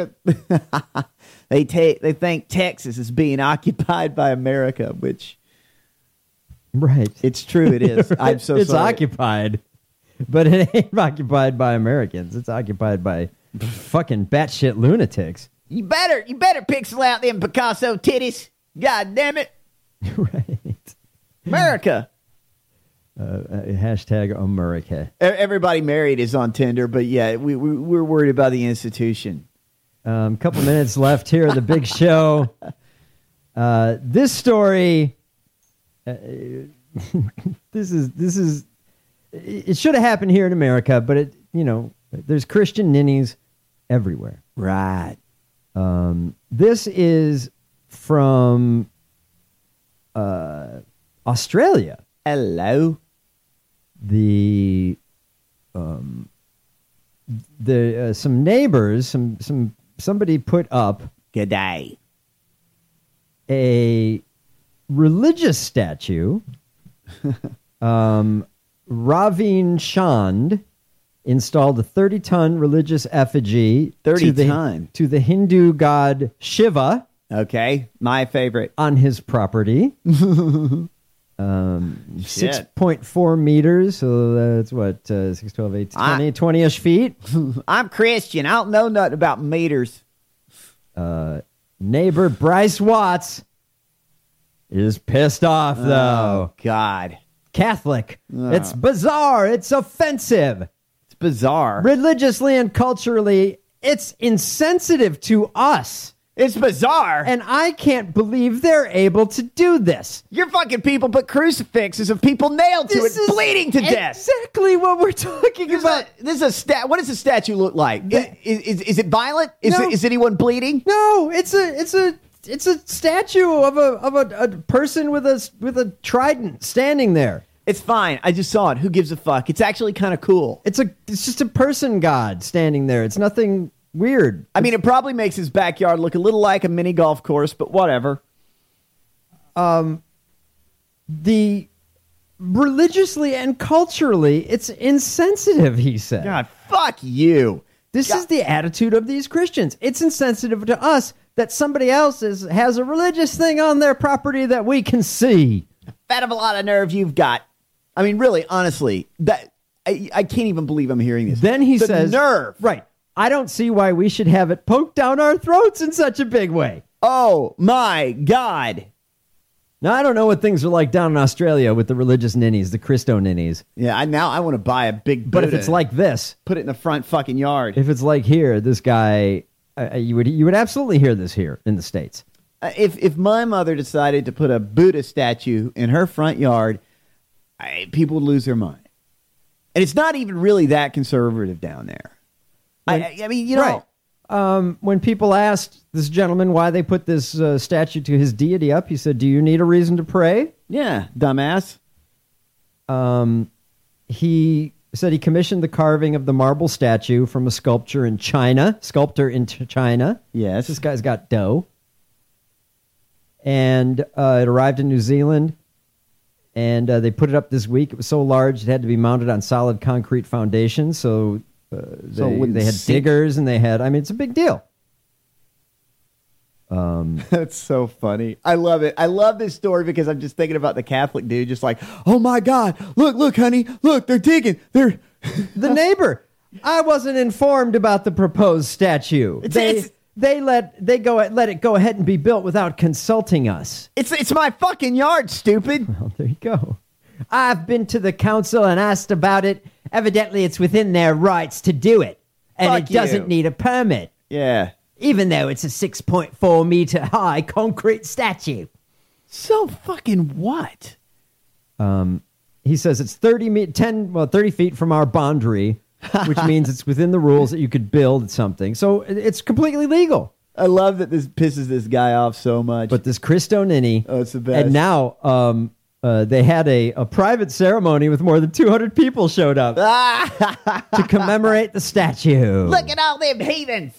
Speaker 9: they take they think Texas is being occupied by America, which
Speaker 8: right.
Speaker 9: It's true it is. I'm so
Speaker 8: it's
Speaker 9: sorry.
Speaker 8: occupied. But it ain't occupied by Americans. It's occupied by fucking batshit lunatics.
Speaker 9: You better you better pixel out them Picasso titties. God damn it.
Speaker 8: Right.
Speaker 9: America.
Speaker 8: Uh, uh, hashtag America.
Speaker 9: E- Everybody married is on Tinder, but yeah, we, we we're worried about the institution.
Speaker 8: A um, couple minutes left here of the big show. Uh, this story. Uh, this is this is. It should have happened here in America, but it you know there's Christian ninnies everywhere.
Speaker 9: Right.
Speaker 8: Um, this is from uh, Australia.
Speaker 9: Hello.
Speaker 8: The um, the uh, some neighbors, some some somebody put up
Speaker 9: G'day.
Speaker 8: a religious statue. um, Ravin Chand installed a thirty-ton religious effigy
Speaker 9: thirty
Speaker 8: to the,
Speaker 9: ton.
Speaker 8: to the Hindu god Shiva.
Speaker 9: Okay, my favorite.
Speaker 8: On his property. um,
Speaker 9: Shit.
Speaker 8: six point four meters, so that's what, uh, six, twelve, eight, twenty, twenty-ish feet.
Speaker 9: I'm Christian. I don't know nothing about meters.
Speaker 8: Uh, neighbor Bryce Watts is pissed off, though.
Speaker 9: Oh, God.
Speaker 8: Catholic.
Speaker 9: Oh.
Speaker 8: It's bizarre. It's offensive.
Speaker 9: It's bizarre.
Speaker 8: Religiously and culturally, it's insensitive to us.
Speaker 9: It's bizarre.
Speaker 8: And I can't believe they're able to do this.
Speaker 9: Your fucking people put crucifixes of people nailed to
Speaker 8: This
Speaker 9: it,
Speaker 8: is
Speaker 9: bleeding to death.
Speaker 8: Exactly what we're talking
Speaker 9: This
Speaker 8: about.
Speaker 9: Is a, this is a stat. What does a statue look like? Is, is, is it violent? Is,
Speaker 8: No.
Speaker 9: it, is anyone bleeding?
Speaker 8: No, it's a it's a it's a statue of a of a, a person with a with a trident standing there.
Speaker 9: It's fine. I just saw it. Who gives a fuck? It's actually kind of cool.
Speaker 8: It's a it's just a person god standing there. It's nothing weird.
Speaker 9: I mean, it probably makes his backyard look a little like a mini golf course, but whatever.
Speaker 8: Um, the religiously and culturally, it's insensitive, he said.
Speaker 9: God, fuck you.
Speaker 8: This
Speaker 9: God.
Speaker 8: is the attitude of these Christians. It's insensitive to us that somebody else is, has a religious thing on their property that we can see.
Speaker 9: Fat of a lot of nerve you've got. I mean, really, honestly, that I, I can't even believe I'm hearing this.
Speaker 8: Then he
Speaker 9: the
Speaker 8: says,
Speaker 9: nerve.
Speaker 8: Right. I don't see why we should have it poked down our throats in such a big way.
Speaker 9: Oh, my God.
Speaker 8: Now, I don't know what things are like down in Australia with the religious ninnies, the Christo ninnies.
Speaker 9: Yeah, I, now I want to buy a big
Speaker 8: But if
Speaker 9: Buddha,
Speaker 8: it's like this,
Speaker 9: put it in the front fucking yard.
Speaker 8: if it's like here, this guy, uh, you would you would absolutely hear this here in the States.
Speaker 9: Uh, if if my mother decided to put a Buddha statue in her front yard, I, people would lose their mind. And it's not even really that conservative down there.
Speaker 8: When,
Speaker 9: I, I mean, you know.
Speaker 8: Right. Um, when people asked this gentleman why they put this uh, statue to his deity up, he said, "Do you need a reason to pray?"
Speaker 9: Yeah, dumbass.
Speaker 8: Um, he said he commissioned the carving of the marble statue from a sculpture in China. Sculptor in Ch- China.
Speaker 9: Yes.
Speaker 8: This guy's got dough. And uh, it arrived in New Zealand. And uh, they put it up this week. It was so large it had to be mounted on solid concrete foundations. So, uh, they,
Speaker 9: So it wouldn't
Speaker 8: they had
Speaker 9: sink.
Speaker 8: diggers and they had, I mean, it's a big deal. Um,
Speaker 9: That's so funny. I love it. I love this story because I'm just thinking about the Catholic dude, just like, oh my God, look, look, honey, look, they're digging. They're
Speaker 8: the neighbor. I wasn't informed about the proposed statue.
Speaker 9: It's-
Speaker 8: they
Speaker 9: it's-
Speaker 8: they let they go let it go ahead and be built without consulting us.
Speaker 9: It's it's my fucking yard, stupid.
Speaker 8: Well, there you go. I've been to the council and asked about it. Evidently, it's within their rights to do it, and
Speaker 9: Fuck
Speaker 8: it doesn't
Speaker 9: you.
Speaker 8: need a permit,
Speaker 9: Yeah.
Speaker 8: even though it's a six point four meter high concrete statue.
Speaker 9: So fucking what?
Speaker 8: Um, he says it's thirty me- ten, well, thirty feet from our boundary, which means it's within the rules that you could build something. So it- it's completely legal.
Speaker 9: I love that this pisses this guy off so much.
Speaker 8: But this Christo Ninny,
Speaker 9: oh, it's the best.
Speaker 8: and now um, uh, they had a, a private ceremony with more than two hundred people showed up to commemorate the statue.
Speaker 9: Look at all them heathens.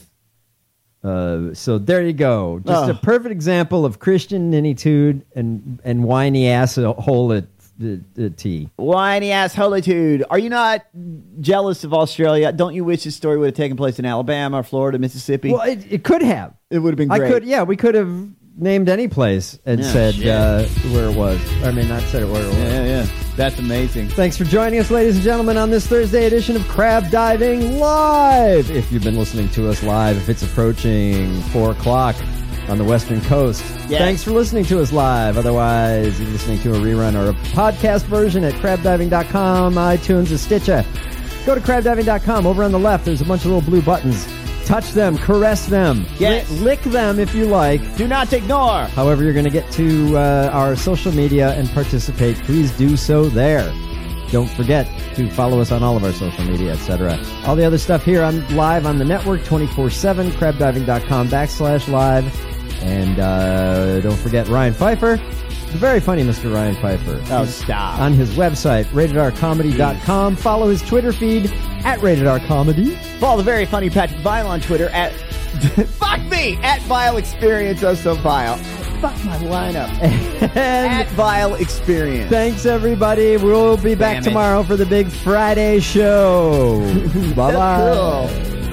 Speaker 8: Uh, so there you go. Just
Speaker 9: Oh.
Speaker 8: a perfect example of Christian ninnytude and, and whiny asshole at the, the T.
Speaker 9: Whiny assholitude. Are you not jealous of Australia? Don't you wish this story would have taken place in Alabama, Florida, Mississippi?
Speaker 8: Well, it, it could have.
Speaker 9: It would have been
Speaker 8: I
Speaker 9: great.
Speaker 8: could, yeah, we could have named any place and
Speaker 9: Yeah,
Speaker 8: said
Speaker 9: shit.
Speaker 8: uh, where it was. I mean, not said it where it was.
Speaker 9: Yeah, yeah, yeah. That's amazing.
Speaker 8: Thanks for joining us, ladies and gentlemen, on this Thursday edition of Crab Diving Live. If you've been listening to us live, if it's approaching four o'clock on the Western Coast,
Speaker 9: Yes.
Speaker 8: thanks for listening to us live. Otherwise, you're listening to a rerun or a podcast version at crab diving dot com, iTunes, or Stitcher. Go to crab diving dot com. Over on the left, there's a bunch of little blue buttons. Touch them, caress them,
Speaker 9: Yes.
Speaker 8: lick, lick them if you like.
Speaker 9: Do not ignore.
Speaker 8: However, you're going to get to uh, our social media and participate. Please do so there. Don't forget to follow us on all of our social media, et cetera. All the other stuff here on live on the network, twenty-four seven, crab diving dot com backslash live. And uh, don't forget Ryan Pfeiffer, the very funny Mister Ryan Pfeiffer.
Speaker 9: Oh, stop.
Speaker 8: On his website, rated r comedy dot com. Follow his Twitter feed at rated r comedy.
Speaker 9: Follow the very funny Patrick Vile on Twitter at fuck me at Vile Experience. Oh, so vile. Fuck my lineup. At Vile Experience.
Speaker 8: Thanks, everybody. We'll be back
Speaker 9: Damn it.
Speaker 8: tomorrow for the big Friday show. Bye-bye.
Speaker 9: Cool.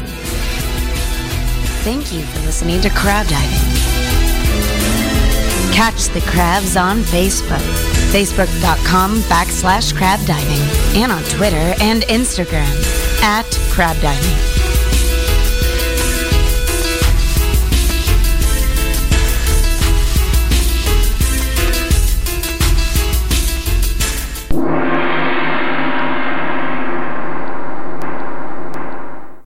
Speaker 7: Thank you for listening to Crab Diving. Catch the crabs on Facebook, facebook.com backslash crab diving, and on Twitter and Instagram at crab diving.